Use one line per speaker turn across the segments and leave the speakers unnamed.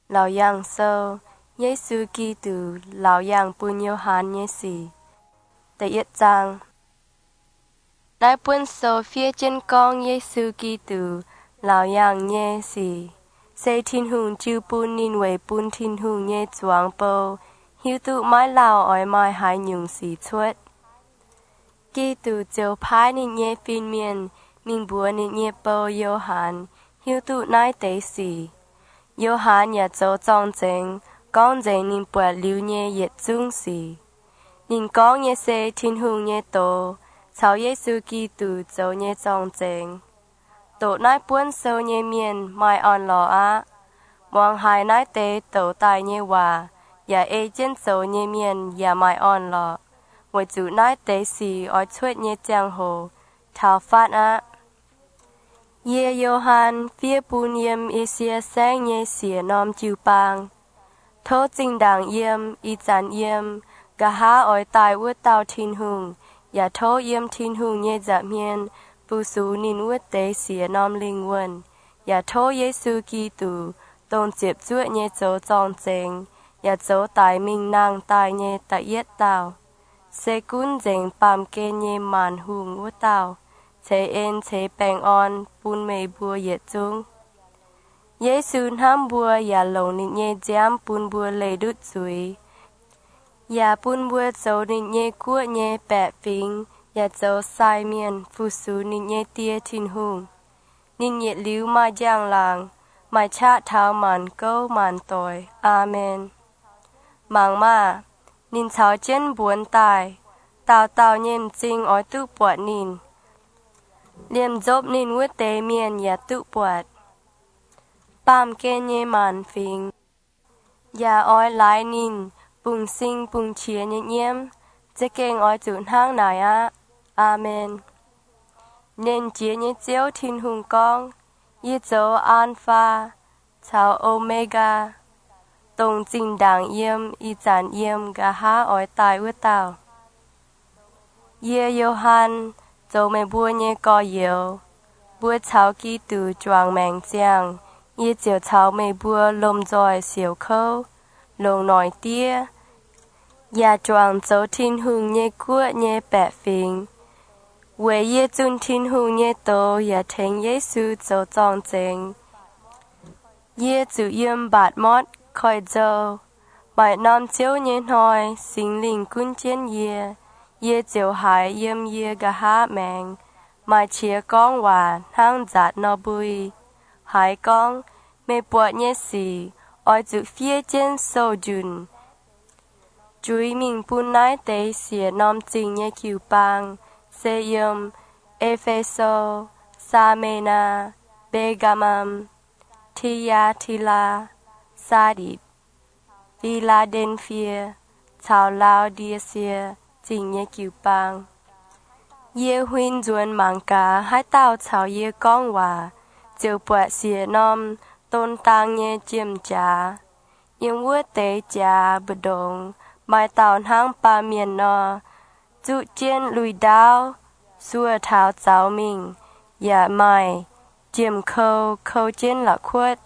lão yang sâu, Giê-xu Kitô, lão yang bún Gioan nhé xì. Đệ nhất trang. Nái bún sâu phía trên con Giê-xu Kitô, lão yang nhé xì. Xây thiên hùng chư bún nín vầy bún thiên hùng nhé chuang bầu, hiếu tụ mái lão ỏi mai hai nhung xì chuột. Kitô chiều phái nín nhé phiên miên, nín bùa nín nhé bầu Gioan, hiếu tụ nái tế xì. Gioan ya châu trọng chính, con chính nín bùa lưu nhé yết dung xì. Nín con nhé xe thiên hùng nhé tổ, cháu Giê-xu Kitô châu nhé trọng chính. Tổ nái buôn sâu nhé miền mai on lò á. Mong hai nái tế tổ tài nhé hòa, ya ê chân châu nhé miền ya mai on lò. Với chủ nái tế xì oi chuột nhé giang hồ, thảo phát á. Ye Gioan phía bùn yếm y xìa sáng nhé xìa nòm chư bang. Thô chính đảng yếm y chán yếm, gà há oi tài vượt tàu thiên hùng, ya thô yếm thiên hùng nhé giảm hiên, bù xú nín vượt tế xìa nòm linh quân, ya thô Giê-xu Kitô, tôn chiếp chuột nhé châu trọng chính, ya châu tài minh năng tài nhé tại yết tàu. Sẽ cún dành bàm kê nhé màn hùng vượt tàu. Thế en thế bèn on bún mê bùa yết chung. Giê-xu ham bùa ya lồng nịnh nhé giam bún bùa lê đút chuối. Ya bún bùa châu nịnh nhé cua nhé bẹ phính, ya châu sai miền phù xú nịnh nhé tia thiên hùng. Nịnh nhé lưu mà giang làng, mà chát thao màn câu màn tỏi. Amen. Mang ma, nịnh cháu chân buồn tài, tào tào nhém chinh ói tụ bọt nịnh. Liêm dốc nín vượt tế miền ya tụ bọt. Bàm kê nhé màn phính. Ya oi lái nín, bùng sinh bùng chia nhé nhiêm, chế kênh oi chụn hang nài á. Amen. Nên chia nhé chiếu thiên hùng con, yết dấu Alpha, cháu Omega. Tông chính đảng yếm, y chán yếm gà há oi tài vượt tàu. Ye Gioan, dấu mê bùa nhé có yếu. Bùa cháu Kitô choàng mèng giang, yê chiều cháu mê bùa lồm dòi xíu khâu, lồng nói tía. Ya choàng dấu thiên hùng nhé cua nhé bẹ phính. Về yê chun thiên hùng nhé tô, ya thênh Giê-xu dấu trọng chính. Yê chủ yếm bát mót, khói dâu. Mãi nam chiếu nhé nói, sinh linh cún chén yê. Yê chiều hải yếm yê gà há mèng. Mai chia con hòa hang giặt nó bùi. Hai con, mê bọt nhé xì, oi chủ phía trên sâu dùn. Chúi mình bùn nái tế xìa nòm trình nhé kiều bang, xê yếm, Epheso, Samena, Begamum, Thyatira, Sardis, Philadelphia, cháu Laodicea, trình nhé kiều bang. Yê huynh duân mạng cá hai tàu cháu yê con hòa, chiều bọt xìa nòm tôn tăng nhé chiêm trá. Yếm vượt tế trá bờ đồng, mai tàu hang ba miền nò, dụ chiên lùi đao, xua tháo cháu mình, dạ mai, chiêm khâu khâu chiên lạc khuất.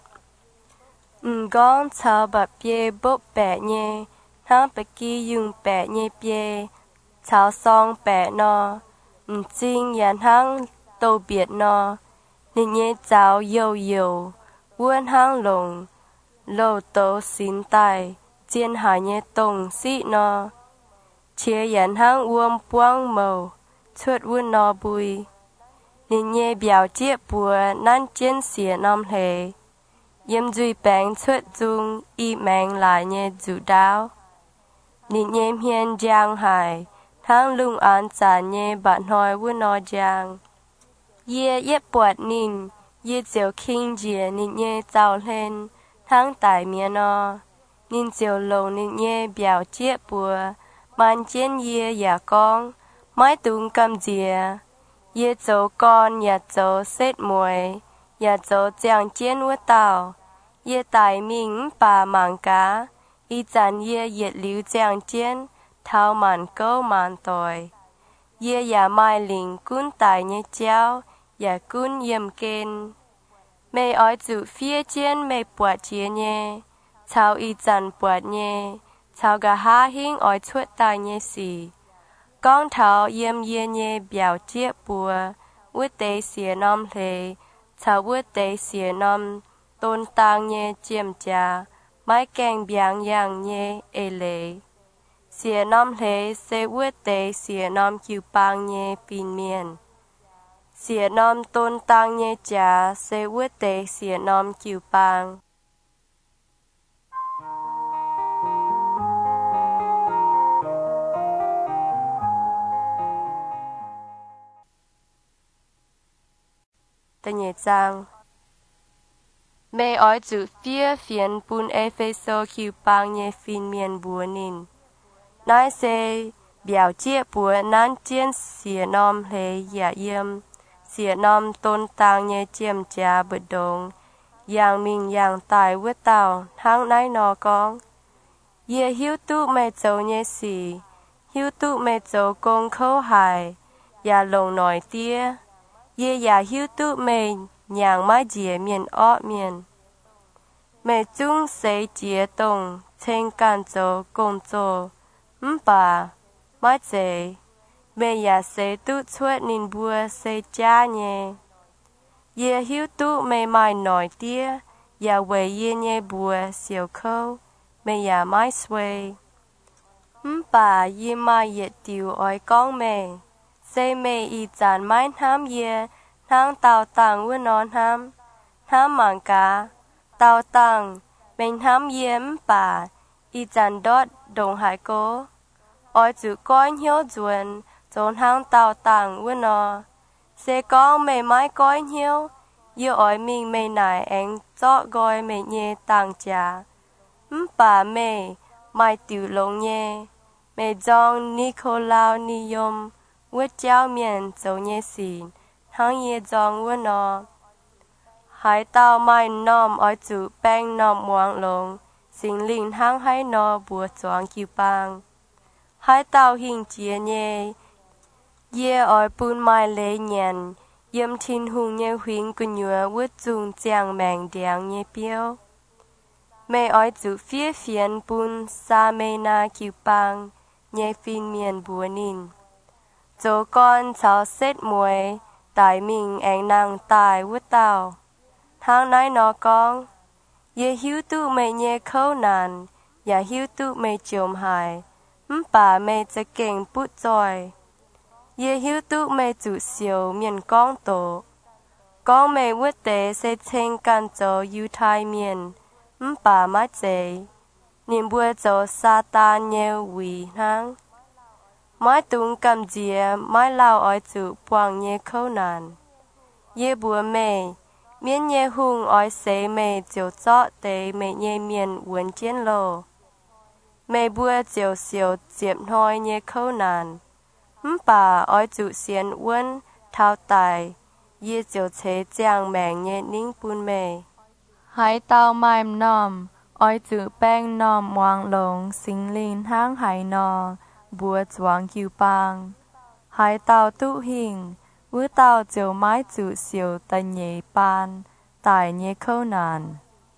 Gong cháu bạc bê bốc bẹ nhé, hang bạc kỳ dùng bẹ nhé bê, cháu song bẹ nò. Chính yàn hang tô biệt nò, nịnh nhé cháu yêu yêu, vươn hang lồng, lâu tố xin tài, chiên hải nhé tông sĩ nò. Chia yàn hang uông buông màu, chuột vươn nò bùi. Nịnh nhé biểu chiếc bùa năn chiên xìa nòm hề. Yếm dùi bánh chuột dung, y mẹng lại nhé dụ đáo. Nịnh nhé hiên giang hải, hang lung an chán nhé bạn hỏi vua nó giang. Yê yết bọt nín, yê chiều kinh dìa nín nhé cháu lên, hang tải mía nó. Nín chiều lồng nín nhé biểu chiếc bùa, man chén yê yà con, mái tung cầm dìa. Yê cháu con yà cháu xết muối, yà cháu giang chén vua tàu. Yê tải mình bà mạng cá, y chán yê yết lưu giang chén, thao màn câu màn tỏi. Yê ya mai linh cún tài nhé cháu, ya cún yếm kên. Mê ói chủ phía trên mê bọt chia nhé, chào y dần bọt nhé chào gà há hiến ỏi chuột tai nhé xì con thảo yếm yê nhé biểu chiếc bùa vứt tế xìa nôm lề chào vứt tế xìa nôm tôn tăng nhé chiêm trà mái kèng biang yang nhé ê lề xìa nôm lề sẽ vứt tế xìa nôm kiêu bang nhé pin miền xìa nôm tôn tăng nhé trà sẽ vứt tế xìa nôm kiêu bang Tân nhật giang mẹ ỏi chủ phía phiền bún Epheso kiêu bang nhé phiên miền bùa nín nãy sẽ biểu chiếc bùa nán chiên xìa nôm lề dạ yếm xìa nôm tôn tăng nhé chiêm trà bật đồng yang mình yang tài vứt tàu tháng nãy nó con ye hiếu tụ mẹ châu nhé xì hiếu tụ mẹ châu công khâu hài ya lồng nổi tía ye ya hiếu tụ mẹ nhàng mái dìa miền ọ miền mẹ chung sẽ dìa tông trên can châu công châu bà mái dễ mẹ ya sẽ tụ chuột nín bùa sẽ cha nhé ye hiếu tụ mẹ mai nổi tía ya về ye nhé bùa siêu khâu mẹ ya mai xuê bà ye mai ye tiêu ỏi con mẹ sẽ mẹ y dàn mai ham ye tháng tàu tàng với non ham mảng cá tàu tàng mình ham ye bà y dàn đót đồng hải cố ỏi chữ coi hiếu duẩn trốn hàng tàu tàng với nó sẽ con mẹ mai coi hiếu yêu ỏi mình mẹ nải anh cho gọi mẹ nhẹ tàng trà bà mẹ mai tiểu lông nhé mẹ dòng Nicolau Niyom với cháu miền dấu nhé xìn hàng ye dòng với nó hải tàu mai nòm ỏi chủ bang nòm muang lông sinh linh hàng hải nó bùa choáng kiêu bang hải tàu hình chia nhé ye ỏi bún mai lê nhàn yếm thiên hùng nhé huynh của nhựa với dùng giang màng đèng nhé biếu mẹ ỏi chủ phía phiền bún sa mê na kiêu bang nhé phiên miền bùa nín dỗ con cháu xét muối tại mình anh nàng tài với tao tháng nãy nó con ye hiếu tụ mẹ nhé khâu nàn ya hiếu tụ mẹ chồm hài bà mẹจะเก่งปุ๊จอยye hiếu tụ mẹ chủ siêu miền con tổ con mẹ vứt tế sẽ trên can cho yu thai miền bà má chế niềm bùa cho sa tan nhiều quỷ hang mái tung cầm dìa mái lao ỏi chủ quang nhé khâu nàn ye bùa mẹ miền nhé hung ỏi sẽ mẹ chiều chọ tế mẹ nhé miền uốn chiến lô mẹ bùa chiều siêu diệp thôi nhé khâu nàn bà ỏi chủ xiên uốn thao tài ye chiều chế giang mèng nhé nín bùn mẹ hải tàu mai nòm ỏi chủ bang nòm muang lông sinh linh hang hải nò bùa choáng kiêu bang hải tàu tụ hình với tàu chiều mái chủ siêu tây nhé ban tại nhé khâu nàn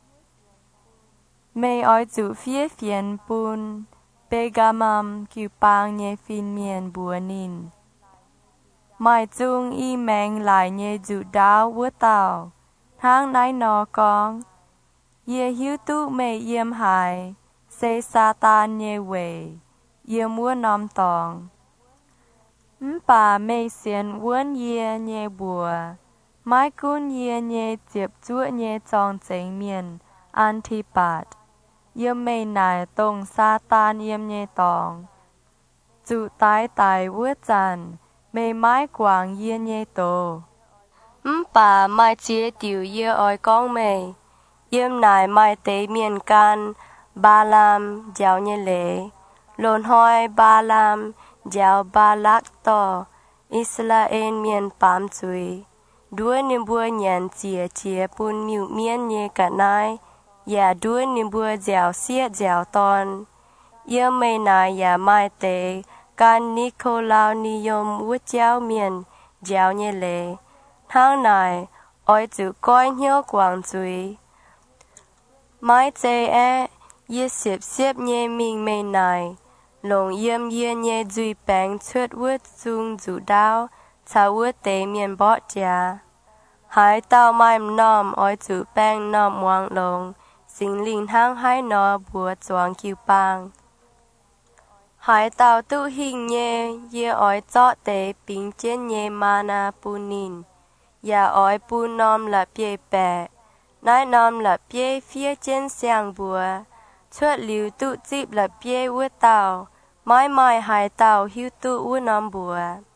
mẹ ỏi chủ phía phiền bùn Begamam kiêu bang nhé phiên miền bùa nín mai chung y mèng lại nhé chủ đáo với tàu tháng nãy nó con ye hiếu tụ mẹ yếm hài sẽ sa tan nhé về yếm mua nóm tòng bà mẹ xiên uốn ye nhé bùa mai cún ye nhé diệp chúa nhé trong chánh miền Antipat yếm mẹ nải tông sa tan yếm nhé tòng chủ tái tài vua tràn mẹ mái quảng ye nhé tổ bà mai chia tiểu ye ỏi con mẹ yếm nải mai tế miền can ba lam giáo nhé lễ lồn hoi ba lam giáo ba lạc to Israel miền Pam chui đuôi niềm bùa nhàn chia bùn miu miên nhé cả nai ya đuôi niềm bùa giáo xiết giáo ton yếm mẹ nải ya mai tế can Nicolau Niyom với giáo miền giáo nhé lễ tháng này ỏi chủ coi nhớ quảng chui mai chế ye xếp nhé mình mê này, lồng yếm ye nhé duy bèn chuột vượt dung dù đau, chào vượt tế miền bọt giá. Hai tao mai nòm oi chủ bèn nòm hoàng lồng, sinh linh hang hai nò bùa choáng kiêu bang. Hai tao tu hình nhé, ye oi chọ tế bình trên nhé mana bù nín, ya oi bù nòm là bie bè, nai nòm là bie phía trên xiang bùa, chuột liu tu dịp là bie vượt tao, mai mai hai tao hiu tu vượt nòm bùa.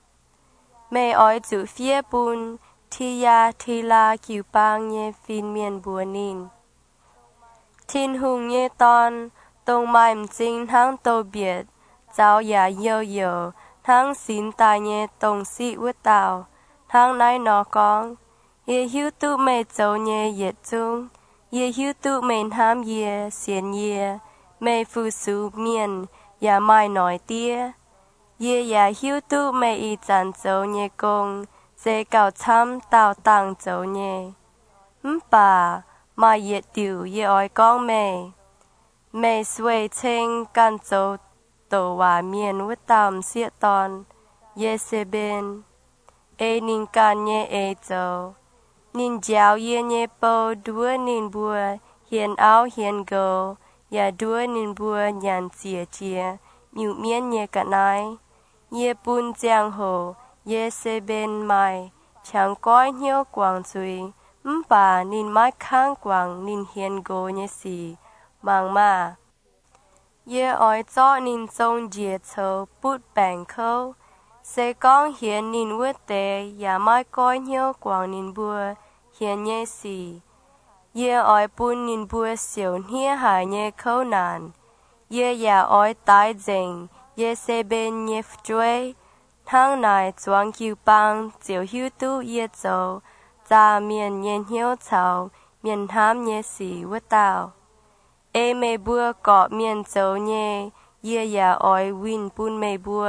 Mẹ oi chủ phía bùn, thi ya thi la kiêu bang nhé phiên miền bùa nín. Thiên hùng nhé ton, tông mai mjinh hang tô biệt, giáo ya yêu yêu, thang xin ta nhé tông sĩ vượt tao, thang nai nó con, ye hiu tu mê châu nhé yết chung, ye hiu tu mê ham ye, xiên ye, mê phu su miền, ya mai nói tia, ye ya hiu tu mê y chán châu nhé công, dê cao chăm tao tăng châu nhé. Bà, mà yết tiểu ye oi con mê. Mê xuê chênh can châu tổ hòa miền vứt tàm siết tòn, ye sê bên. Ê nín can nhé ê châu. Nín giáo ye nhé bầu đua nín bùa, hiền áo hiền gồ, ya đua nín bùa nhàn chìa chìa, nhụ miên nhé cả nai. Ye bùn giang hồ, ye sê bên mai, chẳng coi nhiêu quảng chuy. Bà nín mái khang quảng nín hiền gồ nhé xì, mang mà. Ye oi cho nín trông dìa châu bút bèn khâu, sẽ con hiền nín vượt tế, ya mái coi nhiêu quảng nín bùa, hiền nhé xì. Ye oi bùn nín bùa xỉu hia hải nhé khâu nàn, ye ya oi tai dình, ye sẽ bên nhé chuối, thang nài choáng kiêu bang, chiều hiu tu ye châu, cha miền nhiên hiếu chào, miền ham nhé xì vứt tao. Ê mê bùa cọ miền châu nhé, ye ya oi win bùn mê bùa.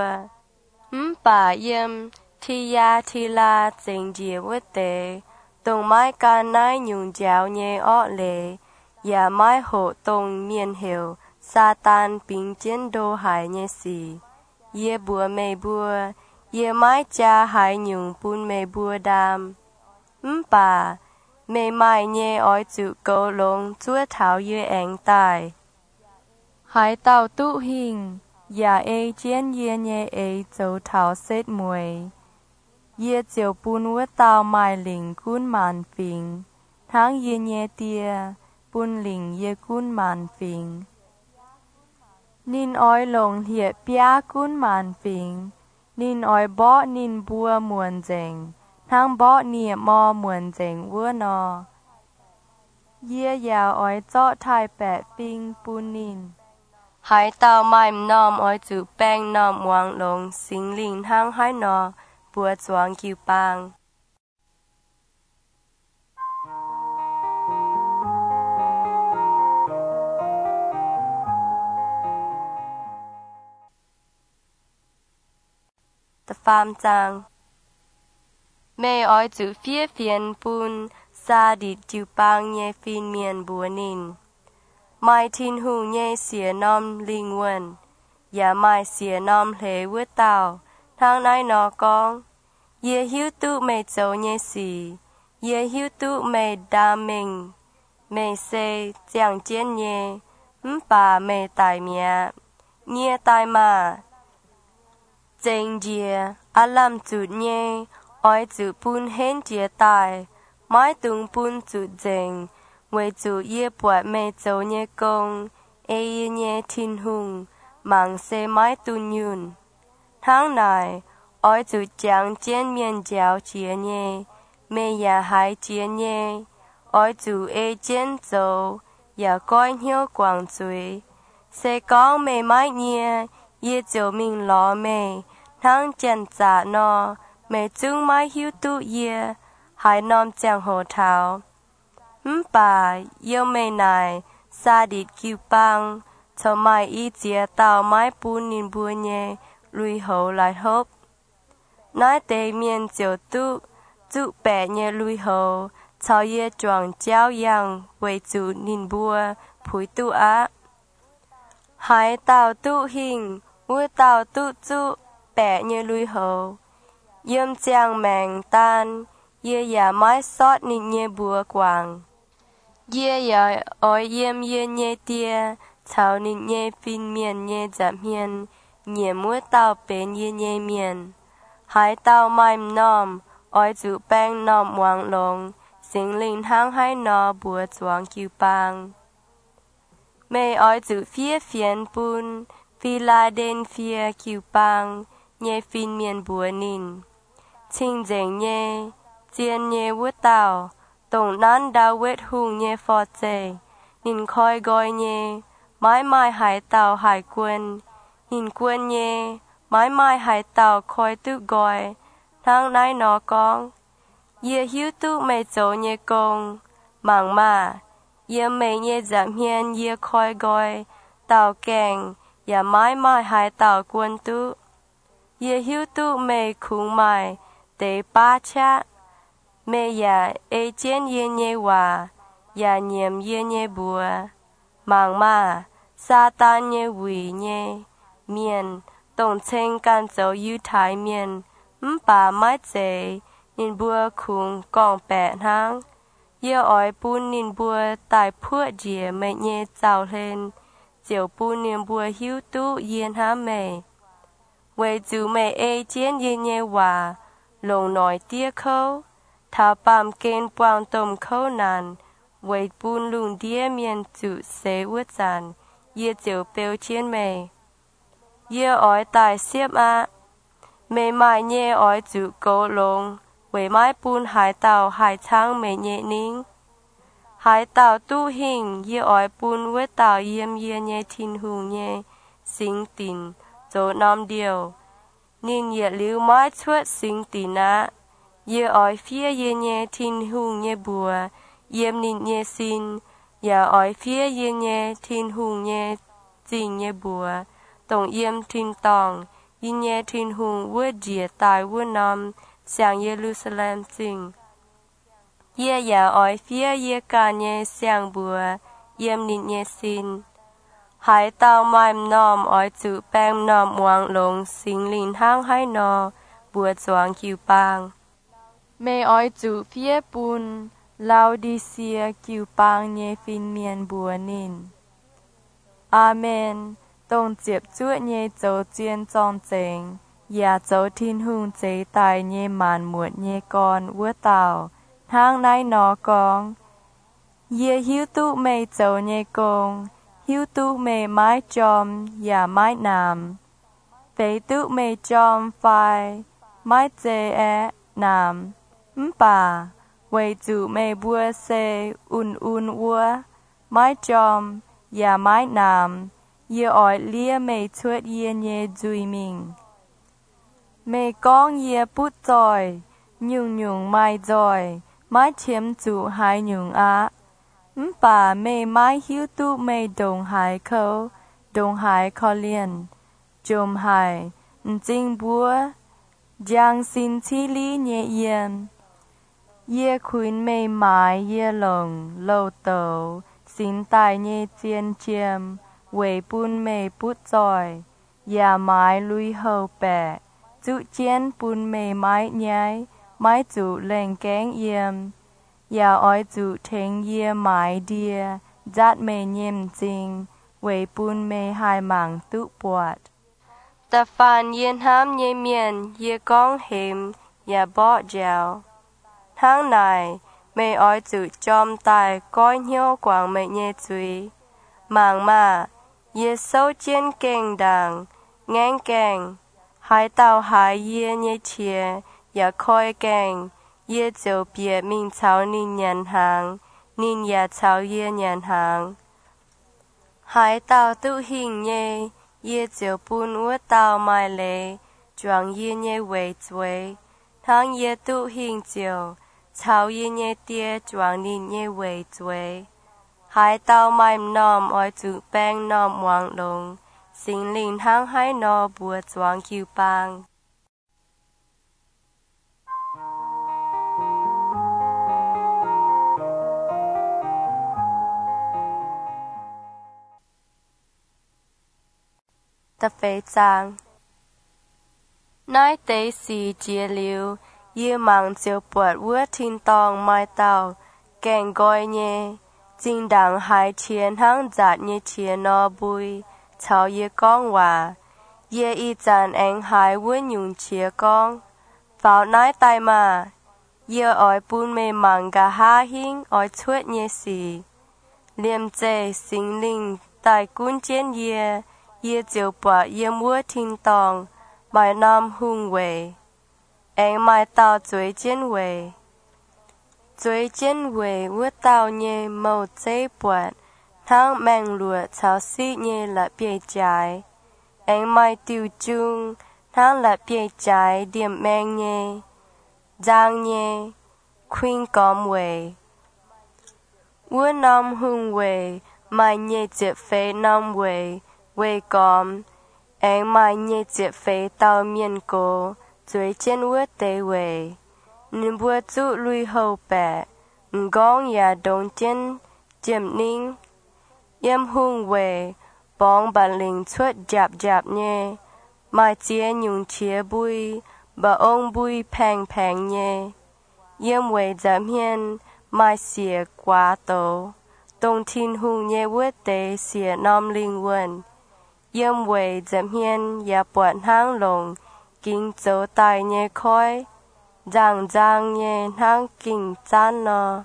Bà yếm, thi ya thi la chênh dìa vứt tế, tông mai ca nai nhung giáo nhé ọ lệ, ya mai hộ tông miền hiểu, sa tan bình chiến đô hải nhé xì. Ye bùa mê bùa, ye mai cha hải nhung bùn mê bùa đam. Bà, mê mai nhé oi chủ cầu lông chúa thảo ye ảnh tài. Hai tàu tụ hình, ya ê chiến ye nhé ê châu thảo xét muối. Ye chiều bùn vượt tàu mai lĩnh cún màn phình, tháng ye nhé tia, bùn lĩnh ye cún màn phình. Nín oi lồng hiệp bia cún màn phình, nín oi bó nín bùa muôn dành. Thang bó nìa mò muôn dành vua nò. Ye ya oi chọ thai bẹ phình bùn nín. Hai tao mai nòm oi chủ bèn nòm hoàng lồng, sinh linh hang hai nò, bùa choáng kiêu bang. The farm chang. Mê oi chủ phía phiền bùn, xa địt kiêu bang nhé phiên miền bùa nín. Mai thiên hù nhé xìa nòm linh quân, ya mai xìa nòm lễ vượt tao, thang nai nó con. Ye hiu tu mê châu nhé xì, ye hiu tu mê đa mình, mê xê giang chiến nhé, bà mê tài mẹ, nhé tài mà. Chênh dìa, làm chụt nhé, oi chụt bùn hên dìa tài, mai tung bùn chụt dành, với chụt ye bọt mê châu nhé công, ê nhé thiên hùng, mang xê mai tùn nhùn. Tháng này, oi chụt giang chiến miền giáo chìa nhé, mê ya hai chìa nhé, oi chụt ê chiến châu, ya coi hiếu quảng chuối. Sẽ con mê mai nhé, ye châu mình lò mê, thang chân giả nò, mê chung mai hiu tu ye, hai nòm chàng hồ thảo. Bà, yêu mê này, xa địt kiêu bang, cho mai y chìa tàu mai bùn nín bùa nhé, lùi hậu lại hộp. Nói tế miền chiều tu, tụ bẹ nhé lùi hậu, cho ye choàng giáo yang, với chủ nín bùa, phúi tu á. Hải tàu tu hình, vua tàu tu trụ, bẻ như lui hầu. Yếm chàng mèng tan, yê giả mái sót nịnh nhê bùa quảng. Yê giả oi yếm yê nhê tia, chào nịnh nhê phìn miền nhê giảm hiền, nhê múa tàu bến yê nhê miền. Hải tàu mai nòm, oi dụ bang nòm hoàng lông, sinh linh hang hai nò bùa chuang kiêu bang. Mê oi dụ phía phiền bùn, phi la đen phía kiêu bang, nhê phìn miền bùa nín. Chinh dành nhê, chiên nhê vút tàu, tổng nán đào vết hùng nhê phò chê, nín khói gói nhê, mãi mãi hải tàu hải quân, nín quân nhê, mãi mãi hải tàu khói tự gói, thang nái nó con. Yê hiếu tu mê dỗ nhê công, mảng mà, yê mê nhê giảm hiên yê khói gói, tàu kèng, yà mãi mãi hải tàu quân tu. Yê hiếu tu mê khung mãi, tế ba cha, mê yà ê chén yê nhê hòa, yà nhiễm yê nhê bùa. Mảng mà, sa tan nhê quỷ nhê, miền, tổng chênh can dấu yu thái miền, bà mãi dễ, nín bùa khung gọng bẹ hang. Yê oi bùn nín bùa tài phua dìa mê nhê chào lên, diệu bùn nín bùa hiếu tu yên há mê. Vậy dù mê ê chén yê nhê hòa, lồng nói tia khâu, thảo bàm kênh quang tôm khâu nàn, vậy bùn lùng đĩa miền chủ xế ướt dàn, yê diệu bèo chén mê. Yê oi tài xiếp á, mê mãi nhê oi chủ cố lông, vậy mãi bùn hải tàu hải trang mê nhê nín. Hải tàu tu hình, yê oi bùn với tàu yêm yê nhê thìn hùng nhê, sinh tình, dỗ nòm điều. Nín yê lưu mãi chuột sinh tình á, yê oi phía yê nhê thìn hùng nhê bùa, yêm nín nhê xin, yà oi phía yê nhê thìn hùng nhê dình nhê bùa, tổng yêm thìn tòng, yê nhê thìn hùng vua dìa tài vua nòm, sang Jerusalem dình. Yê yà oi phía yê ca nhê sang bùa, yêm nín nhê xin. Hải tàu mai nòm oi chủ bang nòm hoàng lông sinh linh hang hai nò, bùa chuang kiêu bang. Mê oi chủ phía bùn, lao đi xìa kiêu bang nhê phìn miền bùa nín. Amen, tông diệp chuột nhê dấu chuyên trong chênh, yà dấu thiên hùng chế tài nhê màn muộn nhê con vua tàu, thang nái nó con. Yê hiếu tu mê dấu nhê công, hiếu tu mê mái chom, yà mái nàm. Phế tu mê chom phai, mái chê ế nàm. Bà, vậy dù mê bùa xê un ua, mái chom, yà mái nàm. Yê oi lia mê chuột yê nhê dùi mình. Mê con yê bút dòi, nhung mai dòi, mái chiếm chủ hai nhung á. Bà mê mái hiếu tu mê đồng hải khó liền, chôm hải, dinh búa, giang xin chi lý nhẹ yên. Yê khuyên mê mái yê lồng, lâu tàu, xin tài nhẹ chiên chiêm, quê bún mê bút giỏi, yà mái lui hầu bẹ, dụ chiên bún mê mái nhái, mái dụ lệnh kén yêm. Yà oi dụ thênh yê mái đìa, dát mê nhiêm dinh, quê bún mê hai mảng tụ bọt. Ta phàn yên hám nhê miền, yê con hềm, yà bọ dèo. Tháng này, mê oi dụ chom tài, coi nhiêu quảng mê nhê chuy. Mảng mà, yê sâu chiên kênh đàng, ngang kênh, hải tàu hải yê nhê chìa, yà khoi kênh, yê dầu bìa mình cháu nín nhàn hàng, nín yà cháu yê nhàn hàng. Hải tàu tu hình nhê, yê dầu bùn ua tàu mai lê, choang yê nhê vây chuối. Thang yê tu hình dầu, cháu yê nhê tia choang nín nhê vây chuối. Hải tàu mai nòm oi chủ bang nòm hoàng lông, sinh linh hang hai nò bùa choang kiêu bang. ta phê trang. Nói tế xì chia liu, yêu mạng chiều bọt vua thiên tòng mai tàu, kèn gọi nhé, chính đẳng hai chiến hăng giặt nhé chiến nó bùi, cháu yêu con hòa, yêu y dàn anh hai vua nhung chia con, vào nói tay mà, yêu ỏi bùn mê mạng gà ha hình ỏi chuột nhé xì, liêm dê sinh linh tại cuốn chiến yêu chiều bọt yêu vua thiên tòng, mai nam hung về, anh mai tao chuối chiến về. Chuối chiến về vua tao nhé màu dây bọt, thang mang lụa cháu xí nhé là bia trái. Anh mai tiêu chung, thang là bia trái điểm mang nhé, giang nhé, khuyên còm về. Vua nam hung về, mai nhé dịp phê nam về còm. Anh mai nhé dịp phê tao miên cô, chuối chiến vua tế về. Nên bữa chú lui hậu bẻ, ngón ya đông chân, chiếm ninh. Yếm hung về, bóng bà linh chuột dạp nhé. Mai chia nhung chia bùi, bà ông bùi phèn nhé. Yếm về giảm hiên, mai xìa quá tổ. Đông thiên hung nhé vượt tế xìa nòm linh quân. Yếm về giảm hiên, ya bọt hang lồng, kinh dấu tài nhé khói. Giang nhé hang kinh chán nọ.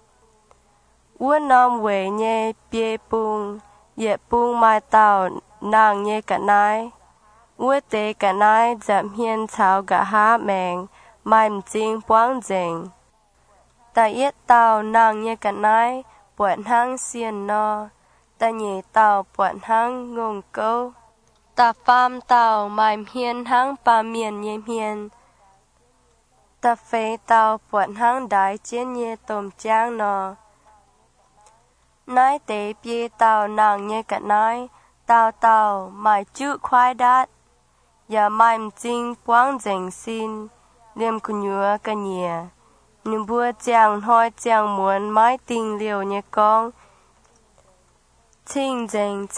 Vua nòm về nhé bia bung, ye bung mai tàu nàng nhé cả nai. Vua tế cả nai giảm hiên cháu gà há mèng, mai mchinh quang dình. Ta yết tàu nàng nhé cả nai, buồn hang xiên nọ. Ta nhé tàu buồn hang ngông câu. Ta pham tàu mai hiên hang ba miền nhé hiên. Ta phê tàu buồn hang đáy chiến nhé tôm trang nọ. Nói tế bia tàu nàng nhé cả nói, tàu mai chú khoai đát. Và mai mchinh quang dành xin, liêm cụ nhua cả nhẹ. Nhưng bữa chàng hoi chàng muốn mái tình liều nhé con. Chinh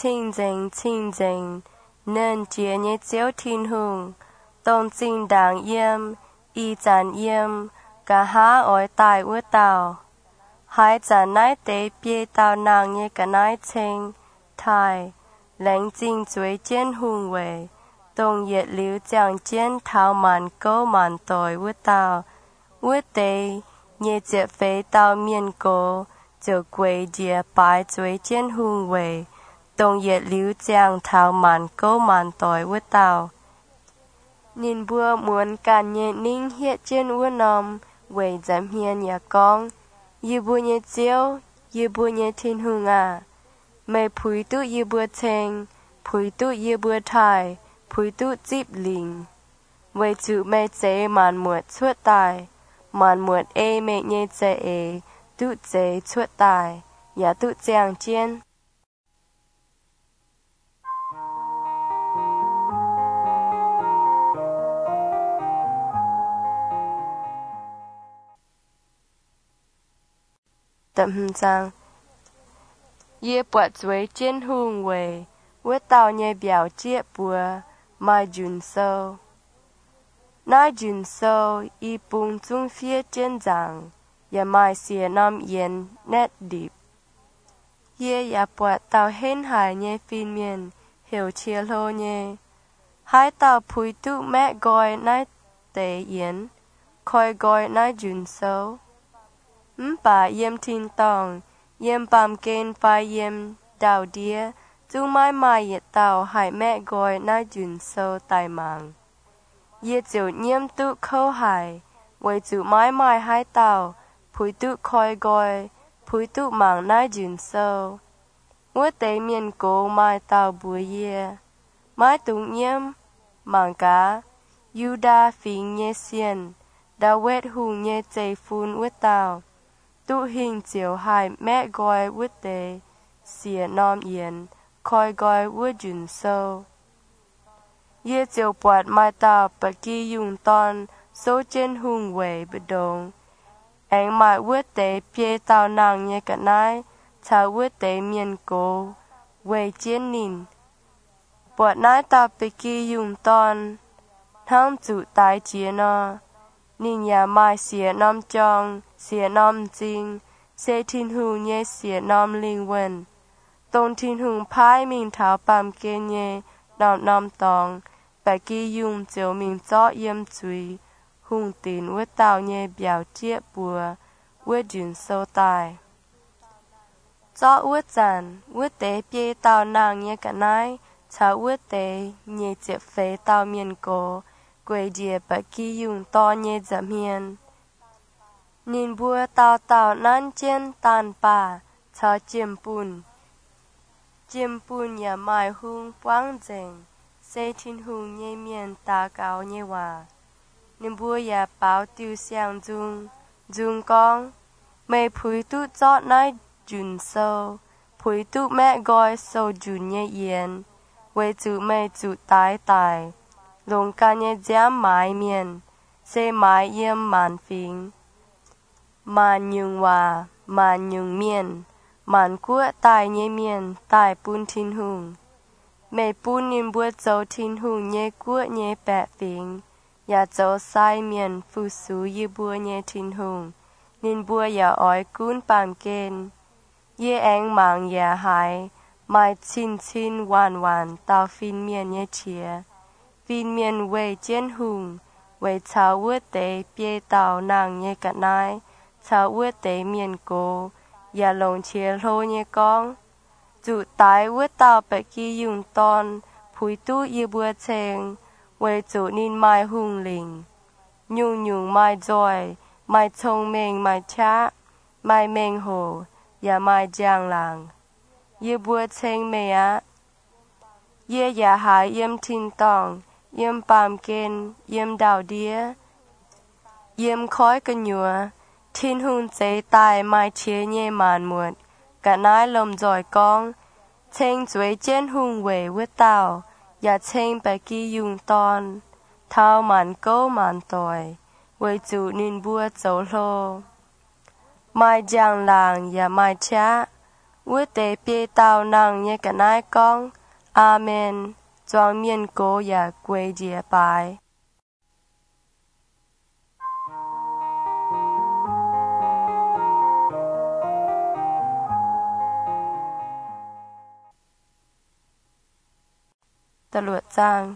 dành, nên chia nhé chiếu thiên hùng. Tôn chinh đảng yêm, y chán yêm, cả há ỏi tài ua tàu. Hai chán nái tế bia tàu nàng nhé cả nái chênh, thai, lãnh chinh chuối chiến hùng về. Tông yết liu chàng chiến thao màn câu màn tội ua tàu. Ua tế, nhé chế phê tàu miên cô, cho quay dìa bái chuối chiến hùng về. Tông yết liu chàng thao màn câu màn tội ua tàu. Nhìn bùa muốn càn nhẹ ninh hiện trên ua nòm, về giảm hiên nhà con. Yêu bùa nhé chiếu, yêu bùa nhé thiên hùng à. Mày phùi tụ yêu bùa chênh, phùi tụ yêu bùa thai, phùi tụ dịp linh. Vậy chữ mày chế màn muộn chuột tài, màn muộn mẹ nhé chế tụ chế chuột tài, ya tụ chàng chiên. Tâm rằng ye bọt chuối chiến hùng về, vua tàu nhé biểu chiếc bùa, mai dùn sâu. Nói dùn sâu, y bùng chung phía trên rằng, ya mai xìa nòm yên nét điệp. Ye ya bọt tàu hên hải nhé phiên miền, hiểu chia lô nhé. Hai tàu phùi tụ mẹ gọi nái tế yến, khôi gọi nái dùn sâu. Bà yếm thiên tòng, yếm bàm kên phai yếm đào đĩa, chú mai yết tàu hải mẹ gọi nái dùn sâu tài mạng. Yết dụ nhiễm tụ khâu hải, với chú mai hai tàu, phùi tụ khôi gọi, phùi tụ mạng nái dùn sâu. Ua tế miền cố mai tàu bùi yê, mai tụng nhiễm, mạng cá, yu đa phí nhé xiên, đa vết hùng nhé chây phun ua tàu. Tụ hình chiều hai mẹ gọi vút tế, xìa nòm yên, khói gọi vút dùn sâu. Yê chiều bọt mai tàu bà kỳ dùng ton, số trên hùng về bật đông. Anh mai vút tế bia tàu nàng nhé cả nái, chào vút tế miền cố, về chiến nìn. bọt nái tao bê kì dùng tòn thang chủ tái chia nọ nín nhà mai xìa nòm chong xìa nòm jing xê thiên hùng nhé xìa nòm linh vần tông thiên hùng phái mình thảo bàm kê nhé nòm nòm tòng bà kì dùng chiều mình chó yếm chui hùng tín với tàu nhé biểu chiếc bùa với dùn sâu tài chó với chàn với tế bê tàu nàng nhé cả nái cháu với tế nhé chiếc phê tàu miền cổ quay địa bà kì dùng to nhé giảm hiền nín bùa tàu tàu nan trên tàn bà cháu chiêm bùn nhà mai hung quang dành xây thiên hùng nhé miền ta cao nhé hòa nín bùa nhà báo tiêu xiang dung con mày phùi tu chót nái dùn sâu phùi tu mẹ gọi sâu dùn nhé yên với chủ mày chủ tái lồng ca nhé giám mái miền xây mái yếm màn phình màn nhung hòa màn nhung miền màn cua tài nhé miền tài bún thiên hùng mày bún nín bùa châu thiên hùng nhé cua nhé bẹ phình ya châu sai miền phu sú yê bùa nhé thiên hùng nín bùa ya ói cún bàm kên yê anh mạng ya hài mai chin hoàn tao phìn miền nhé chia phìn miền về trên hùng về cháu vớt tế bê tàu nàng nhé cả nái cháu vớt tế miền cô ya lồng chia lô nhé con chủ tái vớt tàu bạch kì dùng tòn phúi tu yê bùa chêng về chủ nín mai hùng lình nhung mai joy mai thông minh mai cha mai meng hồ ya mai giang làng yê bùa chêng mẹ á yê ya hái yếm thiên tòng yếm bàm kên yếm đào đĩa yếm khói cân nhùa thiên hùng chế tài mai chia nhê màn muộn cả nái lồng giỏi con chênh chuối trên hùng về với tàu ya chênh bà kì dùng tòn thao màn câu màn tỏi với chủ nín bùa châu lô mai giang làng ya mai cha với tế bê tàu nàng nhé cả nái con amen Doang miền cô ya quay địa bài. Tà luật giang.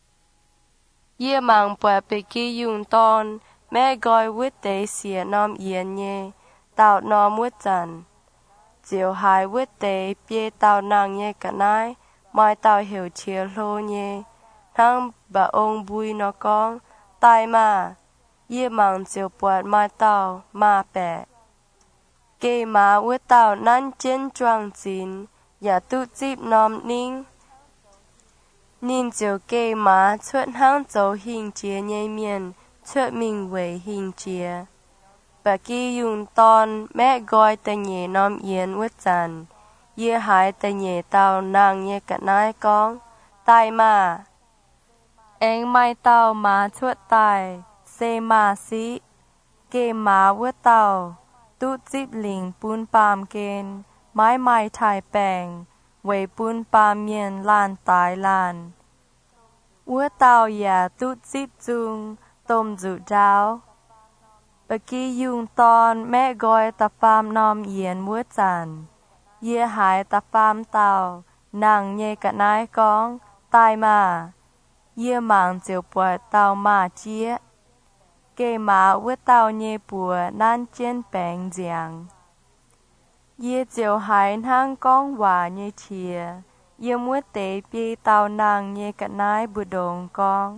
Yê mạng bòe bê kì dùng tòn, mẹ gọi vứt tế xìa nòm yên nhé, tạo nòm vứt dần. Diệu hài vứt tế bê tạo nàng nhé cả nái, mai tạo hiểu chia lô nhé. Thang bà ông bùi nó con, tai mà, yê mạng diệu bọt mai tạo, mà bẹ. Kê mà vứt tạo năn trên choang chín, ya tu dịp nòm ninh. Nín diệu kê mà chuột hang dấu hình chia nhây miền, chuột mình về hình chia. Bà kì dùng tòn mẹ gọi tà nhẹ nòm yên vứt dàn, yê hái tà nhẹ tàu nàng nhẹ cả nái con, tai mà. Anh mai tàu mà chuột tài, xê mà xí, kê mà vứt tàu, tu dịp lình bún bàm kên, mai thai bèng, về bún bàm miền lan tái lan. Vứt tàu ya tu dịp dung, tôm dụ đáo. Bà kì dùng tòn mẹ gọi tà phàm nòm yên vứt dàn, yê hái tà phàm tàu, nàng nhẹ cả nái con, tai mà. Yê mạng diệu bọt tàu mà chia. Kê mà vứt tàu nhẹ bùa nan trên bèng giang. Yê diệu hái hang con hòa nhẹ chia. Yê vứt tế bì tàu nàng nhẹ cả nái bù đồng con.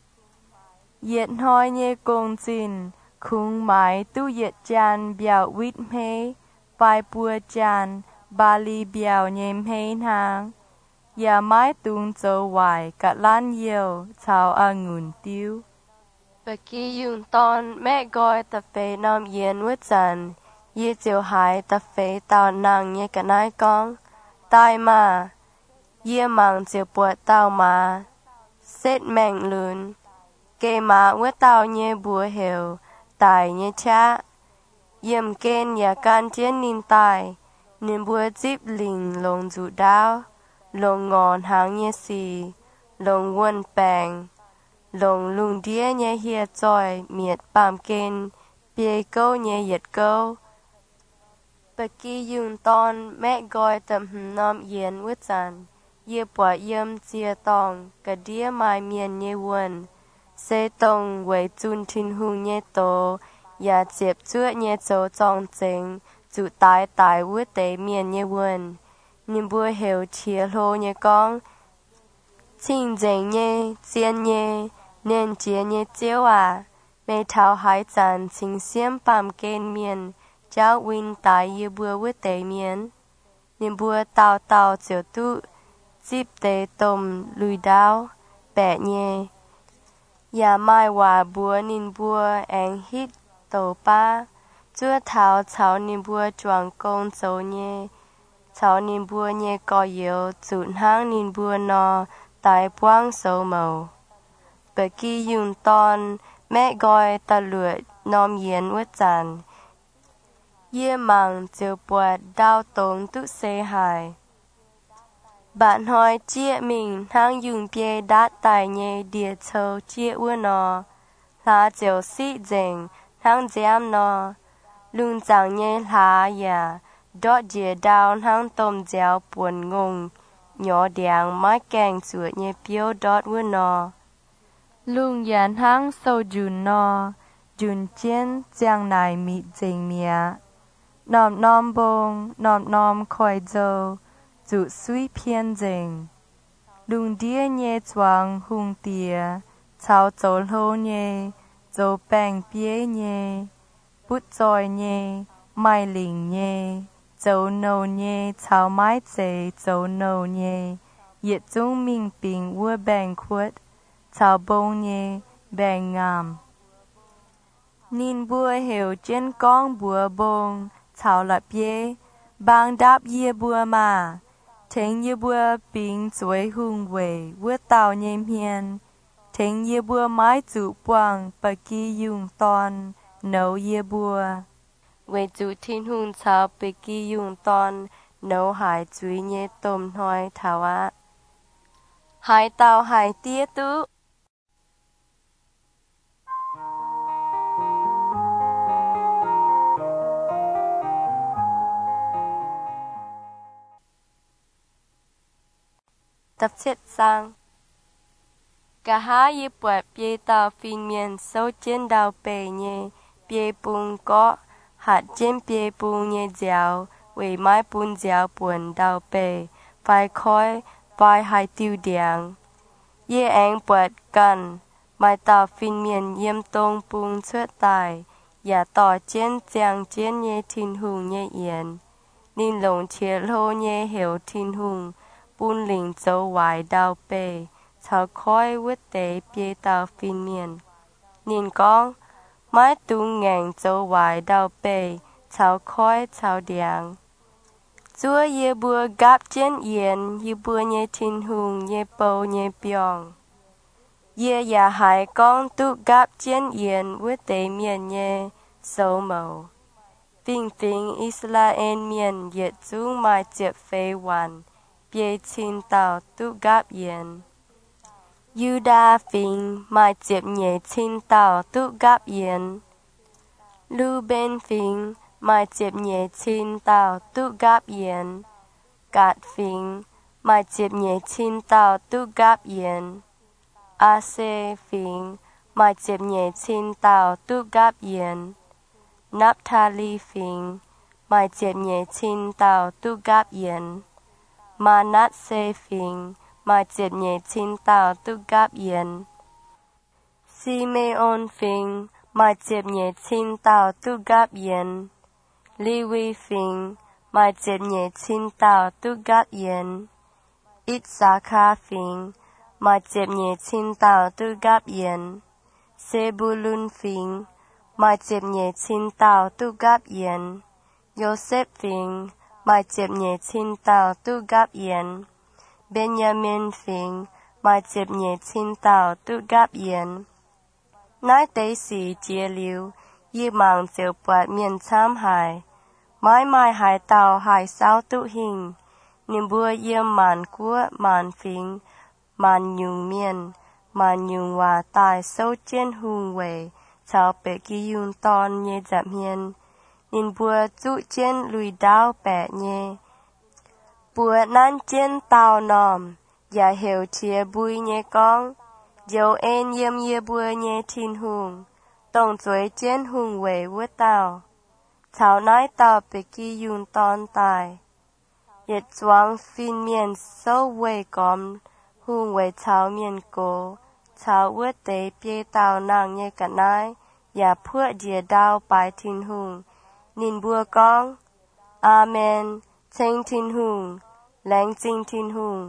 Yết hoi nhẹ công trình, khung mái tu yết chan biao vít mê. Bài bùa chan, bà lì biao nhẹm hên hàng. Ya mai tung châu hoài cả lan nhiều, chào ngùn tiêu. Bà kì dùng tòn mẹ gọi tà phê nòm yên vứt dần, yê diệu hái tà phê tàu nàng nhé cả nái con, tai mà. Yê mạng diệu bọt tàu mà, xết mẹng lùn, kê mà vứt tàu nhé bùa hiểu, tài nhé cha. Yêm kên ya can chiến nín tài, nín bùa dịp lình lồng dụ đáo. lồng ngọn hàng nhé xì lồng quân bèng lồng lùng đĩa nhé hiệt tròi miệt bàm kên bia câu nhé yết câu bậc kỳ dùng ton mẹ gọi tầm nom yên vứt dàn ye bỏ yếm chia tòng cả đĩa mai miền nhé quân sẽ tông với chun thiên hùng nhé tổ ya chếp chuột nhé châu trong chính chủ tài vứt tế miền nhé quân niệm bùa hiểu chia lô nhé con chính chính nhé chiến nhé nên chiến nhé chiếu mẹ thảo hải sản chính xiêm bàm kên miền cháu win tài ye bùa vứt tế miền niệm bùa tàu chiếu tu dịp tế tôm lùi đao bẹ nhé ya mai hòa bùa nín bùa anh hít tổ ba chúa thảo cháu nín bùa choàng công châu nhé cháu nín bùa nhé có yếu chụn hang nín bùa nọ tại quang sâu màu bởi kỳ dùng ton mẹ gọi ta lượt nom yên vứt dàn ye mang chiều bọt đau tống tự xê hài bạn hỏi chia mình hang dùng bia đát tài nhé địa châu chia ua nọ lá chiều xị dình hang giam nọ lung giang nhé lá ya đọt dìa đào hang tôm dẻo buồn ngùng nhỏ đèng mái kèng chuột nhé biếu đọt ua nọ lung yàn hang sâu dùn nọ dùn chiên giang nài mịt dình mía nòm bông khói dâu dụ suy phiên dình lung đĩa nhé choang hung tìa cháu dấu lô nhé dấu bèng bia nhé bút dòi nhé mai lình nhé dấu nâu nhé cháu mái dày dấu nâu nhé yết dung mình bình vua bèng khuất cháu bông nhé bèng ngàm nín bùa hiểu trên con bùa bông cháu lập bia bang đáp ye bùa mà thính ye bùa bình chuối hung về vua tàu nhêm hiền thính ye bùa mái chủ quang bà kỳ dùng ton nấu ye bùa về chủ thiên hung cháu bà kỳ dùng ton nấu hải chuối nhé tôm nói thảo á hải tàu hải tía tú tập chết sang cả hai ye bọt bia tàu phiên miền sâu trên đào bể nhé bia bùn có hạt trên bia bùn nhé dẻo với mái bùn dẻo buồn đào bể phải khói phải hai tiêu điang ye anh bọt gần mai tàu phiên miền yếm tông bùn xuất tài ya tỏ trên giang trên nhé thiên hùng nhé yên nín lồng chia lô nhé hiểu thiên hùng bùn lình dấu hoài đào bể cháu khói vứt tế bia tàu phiên miền nín con mái tung ngành dấu hoài đào bể cháu khói cháu điang chúa ye bùa gáp trên yên ye bùa nhé thiên hùng ye bầu nhé biong ye ya hai con tu gáp trên yên vứt tế miền nhé sâu màu phình phình Israel miền yết dung mai chếp phê hoàn bia chín tàu tu gáp yên Juda phình mai chếp nhé chín tàu tu gáp yên Ruben phình mai chếp nhé chín tàu tu gáp yên Gad phình mai chếp nhé chín tàu tu gáp yên Ase phình mai chếp nhé chín tàu tu gáp yên Naphtali phình mai chếp nhé chín tàu tu gáp yên Manasseh phình mai chếp nhé chín tàu tu gáp yên Simeon phình mai chếp nhé chín tàu tu gáp yên Levi phình mai chếp nhé chín tàu tu gáp yên Issachar phình mai chếp nhé chín tàu tu gáp yên Zebulun phình mai chếp nhé chín tàu tu gáp yên Joseph phình mai chếp nhé chín tàu tu gáp yên Benjamin phình mai chếp nhé chín tàu tu gáp yên nái tế sĩ chia liu ye mang chiều bọt miền chám hải mãi hải tàu hải sao tu hình niềm bùa yếm màn cua màn phình màn nhung miên màn nhung hòa tài sâu trên hùng quẩy chào bệ kỳ yung ton nhé dạm hiền niềm bùa trụ trên lùi đao bẻ nhé bùa nan trên tàu nòm ya hiểu chia bùi nhé con dấu en yếm yê bùa nhé thiên hùng tổng chuối trên hùng quẩy vua tàu chào nói tàu bệ kỳ yung ton tài yết choáng phiên miền sâu quẩy còm hùng quẩy chào miền cổ chào vua tế bê tàu nàng nhé cả nai ya phua dìa đao bài thiên hùng nín bùa con amen chênh thiên hùng lãnh chinh thiên hùng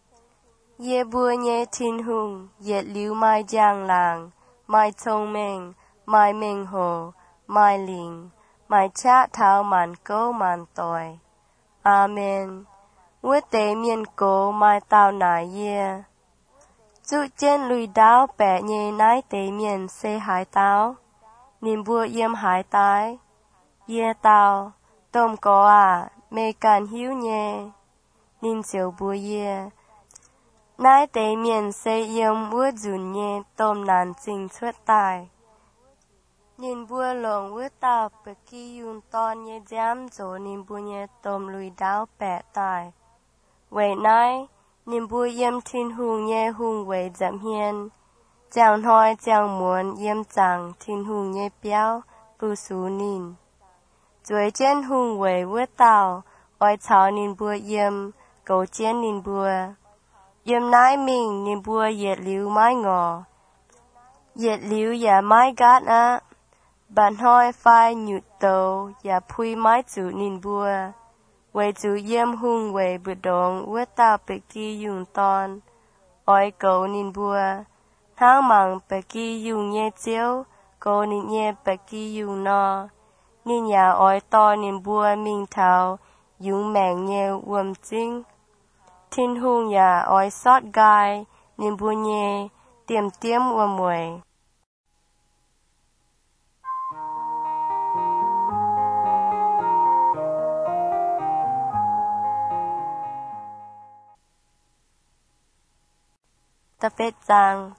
ye bùa nhé thiên hùng yết liu mai giang làng mai thông minh mai minh hồ mai linh mai cha thao màn câu màn tỏi amen vua tế miền cổ mai tao nải ye dụ trên lùi đáo bẻ nhé nái tế miền xê hải tao nín bùa yếm hải tái ye tao tôm có mê càn hiếu nhé nín siêu bùa ye nái tế miền xê yếm vua dùn nhé tôm nàn chinh xuất tài nín bùa lồng vua tao bậc kỳ yung ton nhé giám dỗ nín bùa nhé tôm lùi đáo bẻ tài vậy nái nín bùa yếm thiên hùng nhé hùng vậy dạm hiền chàng hoi chàng muốn yếm chàng thiên hùng nhé béo bù xú nín chuối trên hùng vậy vua tao oi chào nín bùa yếm cầu trên nín bùa yếm nái mình nín bùa yết liu mái ngò yết liu ya mái gát bạn hoi phai nhụt tàu ya phui mái chủ nín bùa vậy chủ yếm hùng vậy bự đống vua tao bệ kỳ yung ton oi cầu nín bùa tháng măng bệ kỳ yung nhé chiếu cầu nín nhé bệ kỳ yung no nín ya oi to nín bùa mình thảo yung mèng nhé uom chính thiên hùng ya oi sót gai nín bùa nhé tiêm uom muội ta phết rằng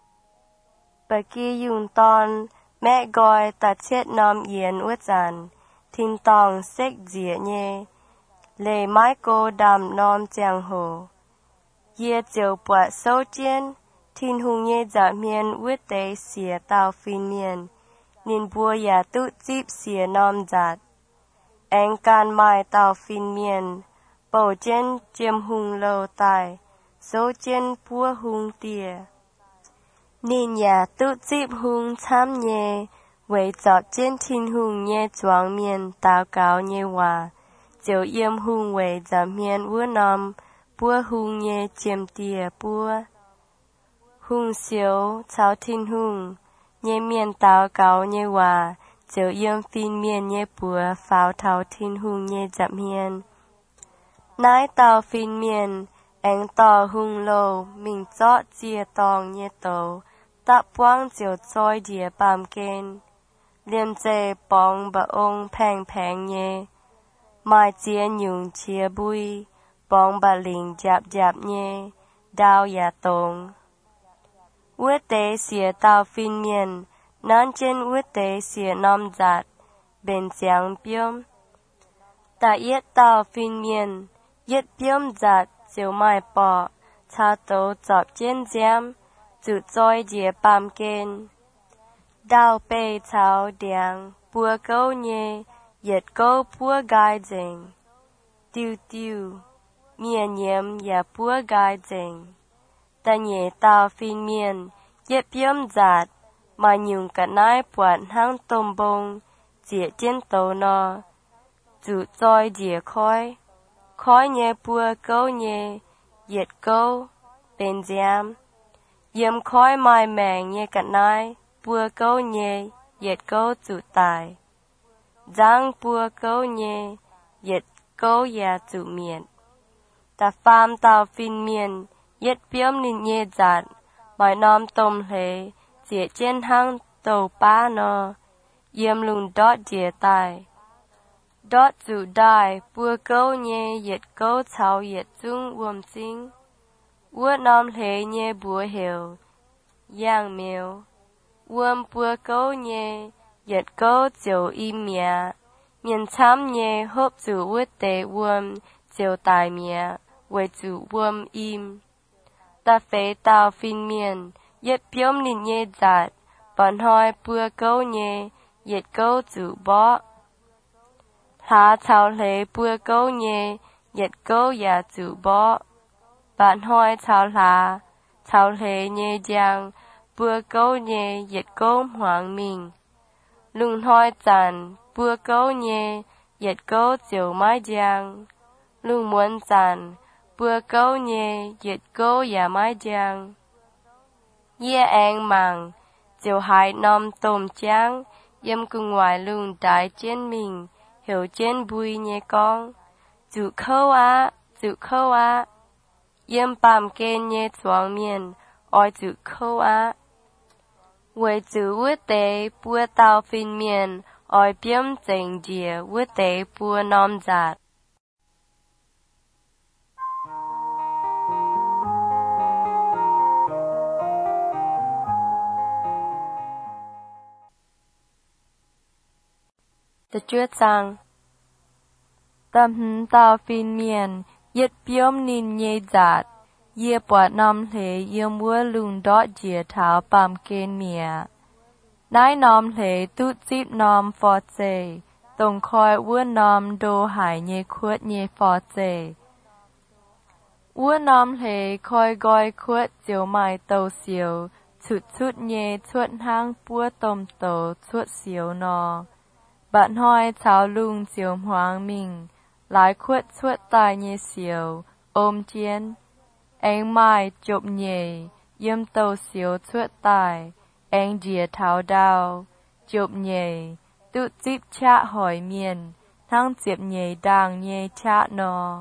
bệ kỳ yung ton mẹ gọi ta chết nom yên uất giàn thiên tòng xích dĩa nhé lê mái cô đàm nom chàng hồ ye chiều bọa sâu chiên thiên hùng nhé giảm miên uất tế xìa tao phiên miên nín bùa ya tụ dịp xìa nom giạt anh can mai tao phiên miên bầu trên chiêm hùng lâu tài số trên bùa hùng tìa nín ya tụ dịp hùng chăm nhé vậy dọc trên thiên hùng nhé choáng miên tao cáo nhé hòa chiều yếm hùng vậy giảm miên vua nom bùa hùng nhé chiêm tìa bùa hùng xíu chào thiên hùng nhé miên tao cáo nhé hòa chiều yếm phiên miên nhé bùa pháo thảo thiên hùng nhé giảm hiên nái tao phiên miên anh tò hùng lô mình chót chia tòng nhé tàu tập quang chiều trôi đĩa bàm kên liêm dê bóng bà ông phèn nhé mai chia nhung chia bùi bóng bà linh dạp nhé đào ya tông vua tế xìa tao phiên miên nan trên vua tế xìa nom giạt bên giang biếm ta yết tao phiên miên yết biếm giạt chiều mai bỏ cha tố dọc trên giam chủ trôi dĩa bàm kên đào bê chào điang bùa câu nhé yết câu bùa gai dình tiêu miền nhiễm ya bùa gai dình ta nhé tao phiên miên yết biếm giạt mà nhung cả nái buồn hang tôm bông dĩa trên tàu no chủ trôi dĩa khói nhé bùa câu nhé yết câu bên giam yếm khói mai mèng nhé cả nái bùa câu nhé yết câu chủ tài giang bùa câu nhé yết câu ya chủ miền ta pham tao phiên miền yết biếm nín nhé giạt mỏi nom tôm lê dĩa trên hang tàu ba no yếm lùng đót dĩa tài đót chủ đài bùa câu nhé yết câu cháu yết chung uom chính uất nom lệ nhé bùa hiểu yang miêu uom bùa câu nhé yết câu chiều im mía miền chăm nhé hộp chủ uất tế uom chiều tài mía với chủ uom im ta phê tao phim miền yết biếm nín nhé giặt bọn hỏi bùa câu nhé yết câu chủ bó thả cháu lệ bùa câu nhé yết câu ya chủ bó bạn hỏi cháu lệ nhé giang bùa câu nhé yết câu hoàng mình lùng hỏi chàn bùa câu nhé yết câu chiều mai giang lùng muốn chàn bùa câu nhé yết câu ya mai giang ye anh màng chiều hai nom tôm trắng yếm cùng ngoài lùng đại trên mình hiểu trên bùi nhé con chủ khâu á yếm bàm kên nhé chuang miền oi chủ khâu á với chủ vứt tế bùa tàu phim miền oi biếm chỉnh dìa vứt tế bùa nom giặt The Chúa Sang Tâm tàu phim miền yết biếm nín nhé giặt ye bọt nom lệ yếm vua lùng đọt dìa thảo bàm kên mía nái nom lệ tút díp nom phò chê tông khoi vua nom đô hải nhé khuất nhé phò chê vua nom lệ khoi goi khuất chiều mai tàu xiêu chút nhé chuột hang bua tôm tổ chuột xiêu nò bạn hỏi cháu lùng chiều hoàng mình lái khuất chuột tài nhé xiêu ôm chiên anh mai chụp nhẹ yếm tàu xiêu chuột tài anh dìa tháo đào chụp nhẹ tự díp chạ hỏi miền thăng diệp nhẹ đàng nhẹ chạ nò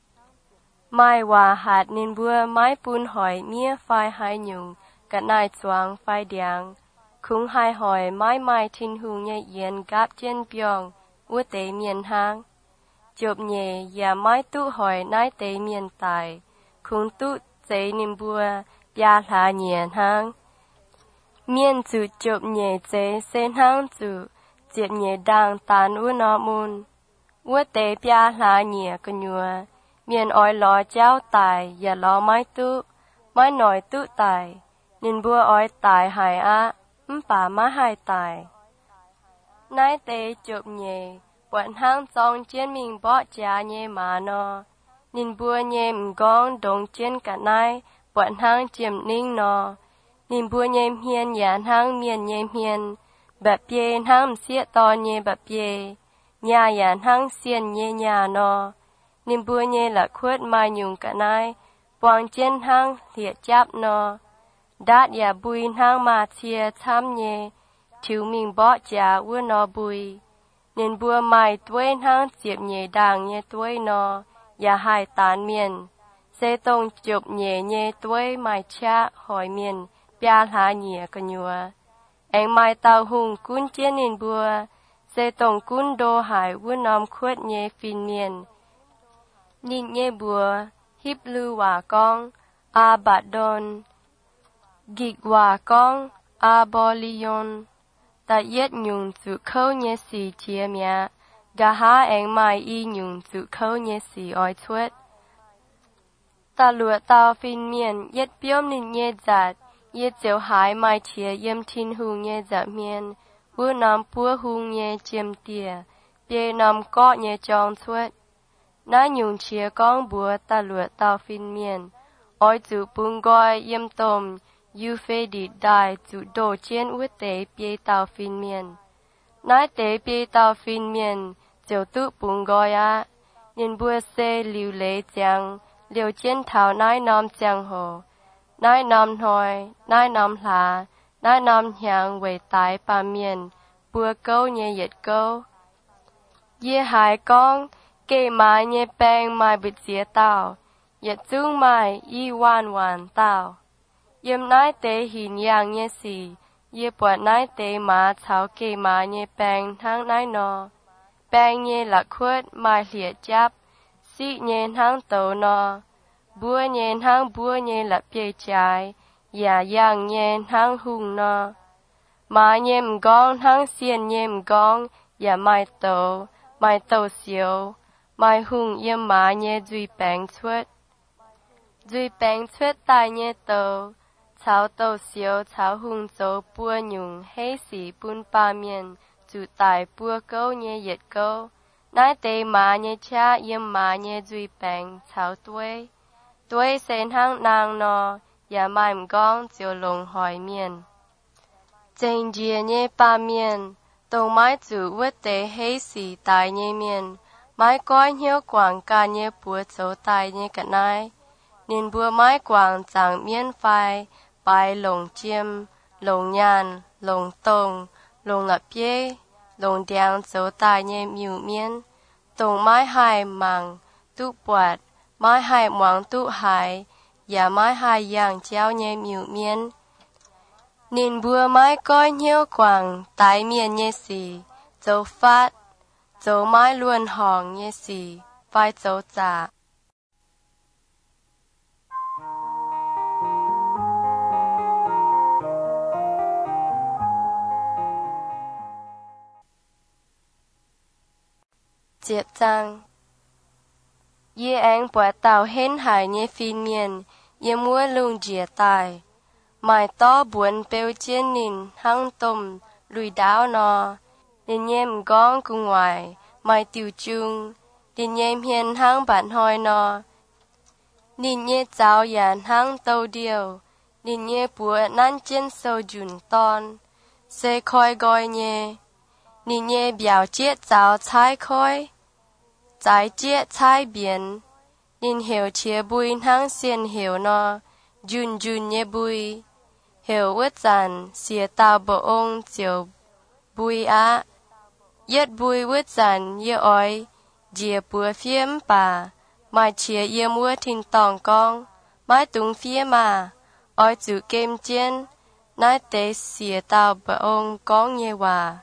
mai hòa hạt nên bua mai bún hỏi mía phai hai nhung cả nai choang phai điang khung hai hỏi mai thiên hùng nhẹ yên gáp trên biong ua tế miền hang chụp nhẹ ya mai tụ hỏi nai tế miền tài khung tụ tế nên bua bia la nhẹ hang miền chủ chụp nhẹ tế sen hang chủ diệp nhẹ đàng tàn ua nọ môn ua tế bia la nhẹ cơ nhua miền oi lò cháu tài ya lò mai tụ mai nổi tụ tài nên bua oi tài hài á bà má hai tài nái tế chụp nhẹ bọn hang trong trên mình bỏ cha nhẹ mà nó nên bua nhẹ gong đồng trên cả nai bọn hang chiếm ninh nó nên bua nhẹ hiền yàn hang miền nhẹ hiền bẹp bê hang xiết to nhẹ bẹp bê nhà yàn hang xiên nhẹ nhà nó nên bua nhẹ là khuất mai nhung cả nai bọn trên hang liệt chắp nó đát ya bùi hang mà chia chăm nhẹ chiếu mình bỏ cha ua nó bùi nên bua mai tuổi hang diệp nhẹ đàng nhẹ tuổi nó ya hai tán miền sẽ tông chụp nhẹ tuổi mai cha hỏi miền bia lá nhẹ cơ nhua anh mai tàu hùng cún chiến nên bua sẽ tông cún đô hải ua nom khuất nhẹ phìn miền nhìn nhẹ bua híp lưu hòa con a bát đôn gịch hòa con a bò lion ta yết nhung chủ khâu nhé xì chia mía gà há anh mai y nhung chủ khâu nhé xì oi chuột ta lụa tao phìn miền yết biếm nín nhé giặt yết chiều hái mai chia yếm thiên hùng nhé giặt miền bữa nằm bữa hùng nhé chiêm tìa bê nằm có nhé tròn chuột nái nhung chia con bữa ta lụa tao phìn miền oi chủ bung gọi yếm tôm you phê đi đại chủ đồ trên ua tế bê tàu phìn miền nái tế bê tàu phìn miền chiều tự bung gọi á nên bua xe liu lệ chàng liều trên thảo nái nom chàng hồ nái nom hồi nái nom là nái nom nhàng về tái bà miền bua câu nhẹ yết câu ye hai con kê mai nhẹ bèng mai bịt dĩa tàu yết chung mai y hoàn tàu yếm nái tế hình yang nhé xì, yê bọt nái tế má cháu kê má nhé bèng thang nái nò. bang nhé là khuất mai liệt chắp xị nhé hang tàu nọ búa nhé là bia trái ya yang nhé hang hung nọ mà nhé gong hang xiên nhé gong ya mai tàu xíu mai hung yếm mà nhé duy bang suốt tai nhé tàu cháo tàu xíu cháo hung dấu bua nhung hay xỉ bún ba miền chủ tài bua câu nhé yết câu nái tê mà nhé cha yếm mà nhé duy bang cháo tuổi sen hang nàng nọ ya mai gong chiều lồng hỏi miền chênh dìa nhé ba miền tông mai chủ vứt tế hay xỉ tài nhé miền mai coi hiếu quảng ca nhé bua dấu tài nhé cả nai nên bua mai quảng chẳng miên phai bài lồng chiêm lồng nhàn lồng tông lồng lập bia lồng đèn dấu tài nhé miu miên tông mai hai màng tu bọt mai hai màng tu hải và mai hai yang chéo nhé miu miên nên bua mai coi hiếu quảng tái miên nhé xì dấu phát dấu mai luôn hòn nhé xì vai dấu giả Diệp Trang Ye anh bỏ tàu hên hải nhé phiên miền ye mua lung dìa tài mai to buồn bèo chiên nín hăng tôm lùi đáo nò nên nhem gong cung ngoài mai tiêu chung nên nhem hiền hăng bản hoi nò nên nhé cháu yàn hăng tàu điều nên nhé bùa nan chiên sâu dùn ton sẽ khoi gọi nhé nên nhé biểu chiết cháu trái khoi trái chiết trái biển nên hiểu chia bùi hăng xiên hiểu nò dùn nhé bùi hiểu vứt dàn xìa tàu bộ ông chiều bùi á yết bùi vứt dàn yê oi dìa bùa phiếm bà mai chia yê mua thìn tòng con mai tung phía mà oi chủ kem chiên nái tế xìa tàu bộ ông con nhé hòa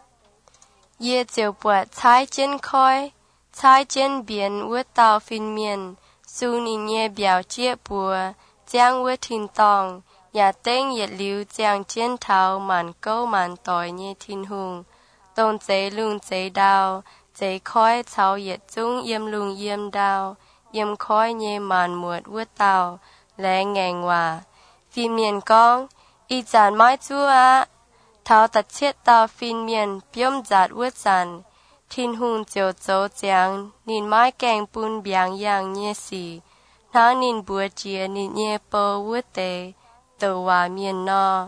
yê chiều bọt trái chiên khói trái chiên biển vứt tàu phiên miền su nì nhé biểu chiết bùa giang vứt thìn tòng nhà tên yết liu giang chiên thảo màn câu màn tỏi nhé thìn hùng tôn chế lung chế đào chế khói cháu yết chung yếm lung yếm đào yếm khói nhé màn muột vứt tàu lẽ ngành hòa phiên miền con y dàn mai chúa á thảo tật chiết tàu phiên miền biếm giạt vứt dàn thìn hùng chiều dấu giang nín mai kèng bún biang yang nhé xì tháng nín bùa chia nín nhé bầu vứt tế tàu hòa miền nọ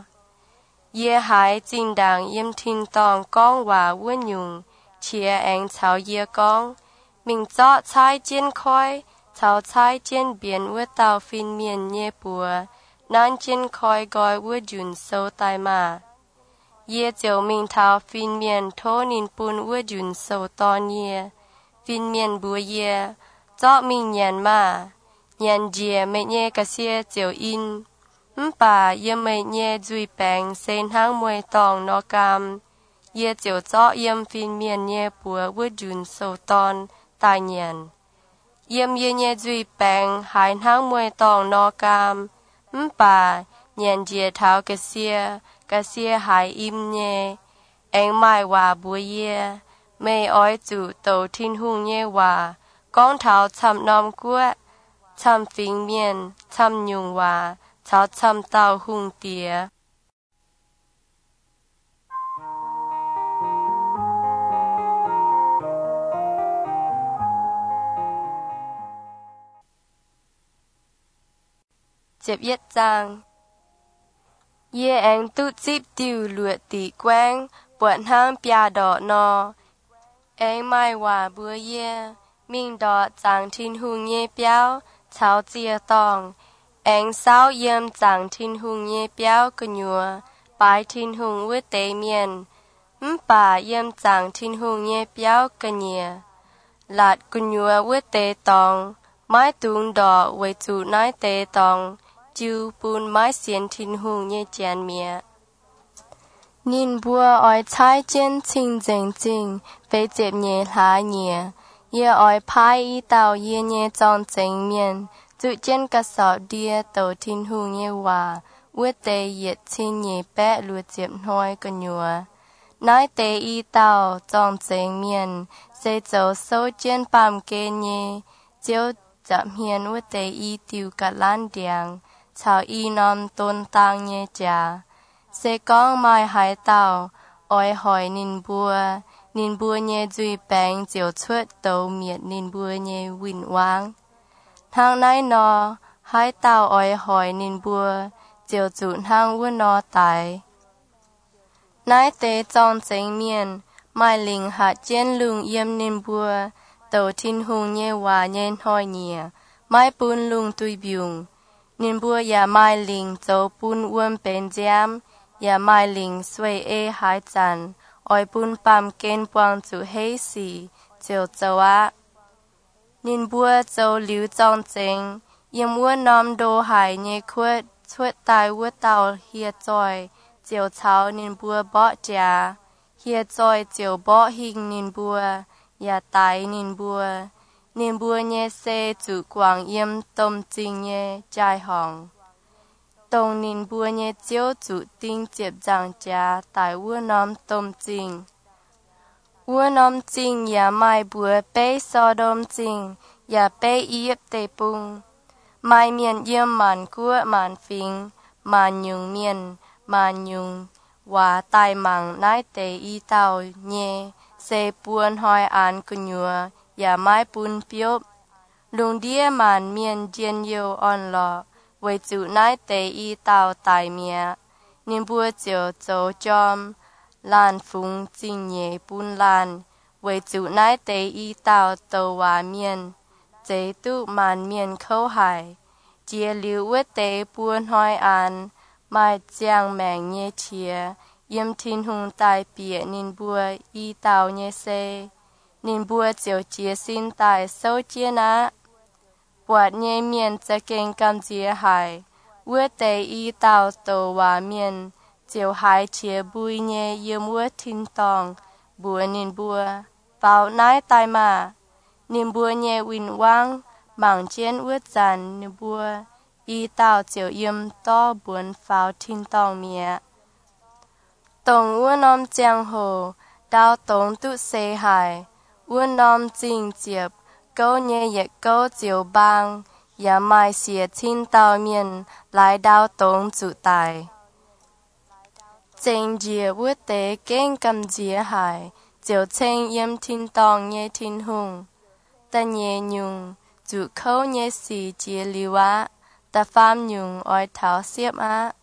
ye hải chính đàng yếm thìn tòng con hòa vứt nhung chia anh cháu ye con mình cho trái chiên khói cháu trái chiên biển vứt tàu phiên miền nhé bùa nan chiên khói gọi vứt dùn sâu tai mà ye chiều mình thảo phiên miền thô nín bún vứt dùn sâu ton ye phiên miền bùa ye cho mình nhàn mà nhàn dìa mẹ nhé cả xe chiều in bà yếm mẹ nhé duy bèng sen hang mùi tòng nó cam ye chiều cho yếm phiên miền nhé bùa vứt dùn sâu ton tai nhàn yếm ye nhé duy bèng hải hang mùi tòng nó cam bà nhàn dìa thảo cả xe hải im nhé anh mai hòa bùa ye mẹ oi chủ tàu thiên hùng nhé hòa con thảo chăm nom quét chăm phiên miền chăm nhung hòa cháu chăm tàu hung tía Diệp Yết Giang ye anh tu chip tiêu lụa tỷ quang bọn hang bia đỏ nò anh mai hòa bữa ye mình đỏ chẳng thiên hùng ye béo cháu chia tòng anh sao yếm chẳng thiên hùng ye béo cơ nhùa bài thiên hùng với tế miền bà yếm chẳng thiên hùng ye béo cơ nhìa lạt cơ nhùa với tế tòng mái tung đỏ với chủ nái tế tòng chiu bùn mái xiên thiên hùng ye chén mía Nín bùa ỏi trái chiến chinh dành chinh, bế dẹp nhẹ lá nhẹ. Ye ỏi phái y tàu ye nhẹ trong chánh miền, dự chiến cả sọ đia tàu thiên hù nhẹ hòa, ua tê yết chinh nhẹ bẹ lùa dẹp nói cơ nhùa. Nói tê y tàu trong chánh miền, sẽ dấu sâu chiến bàm kê nhẹ, chiếu chạm hiền ua tê y tiêu cả lan điang, chào y nòm tôn tăng nhẹ trà. Sẽ con mai hải tàu, oi hỏi nín bùa nhẹ duy bèn chiều chuột tàu miệt nín bùa nhẹ vinh quang. Hàng nãy nó, hải tàu oi hỏi nín bùa, chiều chuột hàng vua nó tài. Nãy tế trong chánh miền, mai linh hạ chiến lung yếm nín bùa, tàu thiên hùng nhẹ hòa nhẹ hỏi nhẹ, mai bún lung tùy biung. Nín bùa ya mai linh dấu bún uôn bền giam, ya mai linh xuôi hải chăn, oi bún bàm kên quang chủ hế xì, chiều châu á. Nín bùa châu liu trong chênh, yếm uôn nòm đô hải nhé khuất, chuột tài ua tàu hiệt dòi, chiều cháu nín bùa bọ trà, hiệt dòi chiều bọ hình nín bùa, ya tài nín bùa nhé xê chủ quang yếm tôm chinh nhé trai hòng. Tông nín bùa nhé chiếu chủ tinh chếp giang trà tại ua nòm tôm chinh. Ua nòm chinh ya mai bùa bê so đôm chinh, ya bê yếp tê bung. Mai miền yếm màn cua màn phình, màn nhung miền, màn nhung. Và tai màng nái tê y tàu nhé, xê buôn hỏi án cơ nhùa, ya mai bún biốp. Lung đĩa màn miền diên yêu on lọ, với chủ nái tê y tàu tài mía. Nín bùa chiều châu chom, lan phung chinh nhé bún lan, với chủ nái tê y tàu tàu hòa miền. Chế tụ màn miền khâu hải, chia liu vết tế buôn hỏi án, mai giang mèng nhé chia, yếm thiên hùng tài bịa nín bùa y tàu nhé xê. Nín bùa chiều chia xin tài sâu chia ná. Bọt nhé miền sẽ kênh cầm chia hải, ua tế y tàu tàu hòa miền, chiều hải chia bùi nhé yếm ua thiên tòng, bùa nín bùa, vào nái tài mà. Nín bùa nhé vinh quang, mảng chiến ua dàn nín bùa, y tàu chiều yếm to buồn vào thiên tòng mía. Tổng ua nòm giang hồ, đào tổng tụ xê hải, ua nòm chinh chiếp, câu nhé yết câu chiều bang, ya mai xìa thiên tàu miền, lại đào tổng chủ tài. Chênh dìa ua tế kênh cầm dìa hải, chiều chênh yếm thiên tòng nhé thiên hùng. Ta nhé nhung, chủ khâu nhé xì dìa liu á, ta pham nhung oi tháo xiếp á.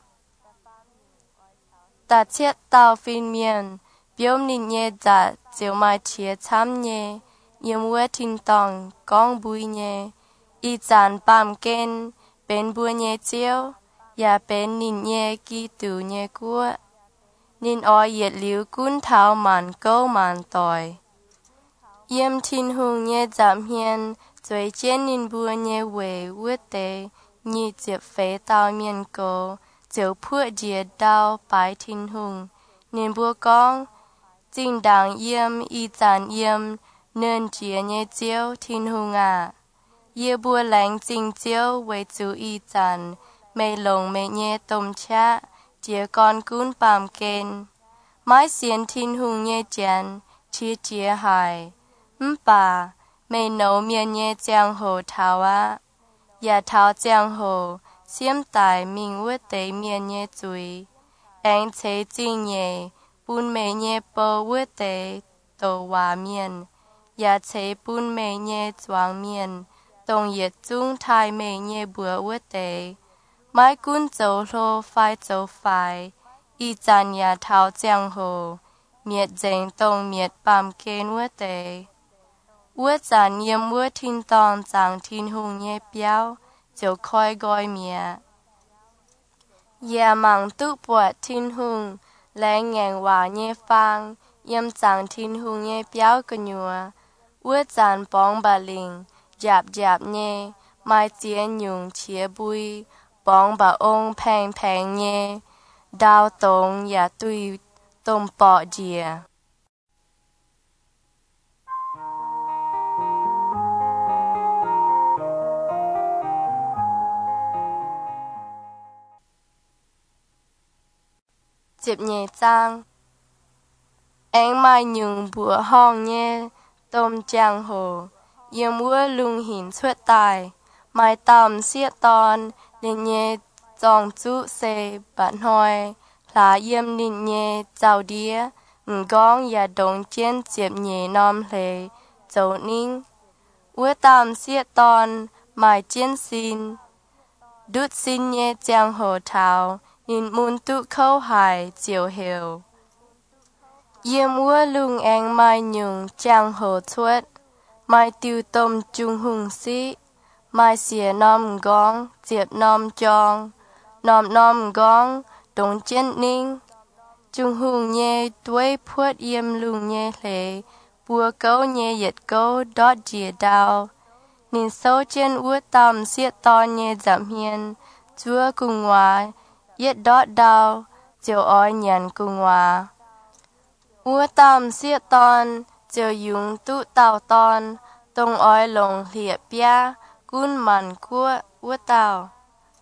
Ta chiết tàu phiên miền, biôm nín nhé dạ, chiều mai chia chăm nhé, yếm ua thiên tòng, gong bùi nhé, y chán bàm kên, bên bùa nhé chiếu, ya bên nín nhé kỳ tù nhé cua. Nín oi yết liu cún tháo màn câu màn tòi. Yếm thiên hùng nhé giảm hiền, rồi chén nín bùa nhé về ua tế, nhị chiếp phế tàu miền cô, chiều phua dìa đào bái thiên hùng. Nín bùa con, chinh đàng yếm y chán yếm, nên chia nhé chiếu thiên hùng à. Yê bùa lánh chinh chiếu với chú y chán, mê lồng mê nhé tôm chá, chia con cún bàm kên. Mái xiên thiên hùng nhé chán, chia hải. Bà, mê nấu miền nhé giang hồ thảo á. Ya thảo giang hồ, xiêm tài mình ua tế miền nhé dùi. Anh chế chinh nhé, bún mê nhé bơ ua tế, tổ hòa miền. Ya chế bún mê nhé doang miền, tông yết dung thai mê nhé bùa ua tế. Mai cún dấu lô phai dấu phai, y chán ya thảo giang hồ, miệt dành tông miệt bàm kên ua tế. Ua chán yếm ua thiên tòng giang thiên hùng nhé biao, chiều khói gói mía. Ya màng tụ bọt thiên hùng, lẽ ngàn hòa nhé phang, yếm giang thiên hùng nhé biao cơ nhùa. Ua chán bóng bà linh, dạp nhé, mai chiến nhung chia bùi, bóng bà ông phèn nhé. Đào tông ya tùy tôm bọ dìa dịp nhẹ trang anh mai nhung bùa hong nhé tôm giang hồ yếm mưa lung hình xuất tài mai tầm xiết tòn nên nhé dòng chú xe bạn hỏi là yếm nên nhé giàu đĩa gong ya đồng chiến dịp nhẹ nom lệ dấu ninh ua tầm xiết tòn mai chiến xin đút xin nhé giang hồ thảo nên muốn tụ khâu hải chiều hiểu yếm mưa lung anh mai nhung giang hồ thuất mai tiêu tôm chung hùng sĩ mai xìa nom gong diệp nom chong nom gong đồng chiến ninh chung hùng nhé đuôi phuất yếm lung nhé lệ bùa câu nhé yết câu đót dìa đào nín sâu trên ua tầm xiết to nhé giảm hiền chúa cùng hòa yết đót đào chiều ói nhàn cùng hòa ua tầm xiết ton chiều dùng tụ tàu ton tông ói lồng liệp bia cún mặn cua ua tàu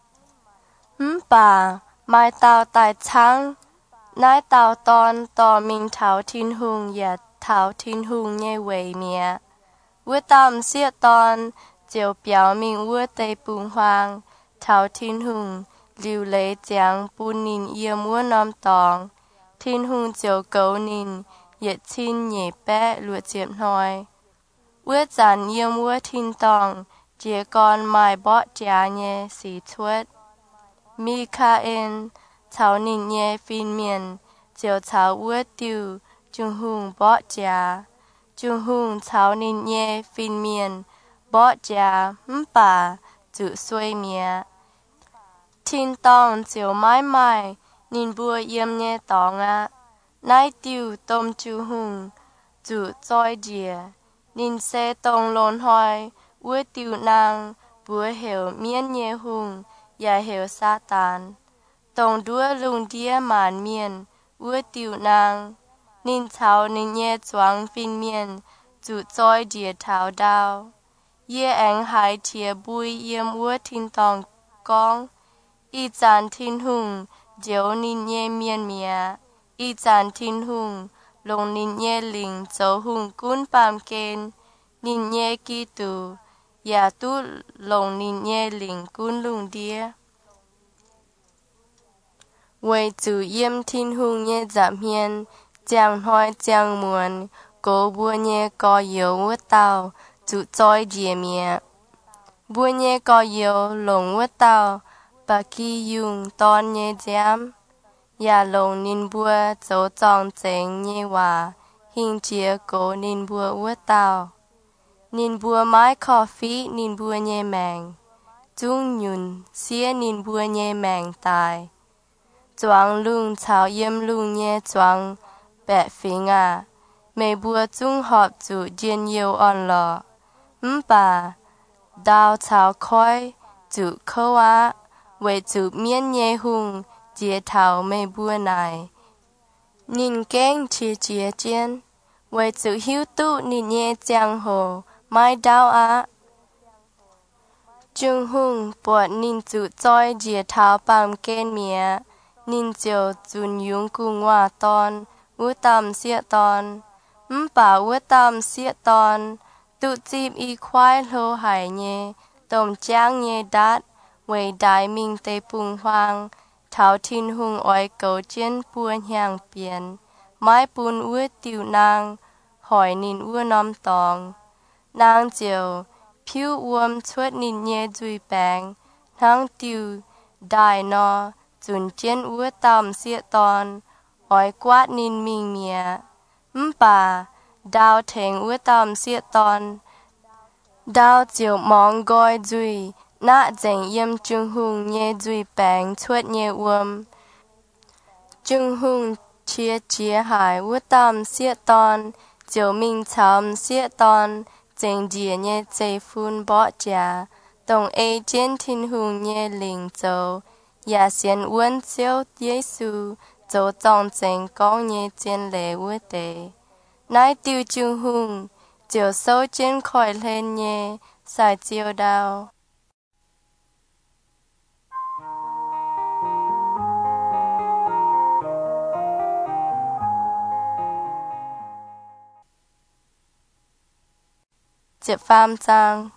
bà mai tàu tài trắng nái tàu ton tò mình thảo thiên hùng ya thảo thiên hùng nhé quầy mía ua tầm xiết ton chiều biểu mình ua tây bùng hoàng thảo thiên hùng liu lệ giang bùn nín yếm ua nom tòng thiên hùng chiều cấu nín yết chín nhẹ bé lụa chiếm nói ua giàn yếm ua thiên tòng chia con mai bọ trả nhé xì thuất Mikael thảo nín nhé phiên miền chiều thảo ua tiêu chung hùng bọ trả chung hùng thảo nín nhé phiên miền bọ trả bà tự xuôi mía thiên tòng chiều mãi mãi nín bùa yếm nhé tòng á nái tiêu tôm chu hùng chủ trôi dìa nín xe tông lôn hoài ua tiêu nàng bùa hiểu miên nhé hùng ya hiểu sa tàn tông đua lung đĩa màn miên ua tiêu nàng nín thảo nín nhé choáng phiên miên chủ trôi dìa thảo đào ye anh hai thìa bùi yếm ua thiên tòng gong y chan thiên hùng diếu nín nhé miên mía y chan thiên hùng lồng nín nhé linh dấu hùng cún bàm kên nín nhé kỳ tù ya tu lồng nín nhé linh cún lung đĩa vậy chủ yếm thiên hùng nhé giảm hiền giang hoài giang muôn cố bùa nhé có yếu ua tàu chủ trôi dìa mía bùa nhé có yếu lồng ua tàu bà kỳ dùng ton nhé giam ya lồng nín bùa dấu trọng chênh nhé hòa hình chia cố nín bùa ua tàu nín bùa mái coffee nín bùa nhé màng chung nhún xía nín bùa nhé màng tài choáng lung chào yếm lung nhé choáng bẹ phình à mê bùa chung họp chủ diên yêu on lọ bà đào chào khói chủ khâu á vậy chủ miên nhé hùng chia thảo mê bùa này nín kênh chia chia chiên vậy chủ hiếu tụ nín nhé giang hồ mai đào á chung hùng bọt nín chủ trôi chia thảo bàm kênh mía nín chiều chun yung cung hòa ton ua tầm xịa ton bà ua tầm xịa ton tụ chim y khoai lô hải nhé tôm trang nhé đát vậy đại minh tây bùng hoàng thảo thiên hùng ói cầu chiến bùa nhàng biển mái bùn ua tiêu nàng hỏi nín ua nom tòng nàng chiều phiêu uom chuột nín nhé dùi bàng nàng tiêu đại nọ chun chiến ua tầm xịa ton ói quát nín mình mía bà đào thèng ua tầm xịa ton đào chiều mong gọi dùi nạ dành yếm chung hùng nhé dùi bàng chuột nhé uom chung hùng chia hải ua tầm xịa ton chiều mình chầm xịa ton dành dìa nhé dây phun bọ trả tổng ê trên thiên hùng nhé linh dấu ya xiên uốn chiếu Giêsu dấu trong chính con nhé trên lễ quốc tế. Nái tiêu chung hùng, chiều sâu trên khỏi lên nhé, xài chiều đào. Chịp phàm trang.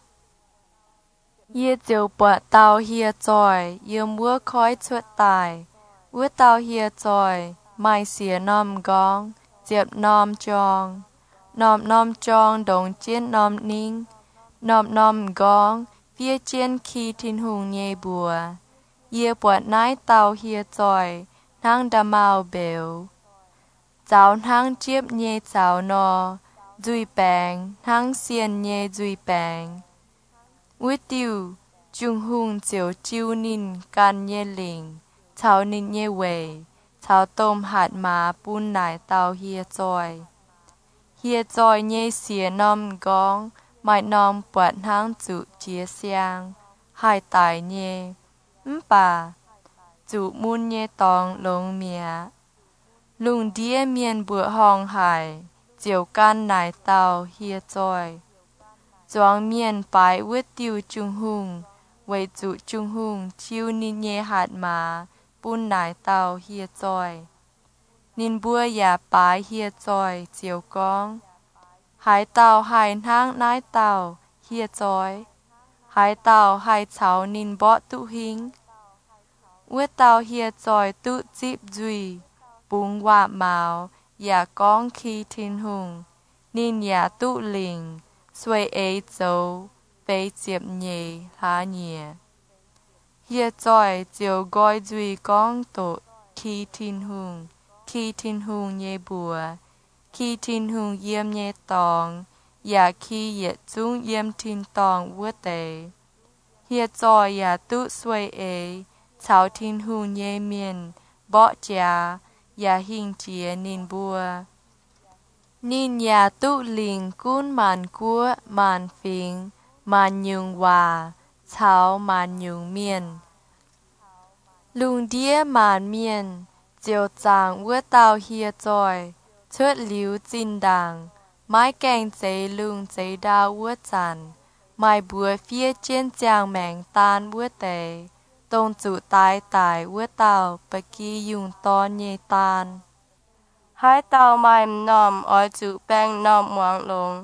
Yê chiều bọt tàu hìa tròi, yê múa khói chuột tài. Ua tàu hìa tròi, mai xìa nòm gong, chịp nòm chong. Nòm chong đồng chiên nòm ninh. Nòm gong, phía trên khi thiên hùng nhê bùa. Yê bọt nái tàu hìa tròi, nang đà màu bèo. Cháu nang chiếp nhê cháu nò, dùi bèng, nang xiên nhê dùi bèng. Ua tiêu, chung hùng chiều chiêu ninh can nhê lình, cháu ninh nhê wei, cháu tôm hạt má bún nải tàu hìa tròi. Hìa tròi nhê xìa nòm gong, mai nòm bọt nang chủ chia xiang, hai tài nhê. Bà, chủ môn nhê tòng lông mía. Lùng đĩa miền bữa hong hải, chiều can nải tàu hìa tròi. Doang miền bái vứt tiêu chung hùng, với chủ chung hùng chiêu ninh nhê hạt má, bún nải tàu hìa tròi. Ninh bùa ya bái hìa tròi chiều gong. Hải tàu hải nang nái tàu hìa tròi. Hải tàu hải cháu ninh bọ tụ hình. Ua tàu hìa tròi tụ dịp dùi, bún quả màu, ya gong khi thiên hùng. Ninh ya tụ lình, xuôi ấy dấu, bế chiếp nhê lá nhìa. Hìa tròi chiều gói dùi gong tổ khi thiên hùng nhê bùa. Khi thiên hùng yếm nhê tòng, ya khi yết chung yếm thiên tòng vua tế. Hìa tròi ya tụ xuôi ấy, cháu thiên hùng nhê miền, bọ chá, ya hình chía ninh bùa. Ninh ya tụ lình cún màn cua, màn phình, màn nhung hòa, cháu màn nhung miền. Lùng đĩa màn miền, chiều chàng vua tàu hìa tròi, chuột liu chín đàng, mái kèng chế lùng chế đào vua chàn, mai bùa phía trên chàng mèng tan vua tế, tông chủ tài vua tàu bà kỳ dùng ton nhê tan. Hai tàu mai nòm oi chủ bèng nòm muang lông.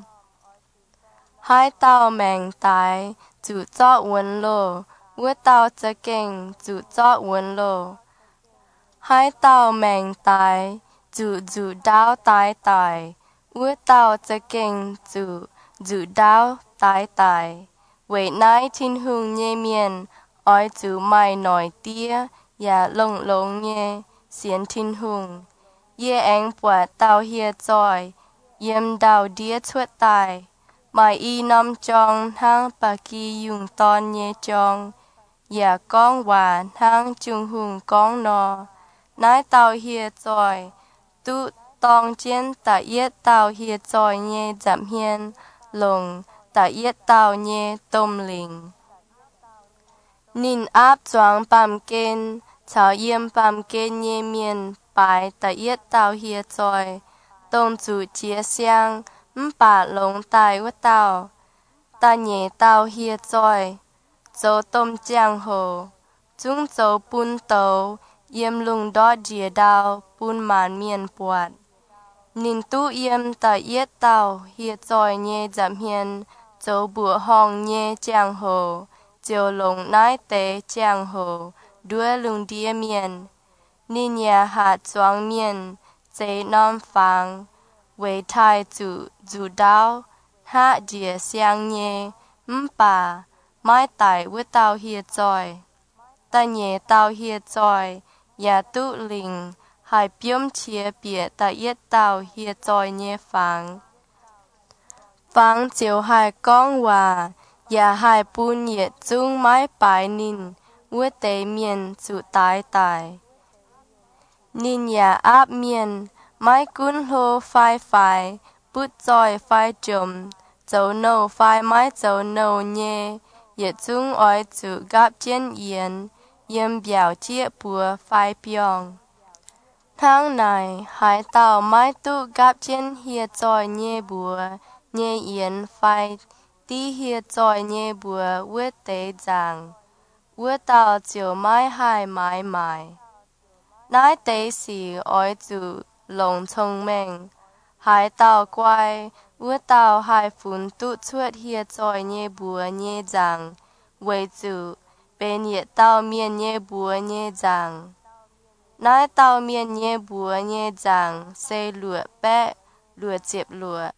Hai tàu mèng tài, chủ chọ uốn lô, vua tàu chá kênh, chủ chọ uốn lô. Hai tàu mèng tài, chủ đáo tài, vua tàu chá kênh, chủ đáo tài. Vậy nái thiên hùng nhê miền, oi chủ mai nòi tía, ya lông nhê, xiên thiên hùng. Yê anh bọt tàu hìa tròi, yếm đào đĩa chuột tài. Mai y nòm chong hang bà kỳ dùng ton nhê chong, ya gong hòa hang chung hùng gong nò. Nái tàu hìa tròi, tụ tòng trên tạ yết tàu hìa tròi nhê giảm hiên, lồng tạ yết tàu nhê tôm lình. Ninh áp choáng bàm kên, cháu yếm bàm kên nhê miền, bái tạ yết tàu hìa tròi, tông chủ chia xiang, bà lông tài vứt tàu. Ta nhé tàu hìa tròi, dấu tôm chàng hồ, chúng dấu bún tàu, yếm lùng đo dìa đào, bún màn miền bọt. Ninh tu yếm tạ yết tàu hìa tròi nhé giảm hiền, dấu bùa hong nhé chàng hồ, chiều lồng nái tế chàng hồ, đuôi lùng đĩa miền. Ninh ya hạt choáng miền, chế nòm phang, với thai chủ đáo, hạ dìa xiang nhê, bà, mai tài với tàu hìa tròi. Ta nhé tàu hìa tròi, ya tụ lình, hai biếm chia bịa ta yết tàu hìa tròi nhé phang. Phang chiều hai gong hòa, ya hai bún yết chung mai bài ninh, vua tế miền chủ tài. Ninh ya áp miền, mai cún hô phai, bút tròi phai chùm, dấu nâu phai mai dấu nâu nhê, yết chung oi chủ gáp trên yến, yếm biao chia bùa phai biong. Tháng này hải tàu mái tụ gặp trên hiệp tròi nhé bùa, nhé yến phai, tí hiệp tròi nhé bùa vết tế giang, vết tàu chiều mái hai mái mái. Nái tế xì oi chủ lồng thông minh, hải tàu quay, vết tàu hai phun tụ chuột hiệp tròi nhé bùa nhé giang, với chủ, bên hiệp tàu miền nhé bùa nhé giang. Nái tàu miền nhé bùa nhé giang, xây lụa bẹ, lụa chếp lụa.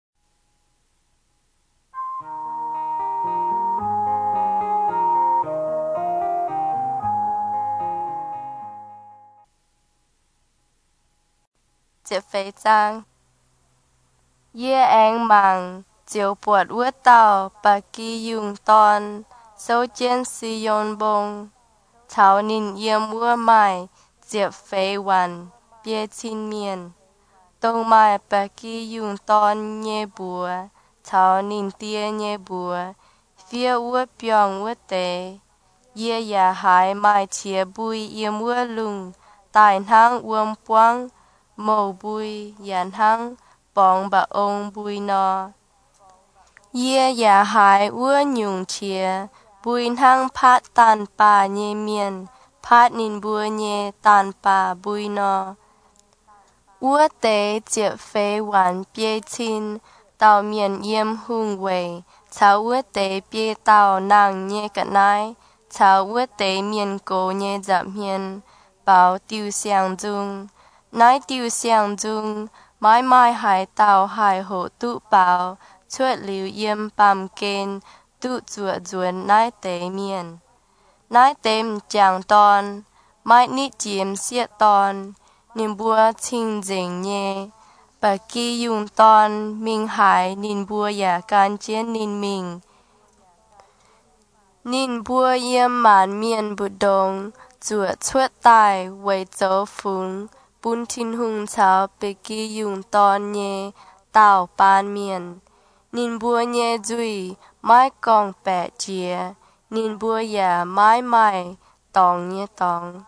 Chếp phê giang. Yê anh màng, chiều bột vứt tàu, bà kỳ dùng ton, sâu trên si yon bông. Thảo nín yếm vua mai, chếp phê hoàn, bia chín miền. Tông mai bà kỳ dùng ton nhé bùa, thảo nín tia nhé bùa, phía vua biong vua tế. Yê ya hai mai chia bùi yếm vua lung, tài hang uom quang, màu bùi yàn hang, bong bà ông bùi nò. Yê ya hai vua nhung chia, bùi hang phát tàn bà nhé miền, phát nín bùa nhé tàn bà bùi nò. Vua tế chếp phê hoàn bia chín, tàu miền yếm hung quầy, cháu vua tế bia tàu nàng nhé cận nai, cháu vua tế miền cổ nhé dạm hiền, bảo tiêu xiang dung. Nái tiêu xiang dung, mãi mãi hải tàu hải hộ tụ bảo, chuột liu yếm bàm kên, tụ chuột duẩn nái tế miền. Nái têm chàng ton, mãi nít chiếm xiết ton, nín bùa chinh dình nhé. Bà kỳ dùng ton, mình hải nín bùa ya can chiến nín mình. Nín bùa yếm màn miền bụt đông, chuột chuột tài, vầy dấu phúng. Bún tin hung cháu bà kỳ dùng ton nhé, tàu ban miền. Nín bùa nhé dùi, mãi gong bẹ chìa. Nín bùa ya mãi mãi, tòng nhé tòng.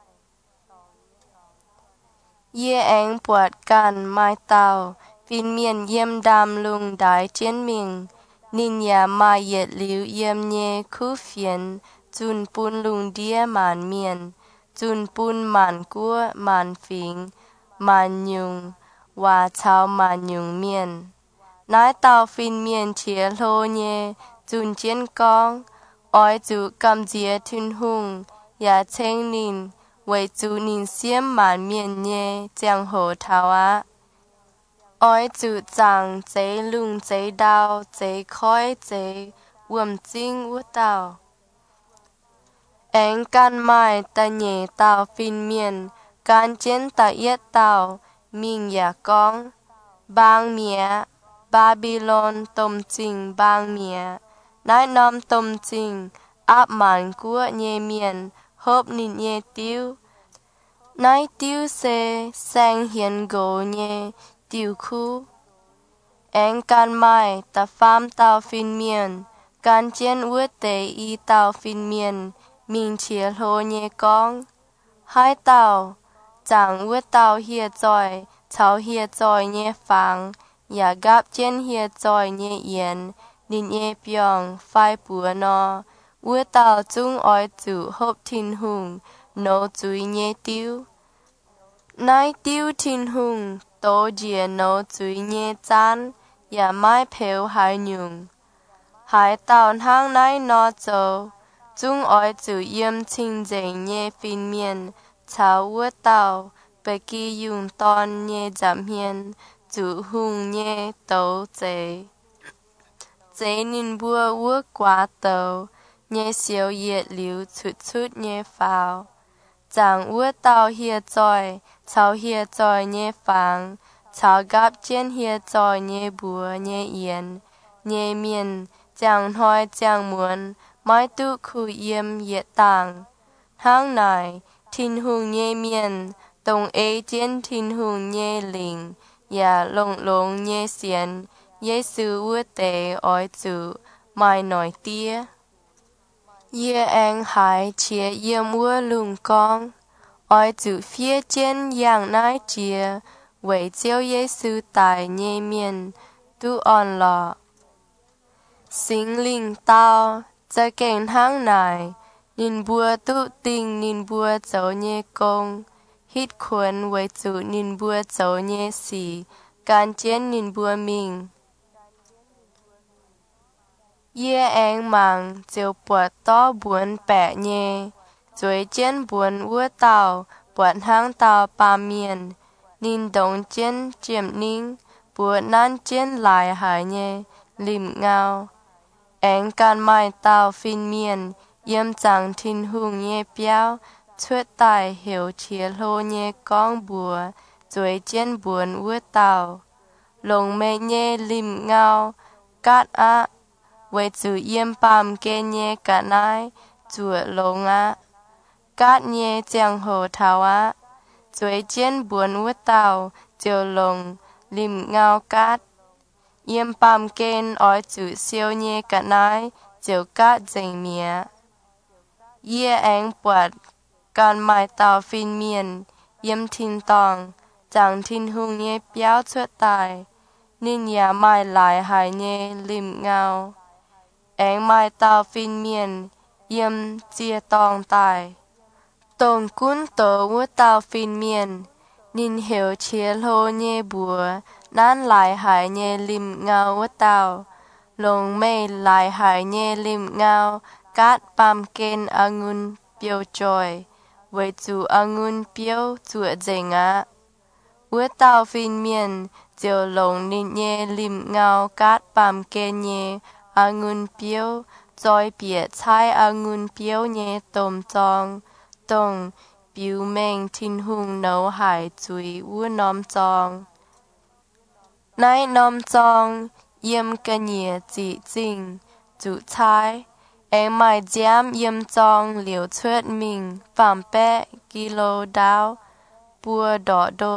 Yê anh bọt gan mai tàu, viên miền yếm đam lung đái chiến mình. Nín ya mai yết liu yếm nhé khu phiền, dùn bún lung đĩa màn miền. Dùn bún màn cua màn phình, màn nhung, và cháu màn nhung miền. Nái tàu phiên miền chia lô nhé, dùn chiến con, oi dù cầm dìa thun hung, ya chênh nín. Vậy chú nín xiêm màn miền nhé, giang hồ thảo á. Ôi chú chẳng chế lung chế đào, chế khói chế, uổng chính út tàu. Anh can mai ta nhé tàu phiên miền, can chén ta yết tàu, mình ya con. Bang mía, Babylon tôm chinh bang mía, nái nom tôm chinh, áp màn của nhé miền, hộp nín nhé tiêu. Nái tiêu xe sang hiền gỗ nhé tiêu khu. Anh can mai ta pham tàu phiên miền, can chén ua tế y tàu phiên miền, mình chia hô nhé con. Hai tàu, chẳng ua tàu hiệt dòi, cháu hiệt dòi nhé phang, ya gap chén hiệt dòi nhé yến, nín nhé biong, phai bùa nò. Ua tàu chung oi chủ hộp thìn hùng, nô chui nhé tiêu. Nái tiêu thìn hùng, tô dìa nô chui nhé chan, ya mai phèo hải nhung. Hải tàu hang nái nò châu, chung oi chủ yếm chinh dành nhé phiên miền, cháu ua tàu, bà kỳ dùng ton nhé giảm hiền, chủ hùng nhé tấu chế. Chế nín bùa ua quá tàu, nhé siêu yết liu chút chút nhé phao. Chẳng ua tàu hiệt dòi, cháu hiệt dòi nhé phang, cháu gap chén hiệt dòi nhé bùa nhé yến, nhé miền, chẳng hoi chẳng muốn, mãi tụ khu yếm yết tàng. Hang này, thìn hùng nhé miền, tông ê chén thìn hùng nhé linh, ya lông lông nhé xiên, yê sư ua tế oi chủ, mai nói tía. Yê anh hải chia yếm ua lung con, ỏi chủ phía trên yang nai chia为救耶稣tại nhê miền tu on lọ sinh linh taoจะเก่งทั้งนายนินบัวตุติงนินบัวเจ้าเยกงฮิตควรไว้จุนินบัวเจ้าเยสีการเจียนนินบัวมิงเย่แองมังเจียวปวดต้อบวนแปะเยจวยเจียนบวนวัวเต่าปวดห้างเต่าปาเมียนนินดงเจียนเจียมนิ่งปวดนั่นเจียนหลายหายเยริมเงาแองการไม้เต่าฟินเมียนเยี่ยมจังทินหุงเย่เปียวช่วยตายเหวเชียโลเย่ก้องบัวจวยเจียนบวนวัวเต่าลงเมเย่ริมเงากาดอะไว้จูเยี่ยมปามเกเย่กะนายจัวลงอะกาดเย่เจียงโหทาวะจวยเจียนบวนวัวเต่าเจียวลงริมเงากาดเยี่ยมปามเกนอ้อยจูเซียวเย่กะนายเจียวกาดเจงเมียเย่แองปวดการไม้เต่าฟินเมียนเยี่ยมทินตองจังทินหุงเย่เปียวช่วยตายนินยาไม้หลายหายเย่ริมเงาแองไม้เต่าฟินเมียนเยี่ยมเจียตองตายตรงกุ้นโตวัวเต่าฟินเมียนนินเหวเชียโลเย่บัวนั่นหลายหายเย่ริมเงาวัวเต่าลงไม่หลายหายเย่ริมเงากาดปามเกนองุนเปียวจอยไว้จูองุนเปียวจัวเจงะวัวเต่าฟินเมียนเจียวลงนินเย่ริมเงากาดปามเกนเย่องุนเปียวจอยเปียใช้องุนเปียวเย่ต้มจองตงปิวเมงทินหุงเนาหายจุยวัวน้อมจองในน้อมจองเยี่ยมกันเย่จีจริงจุใช้เอ็งไม่เจียมเยี่ยมจองเหลียวเชิดมิงฝ่ามแปะกิโลดาวปัวดอโด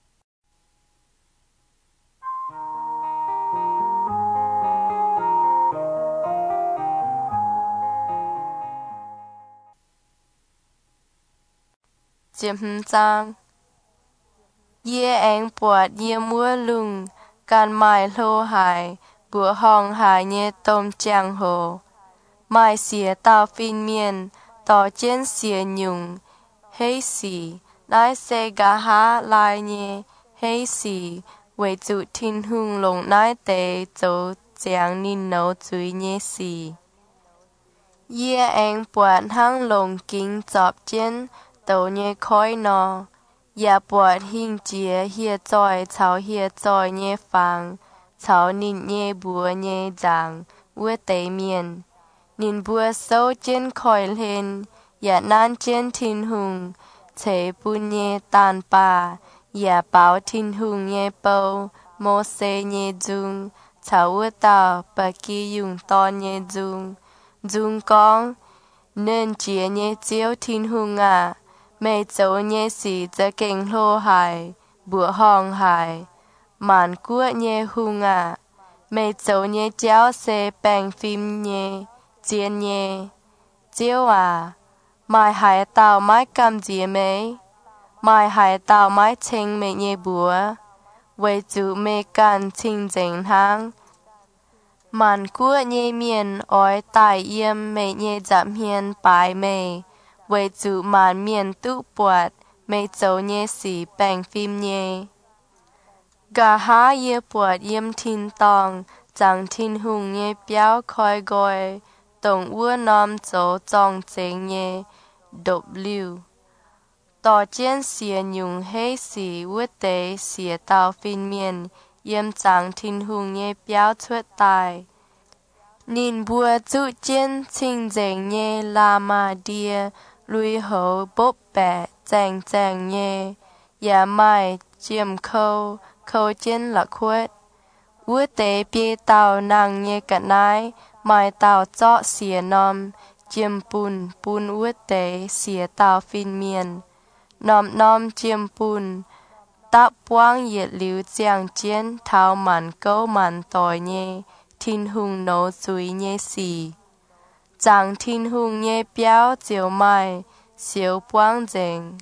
เจียมจางเย่แองปวดเยี่ยมวัวลุงการไม้โลหายบัวห้องหายเย่ต้มเจียงโหไม้เสียเต่าฟินเมียนต่อเจียนเสียยุงเฮสีนายเซกาฮาลายเย่เฮสีไว้จุทินหุงลงนายเตโจเจียงนินโนจุยเย่สีเย่แองปวดทั้งลงกิ้งจอบเจียนโตเย่คอยนออย่าปวดหิ่งเจียเฮียจอยเฉาเฮียจอยเย่ฟังเฉานินเย่บัวเย่จางวัวเตเมียนนินบัวโซเจียนคอยเลนอย่านานเจียนทินหุงเฉปุญเย่ตานป่าอย่าเป่าทินหุงเย่เปาโมเซเย่จุงเฉาวัวเต่าปะกียุงตอนเย่จุงจุงกองเนินเจียเย่เจียวทินหุงอ่ะไม่โจเย่สีจะเก่งโลหายบัวห้องหายหมานกัวเย่หุงอ่ะไม่โจเย่เจ้าเซแปงฟิมเย่เจียนเย่เจียวอ่ะไม่หายเต่าไม้กำเจียไหมไม่หายเต่าไม้เชงไม่เย่บัวไว้จูเมกันชิงเจงทางมันกัวเย่เมียนอ้อยตายเยี่ยมไม่เย่จับเฮียนปลายไม่ไว้จูมันเมียนตุปวดไม่โจเย่สีแปงฟิมเย่กะหาเย่ปวดเยี่ยมทินตองจังทินหุงเย่เปียวคอยกอยตรงวัวน้อมโจจองเจงเย่ดบลิวต่อเจียนเสียยุงให้สีวัวเตเสียเตาฟินเมียนเยี่ยมจังทินหุงเย่เปียวช่วยตายนินบัวจุเจียนชิงเจงเย่ลามาเดียลุยโหบบแปะแจงแจงเย่อย่าไม่เจียมเขาเจียนละขวดวัวเตเปียเต่านางเย่กะนายไม้เต่าเจาะเสียนอมเจียมปุนวัวเตเสียเต่าฟินเมียนน้อมเจียมปุนตับปวางเหยียดหลิวเจียงเจียนเท้ามันเก้ามันต่อยเย่ทินหุงโนจุยเย่สีจังทินหุงเย่เปียวเจียวไม้เสียวปวางเจงต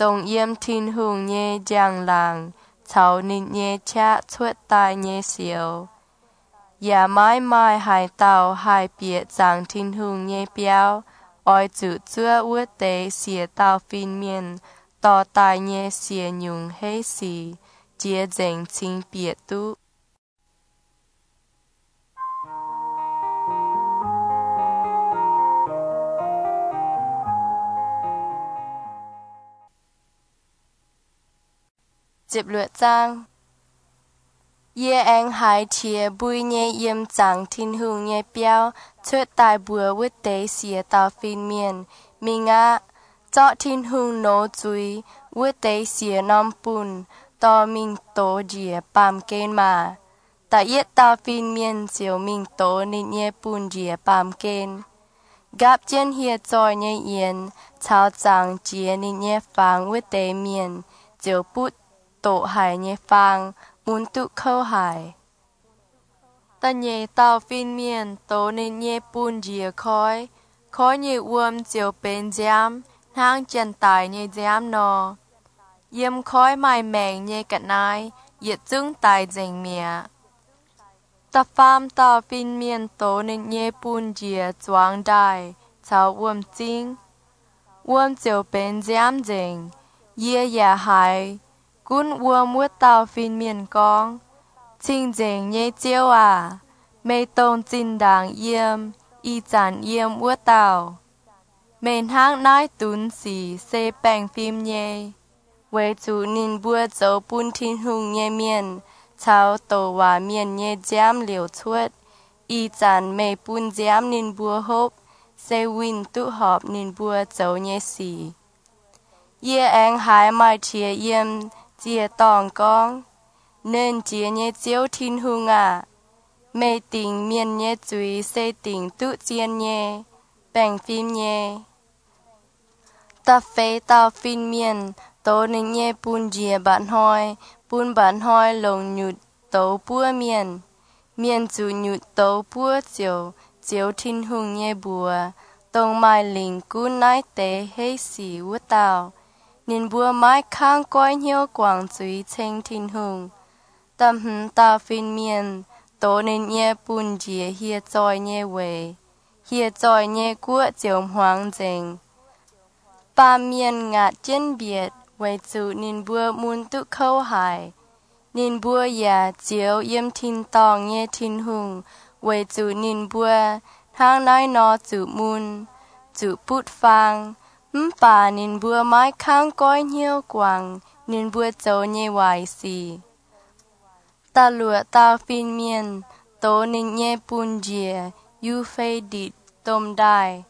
tông yếm thiên hùng nhé giang làng, cháu nịnh nhé cha chuột tai nhé xìu. Dạ mãi mãi hai tàu hai biệt giang thiên hùng nhé béo, oi chủ chúa ua tế xìa tàu phiên miền, tò tai nhé xìa nhung hê xì, chia dành chính biệt tú. Dịp lựa trang Ye anh hai chia bùi nhé yếm giang thiên hùng nhé béo, chuột tai bùa ua tế xìa tàu phiên miền, mình á, cho thiên hùng nô chui, ua tế xìa nòm bùn, tò mình tố dìa bàm kên mà. Ta yết tàu phiên miền diều mình tố nịnh nhé bùn dìa bàm kên. Gạp chân hiê tròi nhé yên, chào giang dìa nịnh nhé phang ua tế miền, diều bút tổ hải nhé phang, muốn tụ khâu hải. Ta nhé tàu phiên miền tố nịnh nhé bùn dìa khói, khói nhé uôm diều bên giam, hang chân tài nhé giam nò. Yếm khói mai mèng nhé cận ai, yết dưng tài dành mẹ. Ta pham tàu phiên miền tố nịnh nhé bùn dìa choáng đài, chào uôm chinh. Uôm diều bên giam dành, yê dạ hải, cún uôm ua tàu phiên miền con. Chinh dành nhé chiêu à, mê tôn chinh đàng yêm, y chán yêm ua tàu. Mền hang nái tún xì xê bèng phim nhé. Quê chú nín bùa dấu bùn thiên hùng nhé miền, cháu tổ hòa miền nhé giam liều chuột. Y chán mê bùn giam nín bùa hộp, xê win tụ họp nín bùa dấu nhé xì. Yê anh hai mai chia yêm, chia tòng con. Nên chia nhé chiếu thiên hùng à. Mê tình miền nhé chúi xê tình tụ chiên nhé, bèng phim nhé. Ta phê tao phiên miền, tố nịnh nhé bùn dìa bùn bạn hoi lồng nhụt tố bùa miền. Miền chủ nhụt tố bùa chiều, chiều thiên hùng nhé bùa, tông mai linh cú nái tế hê xì ua tao. Nín bùa mái khang coi nhiêu quảng chúi chênh thiên hùng. Tâm hứng tao phiên miền, tố nịnh nhé bùn dìa hìa choi nhé wê, hìa choi nhé cua chiều hoang dành. Ba miền ngạt chân biệt, quay chủ nín bùa muốn tụ khâu hải. Nín bùa ya chiếu yếm thiên tòng nhé thiên hùng, quay chủ nín bùa, thang nói nó chủ mùn, chủ bút phang. Bà nín bùa mái khang coi nhiêu quảng, nín bùa châu nhé hoài xì. Ta lụa tao phiên miền, tố nín nhé bùn dìa, yu phê đít tôm đài.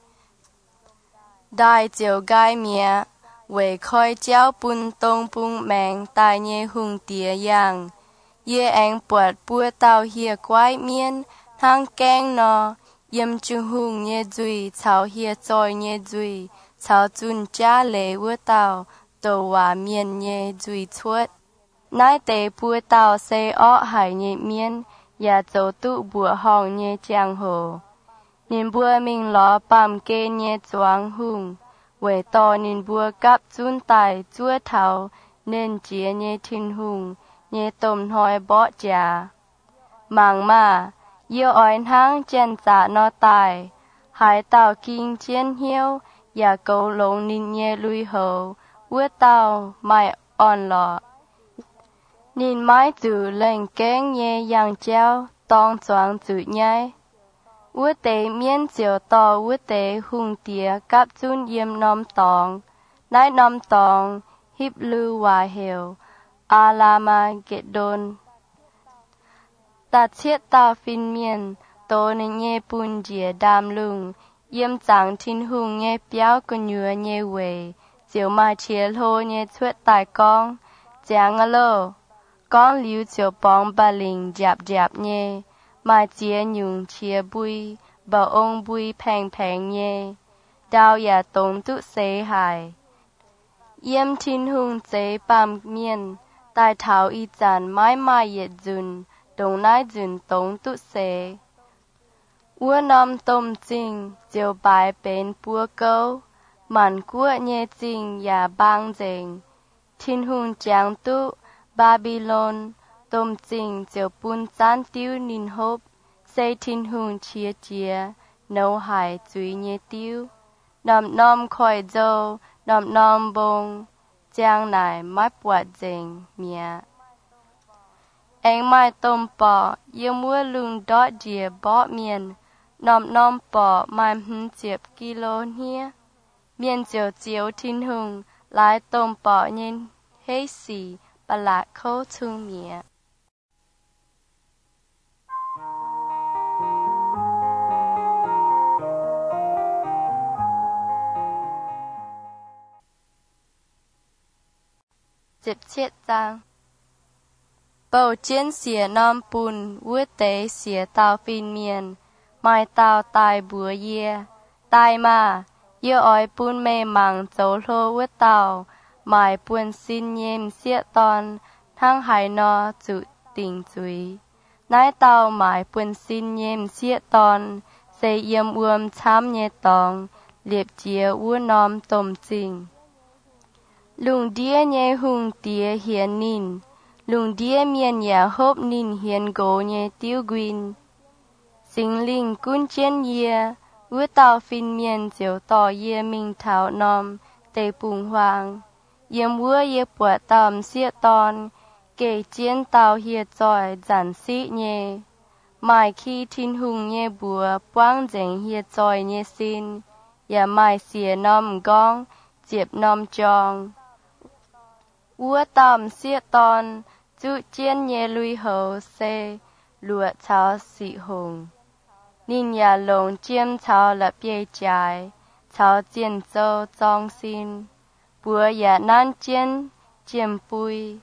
Đại chiều gai mía, về khói chéo bùn tông bùn mèng tài nhé hùng tía yang. Yê anh bọt bùa tàu hìa quái miên, thang keng nò, yếm chung hùng nhé dùi, cháu hìa tròi nhé dùi, cháu chun cha lệ bùa tàu, tổ hòa miên nhé dùi chuột. Nái tế bùa tàu xê ọ hải nhé miên, ya dấu tụ bùa hòng nhé chàng hồ. Nín bùa mình ló bàm kê nhé choáng hùng, về tò nín bùa cắp chun tài chúa thảo, nên chia nhé thiên hùng, nhé tôm hoi bó chà. Màng mà, yêu oin hang chen dạ nó tài, hải tàu kinh chiên hiếu, ya cầu lông nín nhé lui hầu, ua tàu mai on lọ. Nín mái chủ lệnh kén nhé yang chéo, tông choáng chủ nhai. Ua tế miên chiều tò ua tế hùng tía cắp chun yếm nóm tòng, nái nóm tòng, hiếp lưu hòa hiểu, alama ghét đôn. Ta chiết tao phiên miên, tố nê nhé bùn dìa đam lung, yếm chẳng thiên hùng nhé béo cô nhua nhé wê, chiều mai chia lô nhé chuột tài con, chàng à lô, con liu chiều bóng bà linh dạp nhé. Mai chia nhung chia bùi, bảo ông bùi phèn nhé, đào ya tông tụ xế hải. Yếm thiên hùng chế bàm miên, tài thảo y chán mãi mai yết dùn, đồng nái dùn tông tụ xế. Ua nòm tôm chinh, diều bài bên bùa câu, màn của nhẹ trình và bang dành. Thiên hùng giang tu Babylon, tôm trình chiều bún chán tiêu nín hộp, xây thiên hùng chia chia, nấu hải chuối nhẹ tiêu. Nòm nòm khỏi dâu, nòm nòm bông, giang nải mái bọt dành mía. Anh mai tôm bò, yêu mua lung đọt dìa bọ miền, nòm nòm bò mai chiếp kilo nhé. Miền chiều chiều thiên hùng, lại tôm bò nhìn hế xì, bà lạc khâu thương mía. Dịp chết giang. Bầu chiến xìa nòm bùn, vua tế xìa tàu phìn miền, mai tàu tài bùa yê, tài mà, yêu oi bùn mê măng dấu lô vua tàu, mai bùn xin nhêm xịa tòn, thang hải nò chủ tình chuối. Nái tàu mai bùn xin nhêm xịa tòn, xây yếm uôm chám nhẹ tòng, liệp chia vua nòm tôm trình. Lung đĩa nhẹ hùng tía hiền nín, lung đĩa miền nhà hộp nín hiền gỗ nhẹ tiêu quyên. Sinh linh cún chén yê, vua tàu phìn miền chiều tỏ yê mình thảo nòm, tê bùng hoàng. Yếm vua yê bọt tòm xịa tòn, kể chén tàu hiệt giỏi giản sĩ nhẹ. Mai khi thiên hùng nhẹ bùa, quang dành hiệt giỏi nhẹ xin, yà mai xìa nòm gong, diệp nòm tròn. Vua tòm xịa tòn, chú chiên nhẹ lùi hầu xê, lụa cháu xị hùng. Nín nhà lồng chiêm cháu lập bê trái, cháu chiên dâu dòng xin. Bùa nhà nan chiên, chiêm bùi.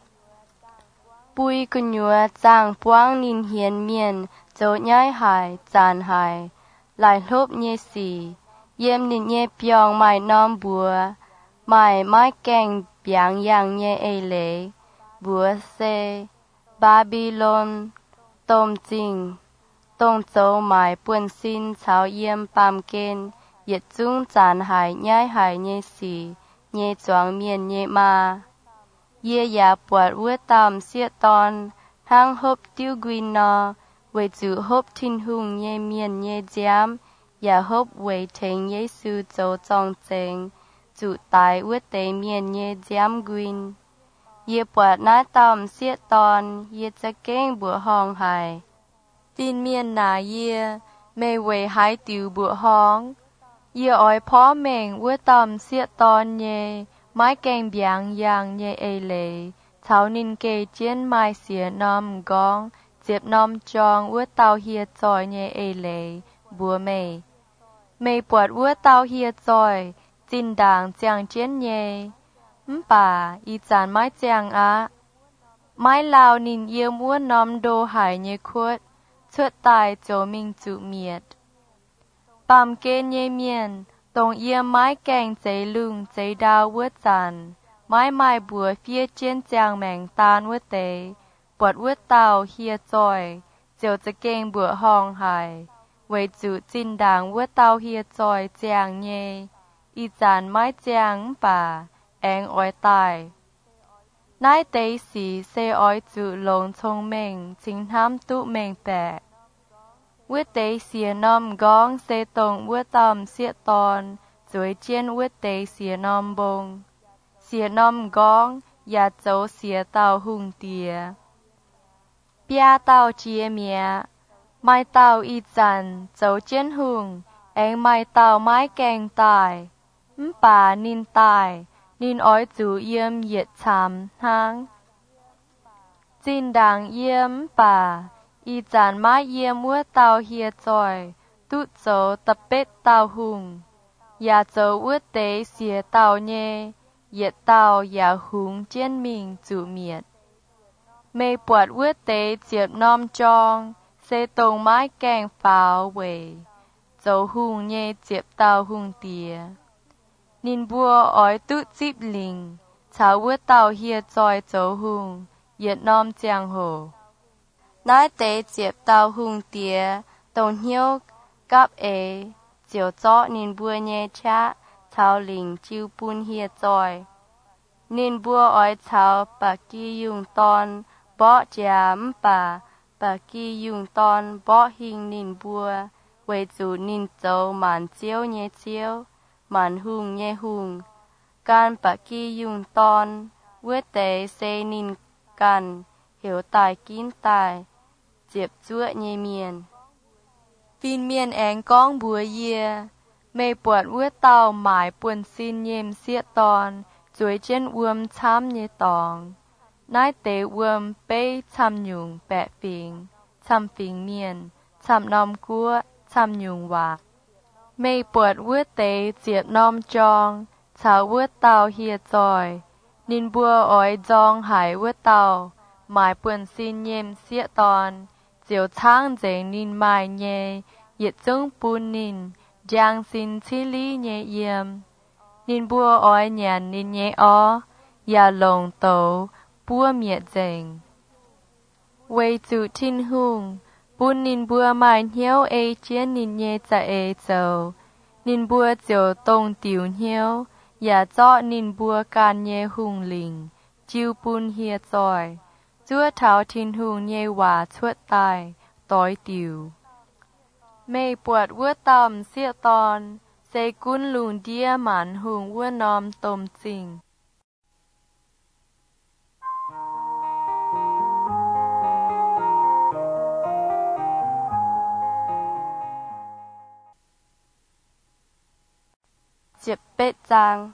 Bùi cú nhua giang buông nín hiền miền, dấu nhai hải, giàn hải. Lại lốp nhẹ xì, yếm nín nhẹ biong mai nòm bùa. Mai mai kèng biang yang nhẹ ê lệ, bùa xê, Babylon, tôm trình. Tông châu mai buồn xin cháu yếm bàm kên, yết dung giàn hải nhẹ xì, nhẹ choáng miền nhẹ ma. Yê yà bọt vua tàm xịa tòn, thang hộp tiêu quyên nò, với chủ hộp thiên hùng nhẹ miền nhẹ giám, yà hộp với thênh nhẹ sư châu trọng chênh, chủ tài vua tế miền nhẹ giám quyên. Yê bọt nái tàm xịa tòn, yê cha kênh bùa hong hải. Tin miền nà yê, mê vầy hải tiểu bùa hong. Yê oi phó mệnh vua tàm xịa tòn nhẹ, mai kèng biang yang nhẹ ê lệ, cháu nín kê chiên mai xìa nòm gong, diệp nòm tròn vua tàu hiệt giỏi nhẹ ê lệ, bùa mê. Mê bọt vua tàu hiệt giỏi, chín đàng giang chiên nhẹ. Bà, y chán mai giang á. Mai lao nín yếm vua nòm đô hải nhẹ khuất, chuột tài chỗ mình chủ miệt. Bàm kê nhẹ miền, tông yếm mai kèng giấy lung giấy đào vua chán, mai mai bùa phía trên giang mèng tàn vua tế, bọt vua tàu hiệt giỏi, chiều cha kênh bùa hong hải, với chủ chín đàng vua tàu hiệt giỏi giang nhẹ, y chán mai giang bà, anh oi tài. Nái tế xì xê oi chủ lông thông minh, chính tham tụ mình bẹ. Vua tế xìa nòm gong xê tông vua tòm xịa tòn, rồi chiên vua tế xìa nòm bông. Xìa nòm gong, yà châu xìa tàu hùng tìa. Bia tàu chia mía, mai tàu y chăn, châu chiên hùng, anh mai tàu mai kèng tài. Bà nín tài, nín oi chủ yếm yết chám thang. Chín đàng yếm bà, y chán mai yếm vua tàu hiệt giỏi, tụt châu tập bết tàu hùng. Yà châu vua tế xìa tàu nhẹ, yết tàu yà hùng chiên mình chủ miệt. Mê bọt vua tế diệp nòm tròn, xê tông mai kèng pháo vầy, châu hùng nhẹ diệp tàu hùng tìa. Nín bùa oi tụt dịp linh, cháu vua tàu hiệt giỏi châu hùng, yết nòm giang hồ. Nái tế diệp tàu hùng tìa, tông hiếu gấp ế, chiều chó nín bùa nhẹ chá, chào lình chiêu bún hìa tròi nín bùa ói chào bà kỳ dùng tòn bó chám bà kỳ dùng tòn bó hình nín bùa quay chủ nín châu màn chiếu nhé chiếu màn hùng nhé hùng can bà kỳ dùng tòn vữa tế xê nín can hiểu tài kín tài diệp chúa nhé miền phiên miền ánh con bùa yê mê bọt vữa tàu mải buồn xin nhêm xiết tòn chuối trên uom chăm nhé tòng nái tế uom bê chăm nhung bẹ phình chăm phình miền chăm nòm cua chăm nhung wạc mê bọt vữa tế diệp nòm tròn chào vữa tàu hìa tròi nín bùa ói giong hải vữa tàu mải buồn xin nhêm xiết tòn diều tháng dễ nín mải nhé yết dưng bùn nín giang xin chi lý nhé yếm nín bùa ói nhàn nín nhé ó ya lồng tàu bùa miệt dành quay chủ thiên hùng bùn nín bùa mải hiếu ê chiến nín nhé cha ê châu nín bùa diều tông tiểu hiếu ya cho nín bùa can nhé hùng lình chiêu bùn hìa tròi chúa thảo thiên hùng nhé hòa chuột tài tối tiểu mê bọt vữa tầm xiết tòn xây cún lùn đĩa màn hùng vữa nòm tôm chinh Diệp bết giang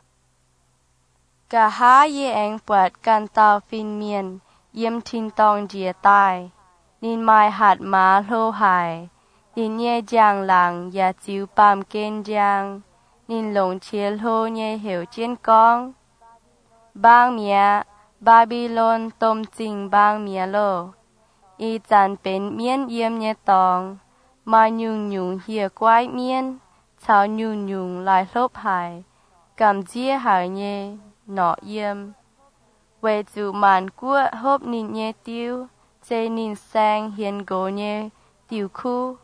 cả há yê anh bọt can tàu phiên miền yếm thiên tông dìa tai nín mai hạt má lô hải nín nhé giang làng ya chiếu bàm kên giang nín lồng chiếc hô nhé hiểu chiến con bang mía Babylon tôm chinh bang mía lô y chàn bên miên yếm nhé tòng mà nhung nhung hìa quái miên chào nhung nhung lại lốp hải cầm dĩa hải nhé nọ yếm về chủ màn cua hốp nín nhé tiêu chế nín sang hiền gỗ nhé tiêu khu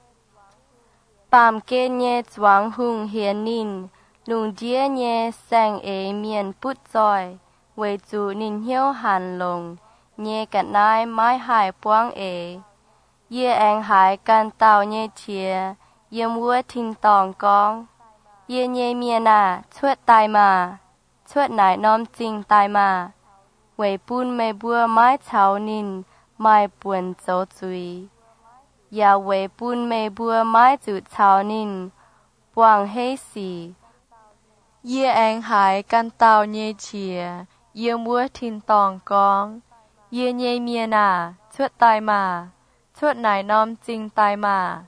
bàm kên nhé choáng hùng hiền nín lùng đĩa nhé sang ế miền bút giỏi về chủ nín hiếu hàn lồng nhé cả nai mái hải quang ế yê anh hải can tàu nhé chìa yếm vua thinh tòng con yê nhé miền à chuột tài mà chuột nải nòm chinh tài mà về bún mê bùa mái chào nín mai buồn dấu chuối ya về bún mê bùa mái chủ chào nín quang hê xì yê anh hải can tàu nhé chìa yếm vua thinh tòng con yê nhé miền à chuột tài mà chuột nải nòm chinh tài mà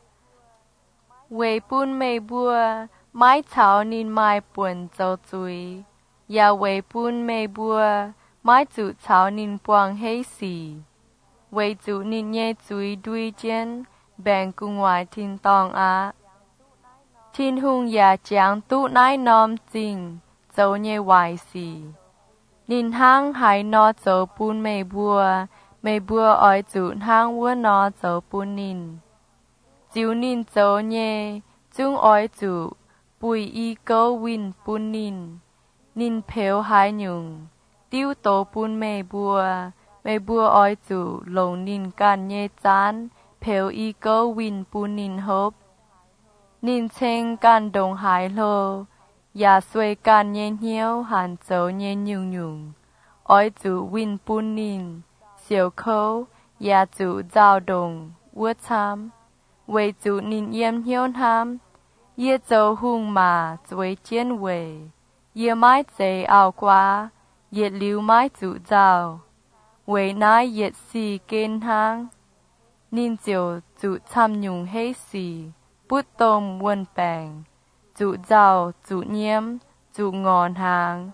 về bún mê bùa mái chào nín mai buồn dấu chuối ya về bún mê bùa mái chủ chào nín quang hê xì về chủ nín nhé chuối đuôi chén bèn cung ngoài thiên tòng á thiên hùng ya giang tu nai nòm chinh dấu nhé hoài xì nín hang hải nọ dấu bún mê bùa ói chủ hang vua nọ dấu bún nín chiếu nín dấu nhé chung ói chủ bùi y câu win bún nín phèo hải nhung tiêu tố bún mê bùa ói chủ lồng nín can nhé chán phèo y câu win bún nín hốp nín chênh can đồng hải lô ya xuôi can nhé hiếu hàn dấu nhé nhung nhung ói chủ win bún nín xiêu khâu ya chủ giao đồng vua chám về chủ nín yếm hiếu ham yê dấu hùng mà chuối chiến về yê mái chế ảo quá yê lưu mái chủ giao về nái yê xì kên hang nín diều chủ chăm nhung hê xì bút tôm quân bèng chủ giao chủ nhiễm chủ ngọn hàng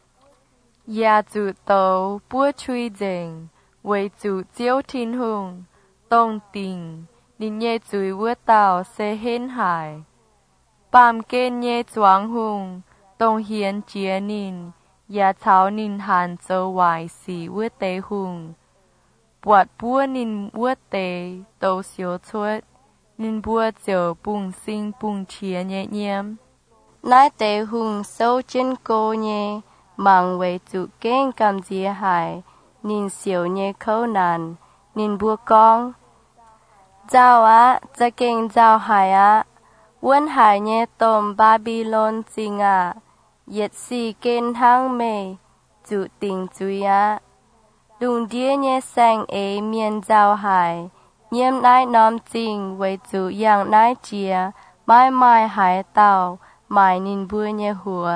ya chủ tàu búa chui dành về chủ chiếu thiên hùng tông tình nín nhé chuối vua tàu xe hên hải bàm kên nhé choáng hùng tông hiến chia nín ya cháo nín hàn châu hoài xì vua tế hùng bọt búa nín vua tế tàu xíu chuột nín búa chiều bùng sinh bùng chia nhẹ nhiễm nái tê hùng sâu trên cô nhé mang về chủ kênh cầm dìa hải nín xỉu nhé khâu nàn nín bùa con Giao á za kênh giao hải á Quân hải nhé tôm Babylon chính á Yết xì kênh hang mê chủ tình chui á Đùng đĩa nhé sang ế miền giao hải Nhiêm nái nóm chính với chủ yang nái chia Mai mai hải tàu mai nín bùa nhé hùa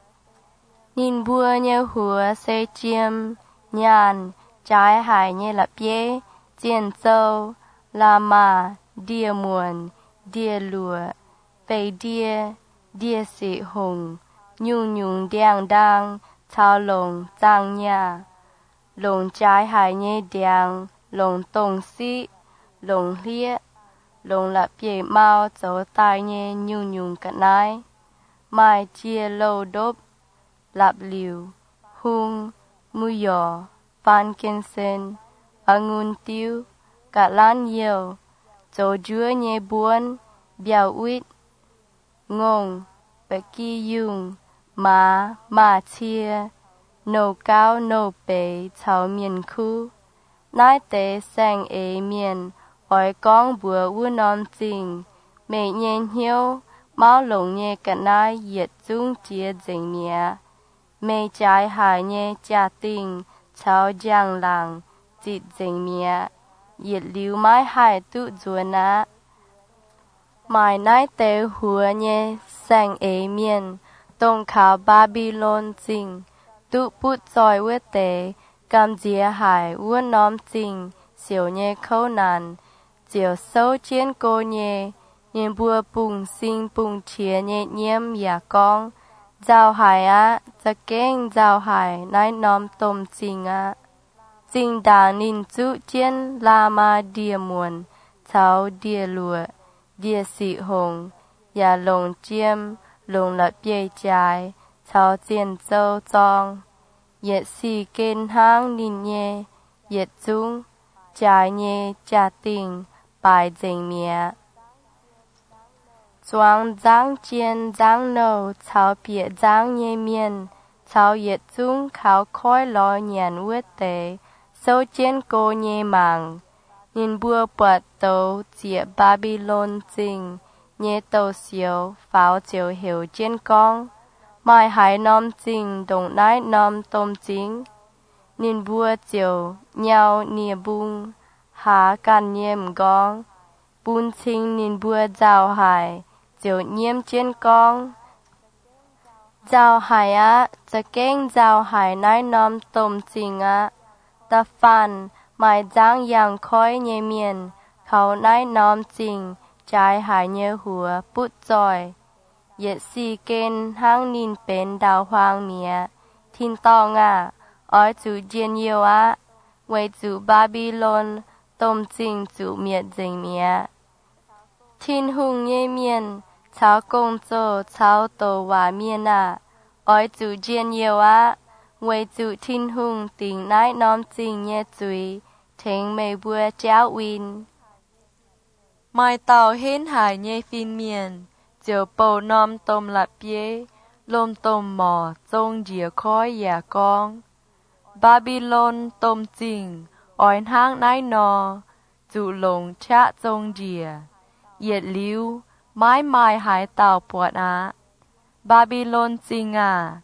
Nín bùa nhé hùa sẽ chiêm nhàn trái hải nhé lập yế Chiên châu la ma đia muôn đia lùa Bày đia sĩ hùng nhung nhung điang đang Chào lồng trang nhà Lồng trái hải nhé điang Lồng tông sĩ Lồng liết Lồng lập yế mau dấu tai nhé nhung nhung cả nái Mai chia lâu đốp Lạp liu Hung Mù yò Phan kiên sen Angun tiêu Cả lan nhiều Dấu dưa nhé buôn Biao uýt Ngông Bạc kỳ yung Ma chia Nô cao nô bế Chào miền khu Nái tế sang ế miền Ôi con bùa vua nóm chính Mẹ nhé hiếu Máu lồng nhé cả nái Yết dung chia dành mẹ Mẹ trái hải nhé cha tình Chào giang làng Dịt dành mẹ Yết liu mái hải tụ dùa ná Mai nái tế hùa nhé sang ế miền Tông khảo Babylon chính Tụ bút dòi vua tế Cầm dìa hải vua nóm chính Xỉu nhé khâu nàn Diệu sâu chiến cô nhé Nhìn bùa bùng sinh bùng chia nhé nhiễm giả con Giao hải á Za kênh giao hải nái nóm tôm chính á Chính đàng nín dụ chiến la ma đia muôn Chào đia lùa Đia sĩ hùng Yà lồng chiêm Lồng lập yế trái Chào chiên châu chong Yết xì kênh hang nín nhé Yết dung Trái nhé cha tình Bài dành mẹ Choang giang chiên giang nâu Chào bịa giang nhé miền Chào yết dung khảo khói lo nhàn vượt tế Sâu chiên cô nhé mạng Nhìn bùa bọt tấu Dịa Babylon chính Nhé tấu xíu Pháo chiều hiểu chiên con Mai hải nóm chính Đồng nái nóm tôm chính Nhìn bùa chiều Nhau nìa bung Há can nhiêm gong Bún chính nín bùa giao hải Chiều nhiêm chiên con Giao hải á Za kênh giao hải nái nóm tôm chính á Ta phan Mai giang yang khói nhé miền Khảo nái nóm chính Trái hải nhé hùa bút dòi Yết xì kênh hang nín bến đào hoang mía Thiên tông á Ói chủ diên yêu á Với chủ Babylon Tôm chính chủ miệt dành mía Thiên hùng nhé miền Chào công dô chào tổ hòa miền á Ói chủ diên yêu á Với chủ thiên hùng tình nái nóm chính nhé chúi Thính mê bùa cháu win Mai tàu hên hải nhé phiên miền Chiều bầu nóm tôm lạp yế Lôm tôm mò Dông dìa khói giả con Babylon tôm chính Ói hang nái nò Chủ lồng chá dông dìa Yết liu Mái mai hải tàu bọt á Babylon chính à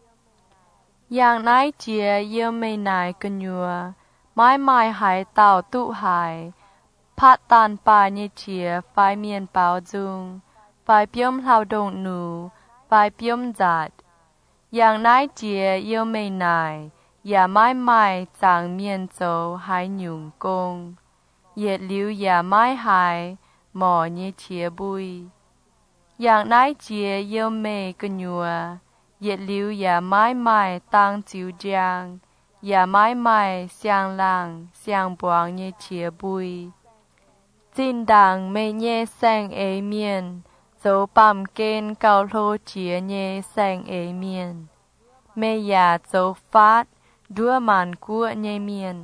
Yang nái chìa yêu mê nài cân nhùa Mái mai hải tàu tụ hải Phát tàn bà nhé chìa Phai miền báo dung Phai biếm lao động nụ Phai biếm giặt Yang nái chìa yêu mê nài Yà mái mai chẳng miền dấu hải nhung công Yết liu yà mái hải Mò nhé chìa bùi Yang nái chìa yêu mê cân nhùa Yết liu yà mái mai tăng chiu giang Yà mái mai xiang lang xiang buang nhé chìa bùi Chính đàng mê nhé sang ế miền Dấu bàm kênh cao lô chìa nhé sang ế miền Mê yà dấu phát Đua màn của nhé miền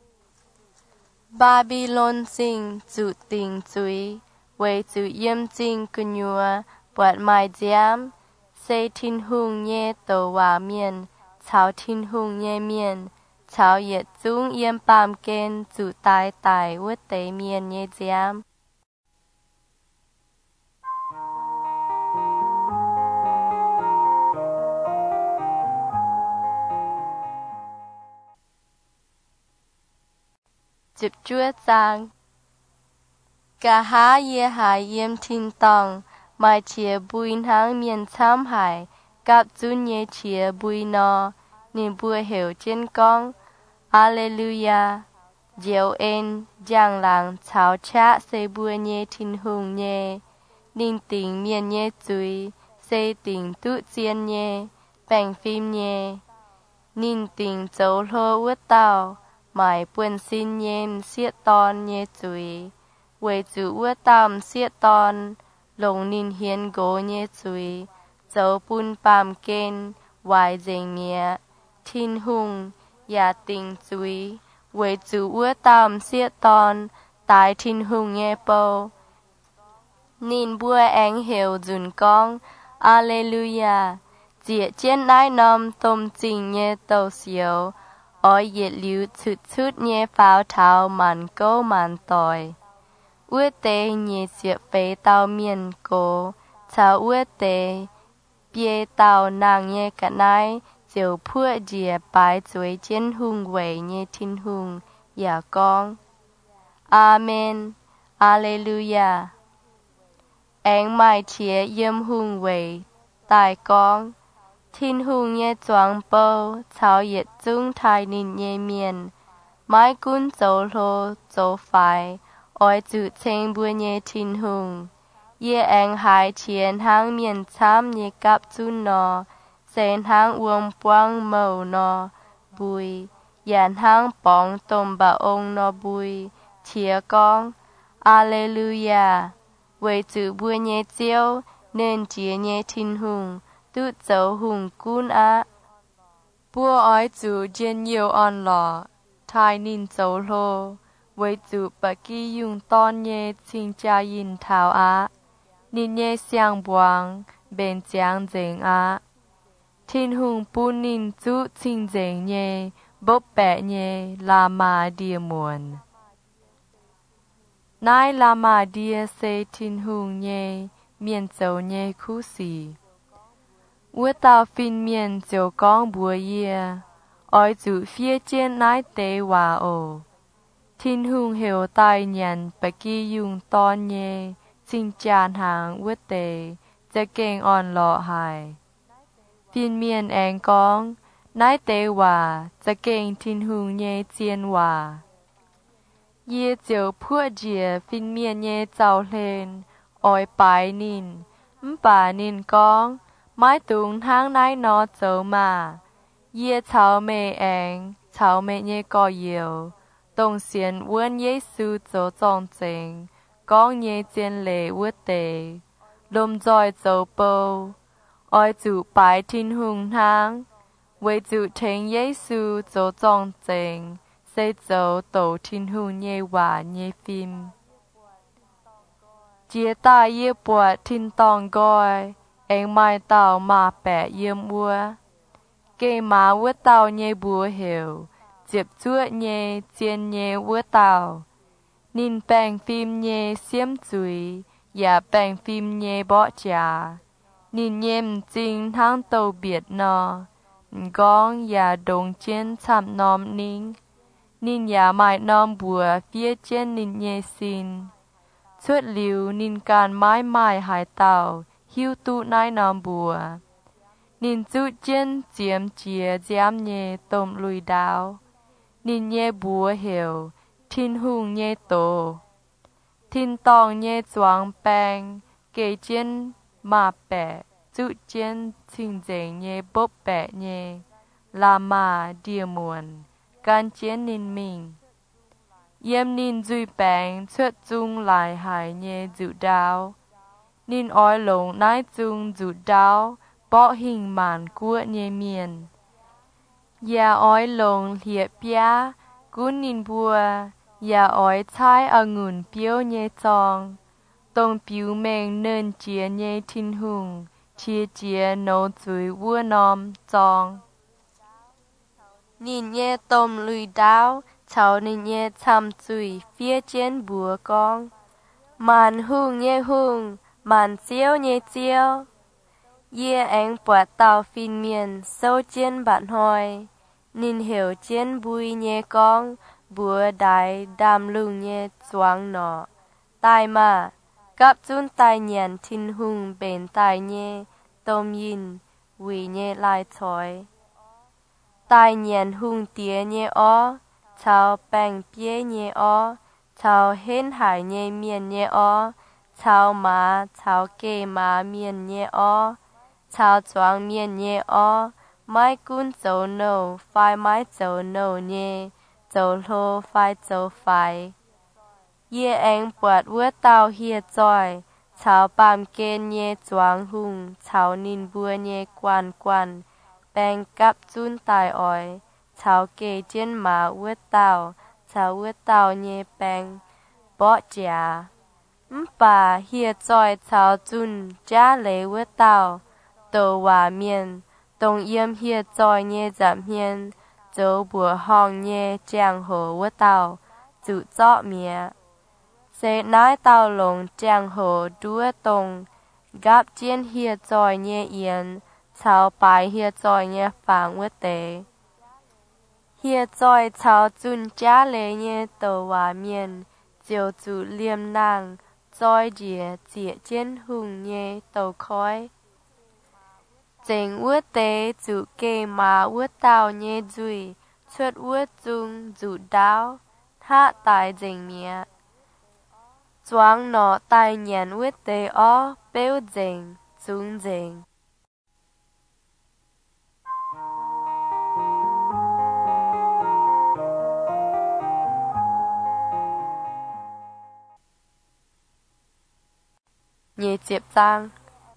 Babylon chính chủ tình chúi Với chủ yếm chính cân nhùa Bọt mai giám xây thiên hùng nhé tổ hòa miền cháo thiên hùng nhé miền cháo yết dung yếm bàm kên chủ tài tài vứt tế miền nhé giám chụp chúa giang cả há ye hải yếm thiên tòng mai chia bùi hang miền tham hải gặp chun ye chia bùi nọ nên bùa hiểu trên con Alleluia diệu en giang làng cháo cha xây bùa ye thiên hùng ye ninh tình miền ye chui xây tình tự chiên ye bèn phim ye ninh tình dấu lô vứt tàu mãi buồn xin yêm xiết ton ye chui为主我当写当龙年显过耶罪，走半밤间坏人灭天空也定罪，为主我当写当大天空耶报，nên bua anh hiểu dùn con, Alleluia, diệt trên nái nom tôm trình nhé tàu xíu, oi diệt liu chút chút nhé pháo thảo màn câu màn tỏi. Ua tê nhé diệt phê tàu miền cổ, chào ua tê, bia tàu nàng nhé cả nái, diệu phua diệt bài chuối trên hùng quẩy nhé thiên hùng, dạ con. Amen, Alleluia. Anh mai chia yếm hùng quẩy, tài con. Thiên hùng nhé choáng bầu, chào yết dung thai nín nhé miền. Mai cún dấu lô, dấu phái, oi chủ chênh bùa nhé thiên hùng. Ye anh hai chiến hang miền chám nhé cặp chun nọ, sen hang uông quang màu nọ, bùi. Yàn hang bóng tôm bà ông nọ bùi, chia con. Alleluia. Với chữ bùa nhé chiếu, nên chia nhé thiên hùng, tự dấu hùng cún á. Bùa ói chữ dên nhiều on lọ, thai nín dấu lô, với chữ bà kỳ dùng ton nhé chinh cha yin thảo á. Nín nhé xiang buông, bên giang dành á. Thiên hùng bù nín chữ chinh dành nhé, bốc bẹ nhé, là mà địa muộn. Nai lama dia se thiên hùng nhé, miền dấu nhé khu xì. Ua tao phim miền dấu con bùa yê, oi dụ phía trên nai tế hòa ổ. Thiên hùng hiểu tài nhận bà kỳ dùng ton nhé, xin chàn hàng ua tế,จะเก่งอ่อนหล่อหาย Phim miền anh con, nai tế hòa, จะเก่งthiên hùng nhé chiên hòa. Ye diệu phua dìa phim miền nhé giàu lên, oi bái nín, bà nín con, mái tung hang nái nó dấu mà. Ye chào mẹ anh, chào mẹ nhé có yêu, đồng xiên uốn耶稣dấu trọng trình, con nhé chiên lệ uất tế, lùm dòi dấu bầu, oi chủ bái thiên hùng hang, với chủ thánh耶稣dấu trọng trình, xây dấu tổ thiên hùng nhé hòa nhé phim. Chia ta ye bùa thiên tòng gọi, anh mai tàu mà bẻ yếm ua. Kê má vua tàu nhé bùa hiểu, diệp chúa nhé chiên nhé vua tàu. Nín bèng phim nhé xiêm chúi, ya bèng phim nhé bỏ trà. Nín nhém chính thang tàu biệt nọ, gong ya đồng chiên chạm nòm nín. Nín ya mai nòm bùa phía trên nín nhé xin. Suốt liu nín can mãi mãi hải tàu, hiu tụ nai nòm bùa. Nín chú chiên chiếm chia giám nhé tôm lùi đào. Nín nhé bùa hiểu, thiên hùng nhé tổ. Thiên tòng nhé choáng bèng, kê chiên mà bẻ, chú chiên chinh dành nhé bốc bẻ nhé. Là mà địa muộn, can chiên nín mình. Yếm nín dùi bèng chuột chung lại hải nhé dụ đào. Nín ói lồng nái chung dụ đào, bỏ hình màn của nhé miền. Ya ói lồng liệp bia, cún nín bùa, ya ói chai ngùn biếu nhé chong. Tông biếu mèng nơn chia nhé thiên hùng,
chia chia nấu chuối vua nòm chong
nhìn nhẹ tôm lùi đáo cháu nhìn nhẹ chăm chuối phía trên bùa con màn hung màn chiếu nhẹ chiếu ye anh bọt tàu phin miền sâu trên bạn hoi nhìn hiểu trên bùi nhẹ con bùa đại đam lung nhẹ choáng nọ tai mà gặp chun tai nhàn thìn hung bền tai nhẹ tôm yin vì nhẹ lai thói tai nhàn hung tía nhẹ ó chào bèng bia nhẹ ó chào hên hải nhẹ miền nhẹ ó chào má chào kê má miền nhẹ ó chào choáng miền nhẹ ó mai cún dấu nâu phai mai dấu nâu nhẹ dấu lô phai dấu phai ye anh bọt vua tàu hia tròi chào bàm kên nhẹ choáng hung chào nín bùa nhẹ quan quan bèng cắp chun tai ỏi chào kê trên má vua tàu nhẹ bèng bỏ trả bà hia tròi chào chun cha lệ vua tàu tổ hòa miền đông yếm hia tròi nhẹ giảm hiền dấu bùa hong nhẹ giang hồ vua tàu chủ chọ mía sẽ nái tàu lồng giang hồ đua tông gặp chiến hia tròi nhẹ yên chào bài hia tròi nhẹ phàng vua tế hia tròi chào chun cha lệ nhẹ tổ hòa miền chiều chủ liêm nàng tròi dìa dìa chiến hùng nhẹ tàu khói chính vua tế chủ kê má vua tàu nhẹ dùi chuột vua chung chủ đáo hạ tài dình mía choáng nọ tai nhàn vua tế ó béo dình chung dình nhẹ chếp trang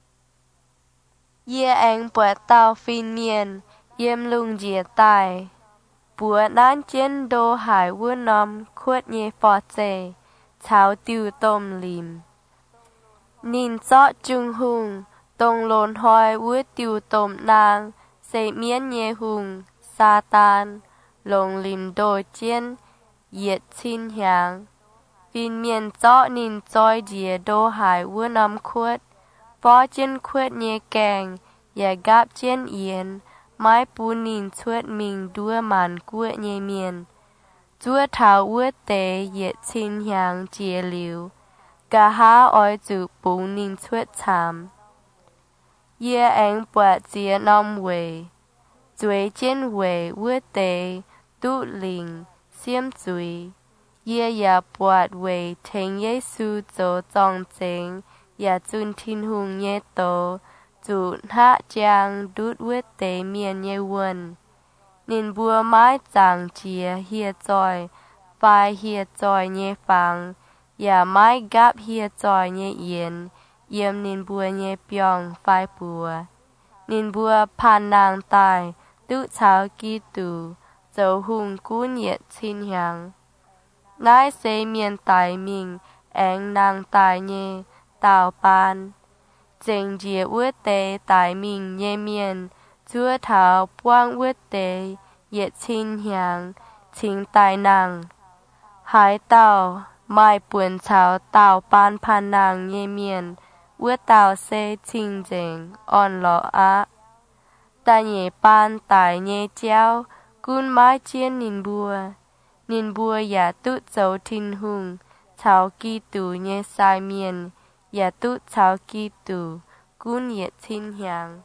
ye anh bọt tàu phin miền yếm lung dìa tài bùa nán chiến đô hải vua nòm khuất nhẹ phò chê cháo tiêu tôm lìm nín chọ chung hùng tông lồn hoi vua tiêu tôm nàng xây miến nhẹ hùng sa tan lồng lìm đô chiến yết xin hàng phin miền chọ nín choi dìa đô hải vua nòm khuất phó chiến khuất nhẹ kèng ya gap chiến yên mai pu nín chuột mình đua màn cua nhẹ miền chúa thảo vua tế yết xin hàng chia liu cả ha oi chủ bù nín chuột chạm ye anh bọt chia nom về chuối chiến về vua tế tu linh xiêm chuối ye ya bọt về thèn Giêsu cho trong chênh ya chun thiên hùng nhẹ tổ chủ hạ giang đút vua tế miền nhẹ quần nín bùa mái chàng chia hia tròi phai hia tròi nhẹ phẳng ya mái gap hia tròi nhẹ yên yếm nín bùa nhẹ piong phai bùa nín bùa pan nàng tài tự cháo kỳ tù dấu hùng cú nhiệt xin hàng nái xế miền tài mình anh nàng tài nhẹ tào pan chính dìa vua tế tài mình nhẹ miền chúa thảo quang vua tế yết xin hàng chính tài nàng hải tàu mai buồn cháo tàu pan pan nàng nhẹ miền vua tàu xê chính dình on lọ á ta nhẹ pan tài nhẹ chéo cún mái chiên nín bùa ya tự dấu thiên hùng cháo kỳ tù nhẹ sai miền ya tự cháo kỳ tù cún yết xin hàng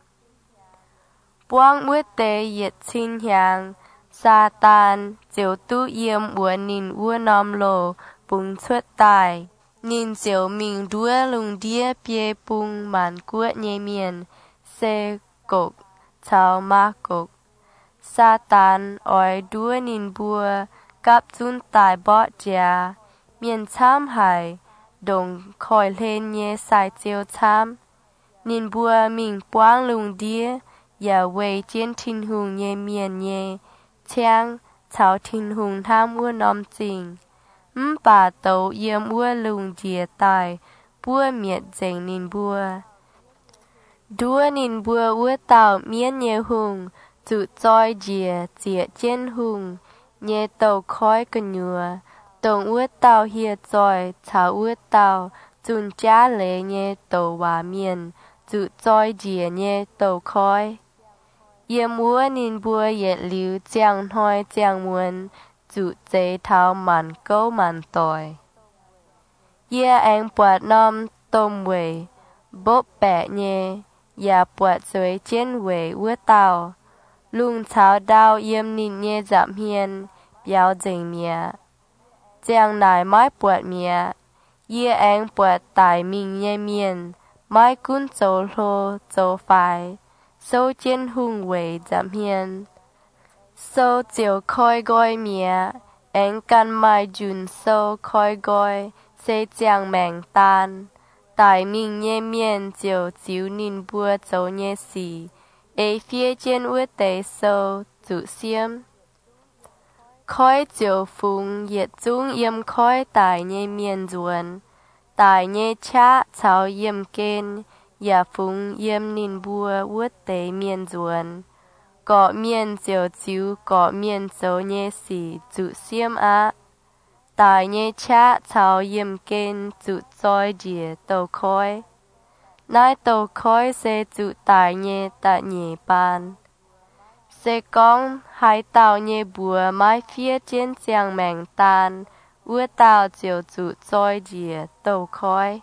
buông vua tế yết xin hàng sa tan chiều tu yếm bùa nín vua nòm lô bùng chuột tài nín chiều mình đua lùng đĩa bia bùng màn cuộn nhẹ miền xê cục chào ma cục sa tan oi đua nín bùa gặp chun tài bọ gia miền chám hải đồng khói lên nhẹ sai chiều chám nín bùa mình buông lùng đĩa ya về chiến thiên hùng nhẹ miền nhẹ chang chào thiên hùng tham vua nòm chinh bà tàu yếm vua lùng dìa tài bùa miệt dành nín bùa Đua nín bùa vua tàu miên nhé hùng, tụ choi dìa dìa trên hùng, nhé tàu khói cân nhùa, tổng vua tàu hiệt choi, chào vua tàu, chun cha lệ nhé tàu hòa miên, tụ choi dìa nhé tàu khói. Yếm vua nín bùa yết liu giang hoi giang muôn, tụ chế thao màn câu màn tỏi. Yê anh bọt nòm tôm quầy, bốp bẹ nhé, ya bọt dưới trên quầy vua tàu. Lung cháo đào yếm nín nhé giảm hiền, béo dình mía. Giang nài mái bọt mía, yê anh bọt tài mình nhé miên, mái cún châu lô châu phai, sâu trên hung quầy giảm hiền. Sâu chiều khói gói mía, anh căn mai dùn sâu khói gói, sẽ giang mèng tan. Tài mình nhé miên chiều chiếu nín bùa châu nhé xì, ê phía trên ua tế sâu, chủ xiêm. Khói chiều phung, yết dung yếm khói tài nhé miên duồn. Tài nhé chá chào yếm kên, ya phung yếm nín bùa ua tế miên duồn. Có miên chiều chiếu, có miên châu nhé xì, chủ xiêm á. Tài nhé chá chào yếm kên, chủ choi dìa tàu khói. Nai tàu khói sẽ chủ tài nhé tạ nhé bàn. Sẽ con hai tàu nhé bùa mái phía trên giang mèng tàn, ua tàu chiều chủ choi dìa tàu khói.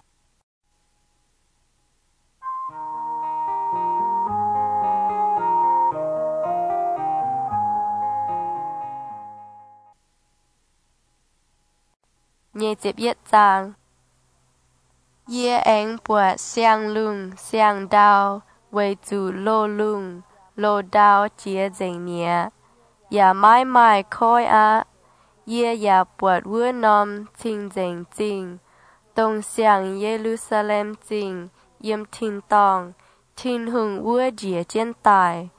Nhé chếp yết giang. Yê anh bọt xiang lung, xiang đào, vây chủ lô lung, lô đào chia dành mía. Ya mai mai khói á, yê ya bọt vua nòm chinh dành chinh. Tông xiang Jerusalem chinh, yếm thinh tòng, thinh hùng vua dìa trên tài.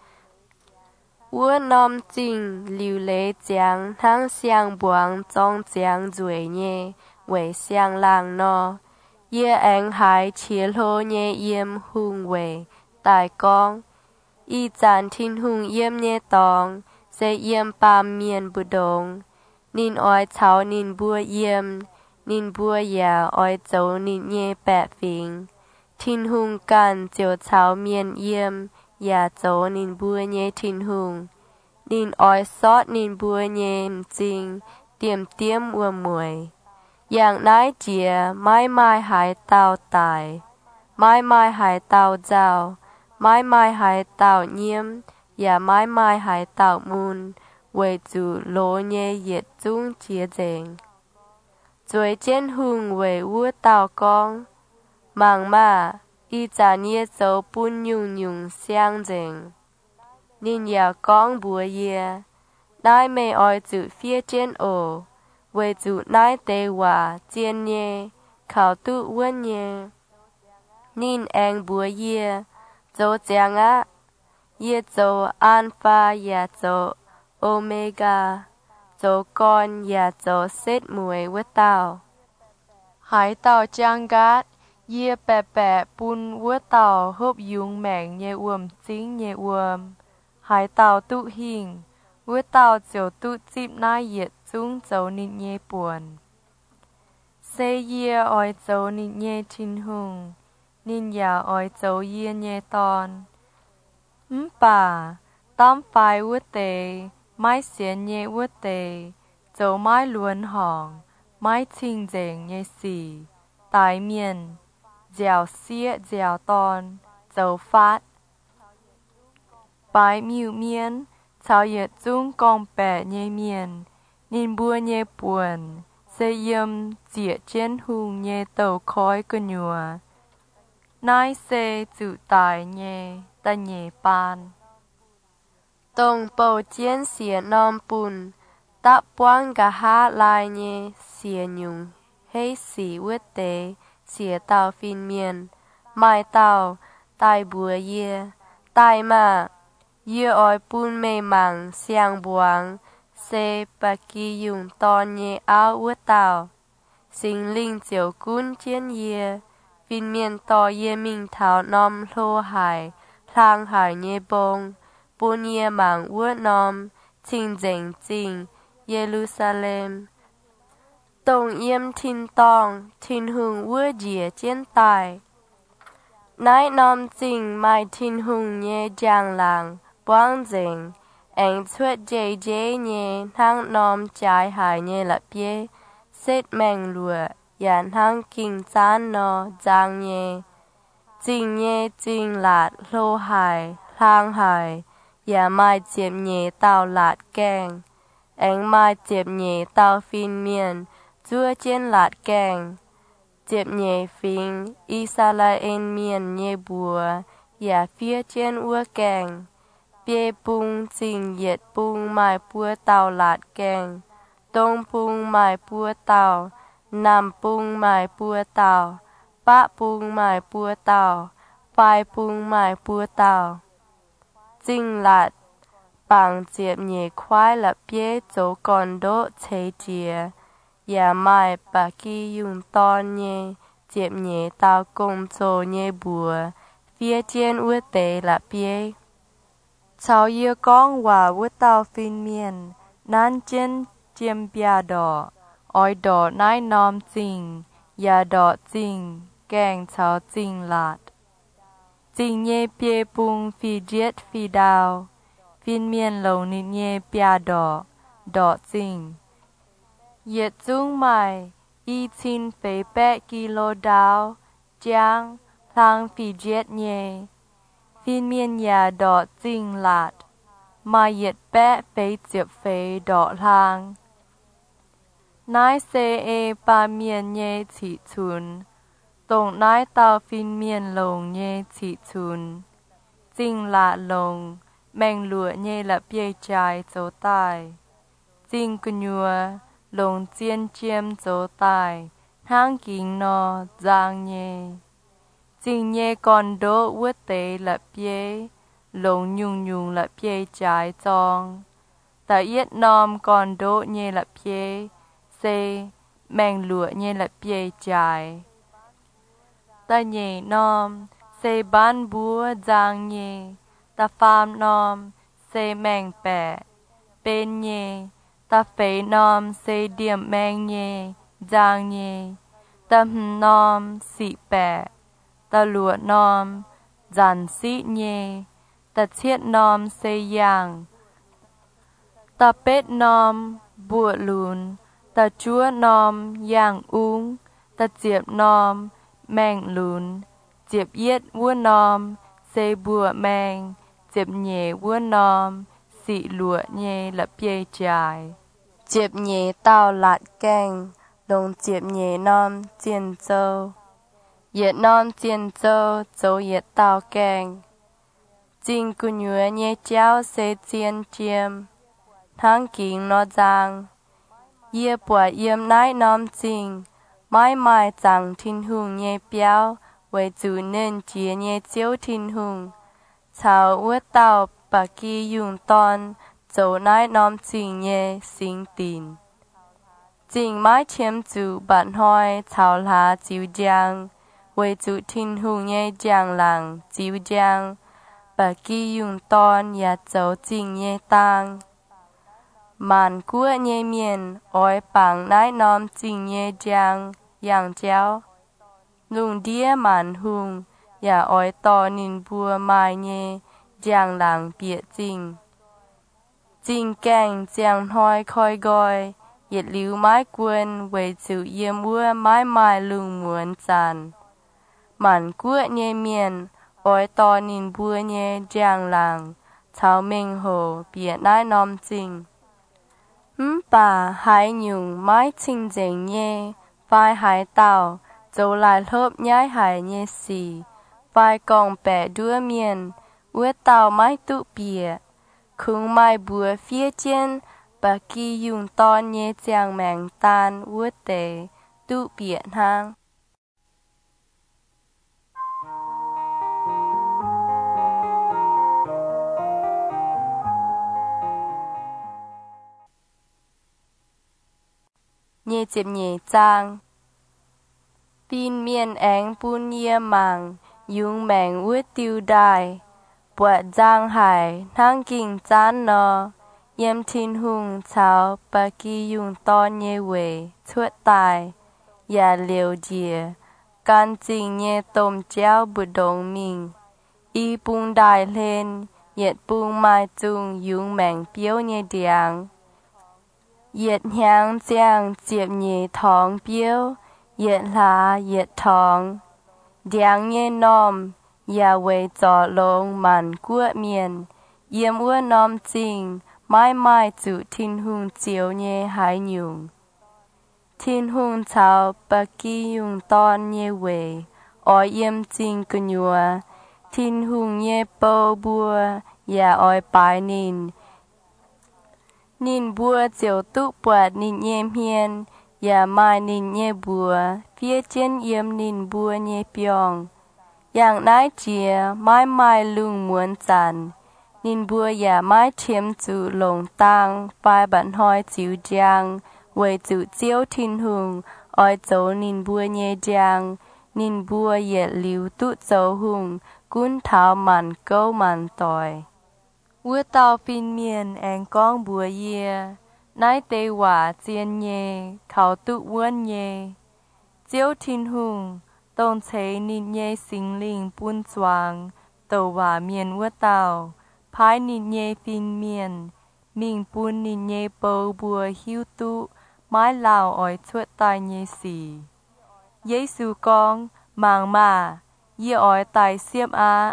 Vua nòm chinh, liu lê giang, thang xiang buông trong giang duệ nhé, vây xiang lang nò. Yê anh hai chiếc hô nhé yếm hung quầy, tài con. Y chán thinh hung yếm nhé tòng, sẽ yếm bàm miên bù đông. Nín oi cháo nín bùa yếm, nín bùa ya oi châu nín nhé bẹ phình. Thinh hung can chiều cháo miên yếm, ya châu nín bùa nhé thinh hung. Nín oi sót nín bùa nhé chinh, tiêm tiêm ua mùi. Yang nái chìa, mãi mãi hải tàu tài, mãi mãi hải tàu giàu, mãi mãi hải tàu nhiễm, và mãi mãi hải tàu mùn, với chủ lô nhé yết dung chia dành. Rồi trên hùng với vua tàu con, mang mà, y trả nhé dấu bún nhung nhung xiang dành. Nên ya con bùa yê, nái mê oi chủ phía trên ổ, với chủ nái tế hòa chiên nhé, khảo tụ quân nhé. Nín anh bùa yê, dấu giang á, yê dấu alpha yà dấu omega, dấu con yà dấu xét mùi với tàu.
Hải tàu giang gát, yê bẹ bẹ bún vua tàu hộp dung mẹng nhé uom chính nhé uom. Hải tàu tụ hình, vua tàu chiều tụ chịp nai yết dung dấu nín nhé buồn. Sẽ yê oi dấu nín nhé thinh hùng, nín ya oi dấu yê nhé tòn. Bà, tam phai vua tê, mái xiên nhé vua tê, dấu mái luân hỏng, mái chinh dành nhé xì, tài miền, dẻo xía dẻo tòn, dấu phát. Bài miu miên, chào yết dung gong bẹ nhé miên, nín bùa nhé buồn, sẽ yếm dịa trên hùng nhé tàu khói cơ nhùa. Nai sẽ chủ tài nhé, ta nhé bàn.
Tông bầu chiên xìa nòm bùn, tạp buông gà hát lai nhé, xìa nhung, hay xì vứt tế, xìa tàu phìn miền. Mai tàu, tài bùa yê, tài mà, yê oi bùn mê măng, xiang buông, sẽ bà kỳ dùng ton nhé áo vứt tàu. Sinh linh chiều cún chiên yê, phiên miên to ye minh thảo nom lô hải thang hải ye bông buôn ye mạng vua nom trình dành trình Jerusalem tổng yếm thiên tòng thiên hùng vua dìa chiến tài nái nom trình mai thiên hùng ye giang làng quang dành anh thuết dây dây ye thang nom trái hải ye lập ye xét mèng lụa yàn thang kinh chán no giang ye trình lạt lô hải thang hải ya mai chiếm ye tao lạt keng anh mai chiếm ye tao phiên miên chúa chiến lạt keng chiếm ye phiên Israel miên ye bùa ya phía chiến ua keng bia bung trình yết bung mai bùa tao lạt keng đông bung mai bùa tao nam bung mai bùa tao ba bung mai bùa tao phai bung mai bùa tao trình lạt bằng chiếm ye khoai lập bia dấu con đỗ chế chia ya mai bà kỳ dùng ton ye chiếm ye tao công cho ye bùa phía trên ua tế lập bia cháu yêu con và vua tao phiên miền nan trên chiêm bia đỏ oi đỏ nai nom trình ya đỏ trình kèng cháu trình lạt trình ye bia bung phi diết phi đào phiên miền lầu nịt ye bia đỏ trình yết dung mai y chín phẩy bẹ kilo đào giang thang phi diết ye phiên miền ya đỏ trình lạt mai yết bẹ phẩy diệp phẩy đỏ thang nái xê e ba miền ye chỉ chun tổng nái tao phiên miền lồng ye chỉ chun trình lạ lồng mèng lụa ye là bia trái dấu tài trình nhua lồng chiên chiêm dấu tài hang kính no giang ye trình ye còn đỗ vút tế là bia lồng nhung là bia trái tròn ta yết nom còn đỗ ye là bia xê mèng lụa ye là bia trái ta ye nom xê ban búa giang ye ta pham nom xê mèng bẹ bên ye ta phê nom xê điểm mèng ye giang ye ta nom xị bẹ ta lụa nom dàn xị ye ta chiết nom xê yang ta pết nom bụa lùn ta chúa nom yang ung ta chiệp nom mèng lùn chiệp yết vua nom xê bùa mèng chiệp nhẹ vua nom xị lụa nhẹ là bia trái chiệp nhẹ tao lạt keng đồng chiệp nhẹ nom chiên châu yết nom chiên châu châu yết tao keng trình cu nhua nhẹ cháo xê chiên chiêm thang kính nó giang yê bùa yếm nái nom trình mãi mãi chẳng thiên hùng nhẹ béo với chủ nên chia nhẹ chiếu thiên hùng cháu ua tao bà kỳ dùng ton dấu nái nom trình nhẹ sinh tín trình mãi chiếm chủ bản hoi cháu lá chiếu giang với chủ thiên hùng nhẹ giang làng chiếu giang bà kỳ dùng ton ya dấu trình nhẹ tăng màn cua nhẹ miền oi bằng nái nom trình nhẹ giang yang chéo lùng đĩa màn hùng ya oi to nín bùa mai nhẹ giang làng bịa trình keng giang hoi khoi goi yết liu mái quân với chữ yếm bùa mái mai lùng muốn chàn màn cua nhẹ miền oi to nín bùa nhẹ giang làng cháu mình hồ bịa nái nom trình bà hải nhung mái trình dành nhé vai hải tàu dấu lại lốp nhái hải nhé xì vai gong bẻ đua miền ua tàu mái tụ bìa khung mai bùa phía trên bà kỳ dùng ton nhé giang mèng tan ua tề tụ bìa hang nhẹ chiếm nhẹ giang Pin miên ánh bún yê màng, yung mèng vứt tiêu đài. Bọt giang hải, thang kinh chán nò. Yêm thiên hùng cháo, bà kỳ yung ton nhê wê, chuột tài. Yà liều dìa, can chinh nhê tôm chéo bù đông mình. Y bung đài lên, yết bung mai chung yung mèng biếu nhê điang. Yết nhang giang diệp nhê thong biếu, yết lá yết thong. Điang nhê nòm, yà wê gió lông màn guộn miền. Yêm ua nòm chinh, mai mai chủ thiên hùng chiếu nhê hải nhung. Thiên hùng chào bà kỳ yung ton nhê wê, oi yêm chinh cơ nhua. Thiên hùng nhê bầu bùa, yà oi bài nín. Nín bùa chiều tụ bọt nín yêm hiên, yà mai nín nhê bùa, phía trên yêm nín bùa nhê biong. Yang nái chìa, mai mai lung muôn chàn. Nín bùa yà mai chiếm chủ lồng tăng, bài bản hoi chiếu giang. Với chủ chiếu thiên hùng, oi dấu nín bùa nhê giang. Nín bùa yết liu tụ dấu hùng, cún tháo màn câu màn tòi.
Vua tàu pin miền anh con bùa yê, nái tê hỏa chiên nhê, khảo tụ vuôn nhê. Chiếu thiên hùng, tôn chế nín nhê sinh linh bún choang, tàu hỏa miền vua tàu, phái nín nhê pin miền, mình bún nín nhê bầu bùa hiu tụ, mái lào ỏi chuột tai nhê xì. Giê-xu con, màng mà, yê ỏi tài xiêm á.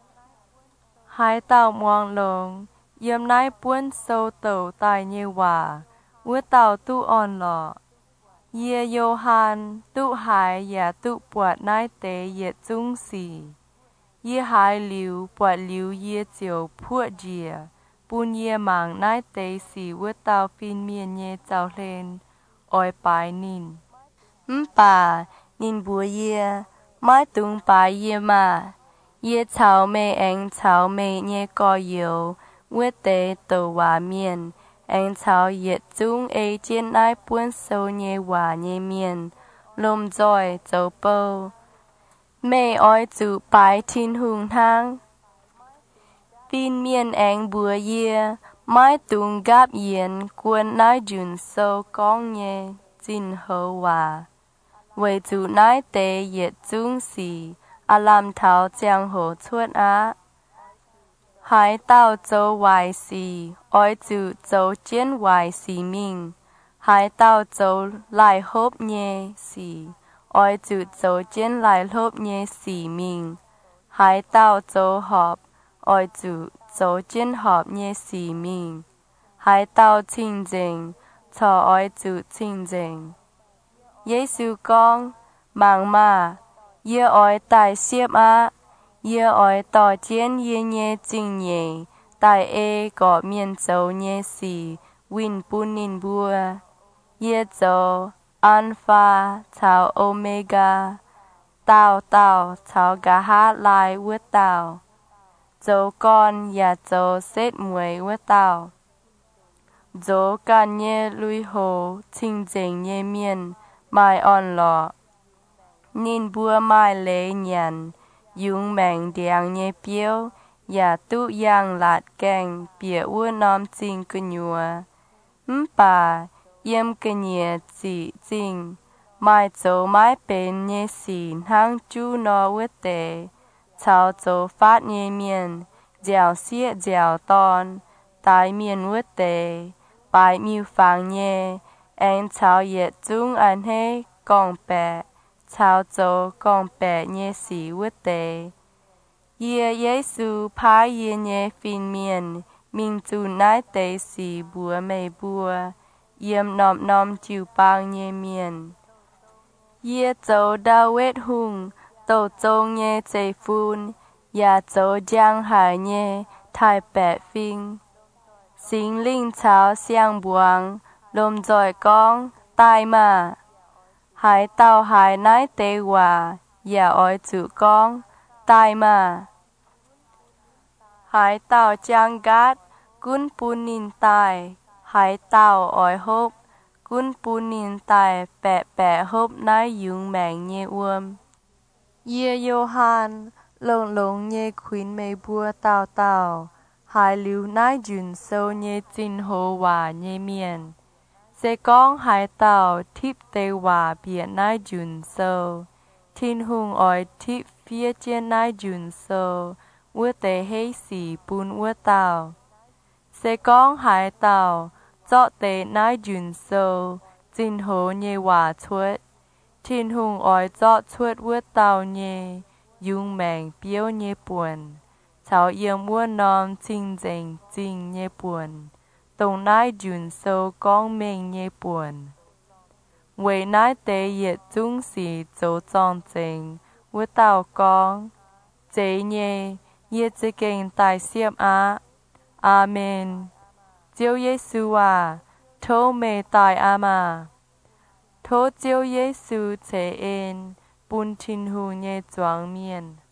Hải tàu muang lồng, yếm nái buôn sâu tàu tài nhê hòa, vua tàu tu on lọ. Yê Johan, tu hải yà tu bọt nái tế yê chung xì. Yê hải liu, bọt liu yê chiều phuạ dìa, bún yê màng nái tế xì vua tàu phin miên nhê chào lên, oi bài nín.
Bà, nín bùa yê, mai tung bà yê mà. Yê chào mê anh chào mê nhê có yếu, vua tế tàu hòa miền. Anh chào yết chung ê trên nái buôn sâu nhê hòa nhê miền. Lùm dòi dấu bầu. Mê oi chủ bài thiên hùng thang. Phin miền anh bùa yê, mai tung gáp yến, cuốn nái dùn sâu con nhê, dinh hậu hòa. Với chủ nái tế yết chung xì, à làm thảo giang hồ chuột á. Hải tàu dấu hoài xì, oi chủ dấu chiến hoài xì mình. Hải tàu dấu lại hốp nhé xì, oi chủ dấu chiến lại hốp nhé xì mình. Hải tàu dấu họp, oi chủ dấu chiến họp nhé xì mình. Hải tàu chinh dình, cho oi chủ chinh dình. Giê-xu con, màng mà, yê oi tài xiêm á. Yê oi tỏ chiến yê nhê chinh nhê, tài ê gõ miền dấu nhê xì, win bún nín bùa. Yê dấu, alpha, chào omega, tào tào, chào gà hát lại vua tào. Dấu con, yà dấu xết muối vua tào. Dấu can nhê lui hồ, chinh dình nhê miền, mai on lọ. Nín bùa mai lê nhàn, yung mèng điang nhê biếu, yà tụ yang lạt kèng, bìa ua nòm chinh cơ nhùa. Bà, yếm cơ nhẹ dị chinh, mai dấu mai bên nhê xìn hang chú nò ua tê, chào dấu phát nhê miền, dèo xịa dèo ton, tài miền ua tê, bài miu phang nhê, anh chào yết chung anh hê, gong bẹ. Chào dấu con bẹ nhê xì vứt tế. Yê Giê-xu phá yê nhê phin miền, mình chủ nái tế xì bùa mê bùa, yếm nòm nòm chịu bang nhê miền. Yê dấu đa vết hùng, tổ dấu nhê chê phun, yà dấu giang hải nhê, thai bẹ phinh. Sinh linh chào xiang buông, lùm dòi con, tai mà. Hải tàu hải nái tế hòa, yà oi chủ con, tai mà. Hải tàu chang gát, cún bún nín tai, hải tàu oi hốp, quân pu nín tài bẹ bẹ hốp nái dùng mẹng nhé
Ye Johan, lồng lồng nhé khuyến mê bùa tào tào, hai lưu nái dùn sâu nhé chín hồ hòa nhé miền. Sẽ con hai tàu thiếp tê hòa biển nái dùn sâu, thiên hùng ỏi thiếp phía trên nái dùn sâu, ua tê hê xì bùn ua tàu. Sẽ con hai tàu, chọ tê nái dùn sâu, chín hồ nhé hòa chuột. Thiên hùng ỏi chọ chuột ua tàu nhé, dùng mẹng biếu nhé buồn. Cháu yếm ua nòm chinh dành chinh nhé buồn. Tổng nái dùn sâu con mình nhé buồn. Vì nái tế yết dung sĩ dấu trọng trình, ua tàu con. Chế nhé, yết chế kinh tài xiêm á. Amen. Diêu Giê-xu à, thô mê tài ama. Thô Diêu Giê-xu chế en, bùn thiên hù nhé doang miên.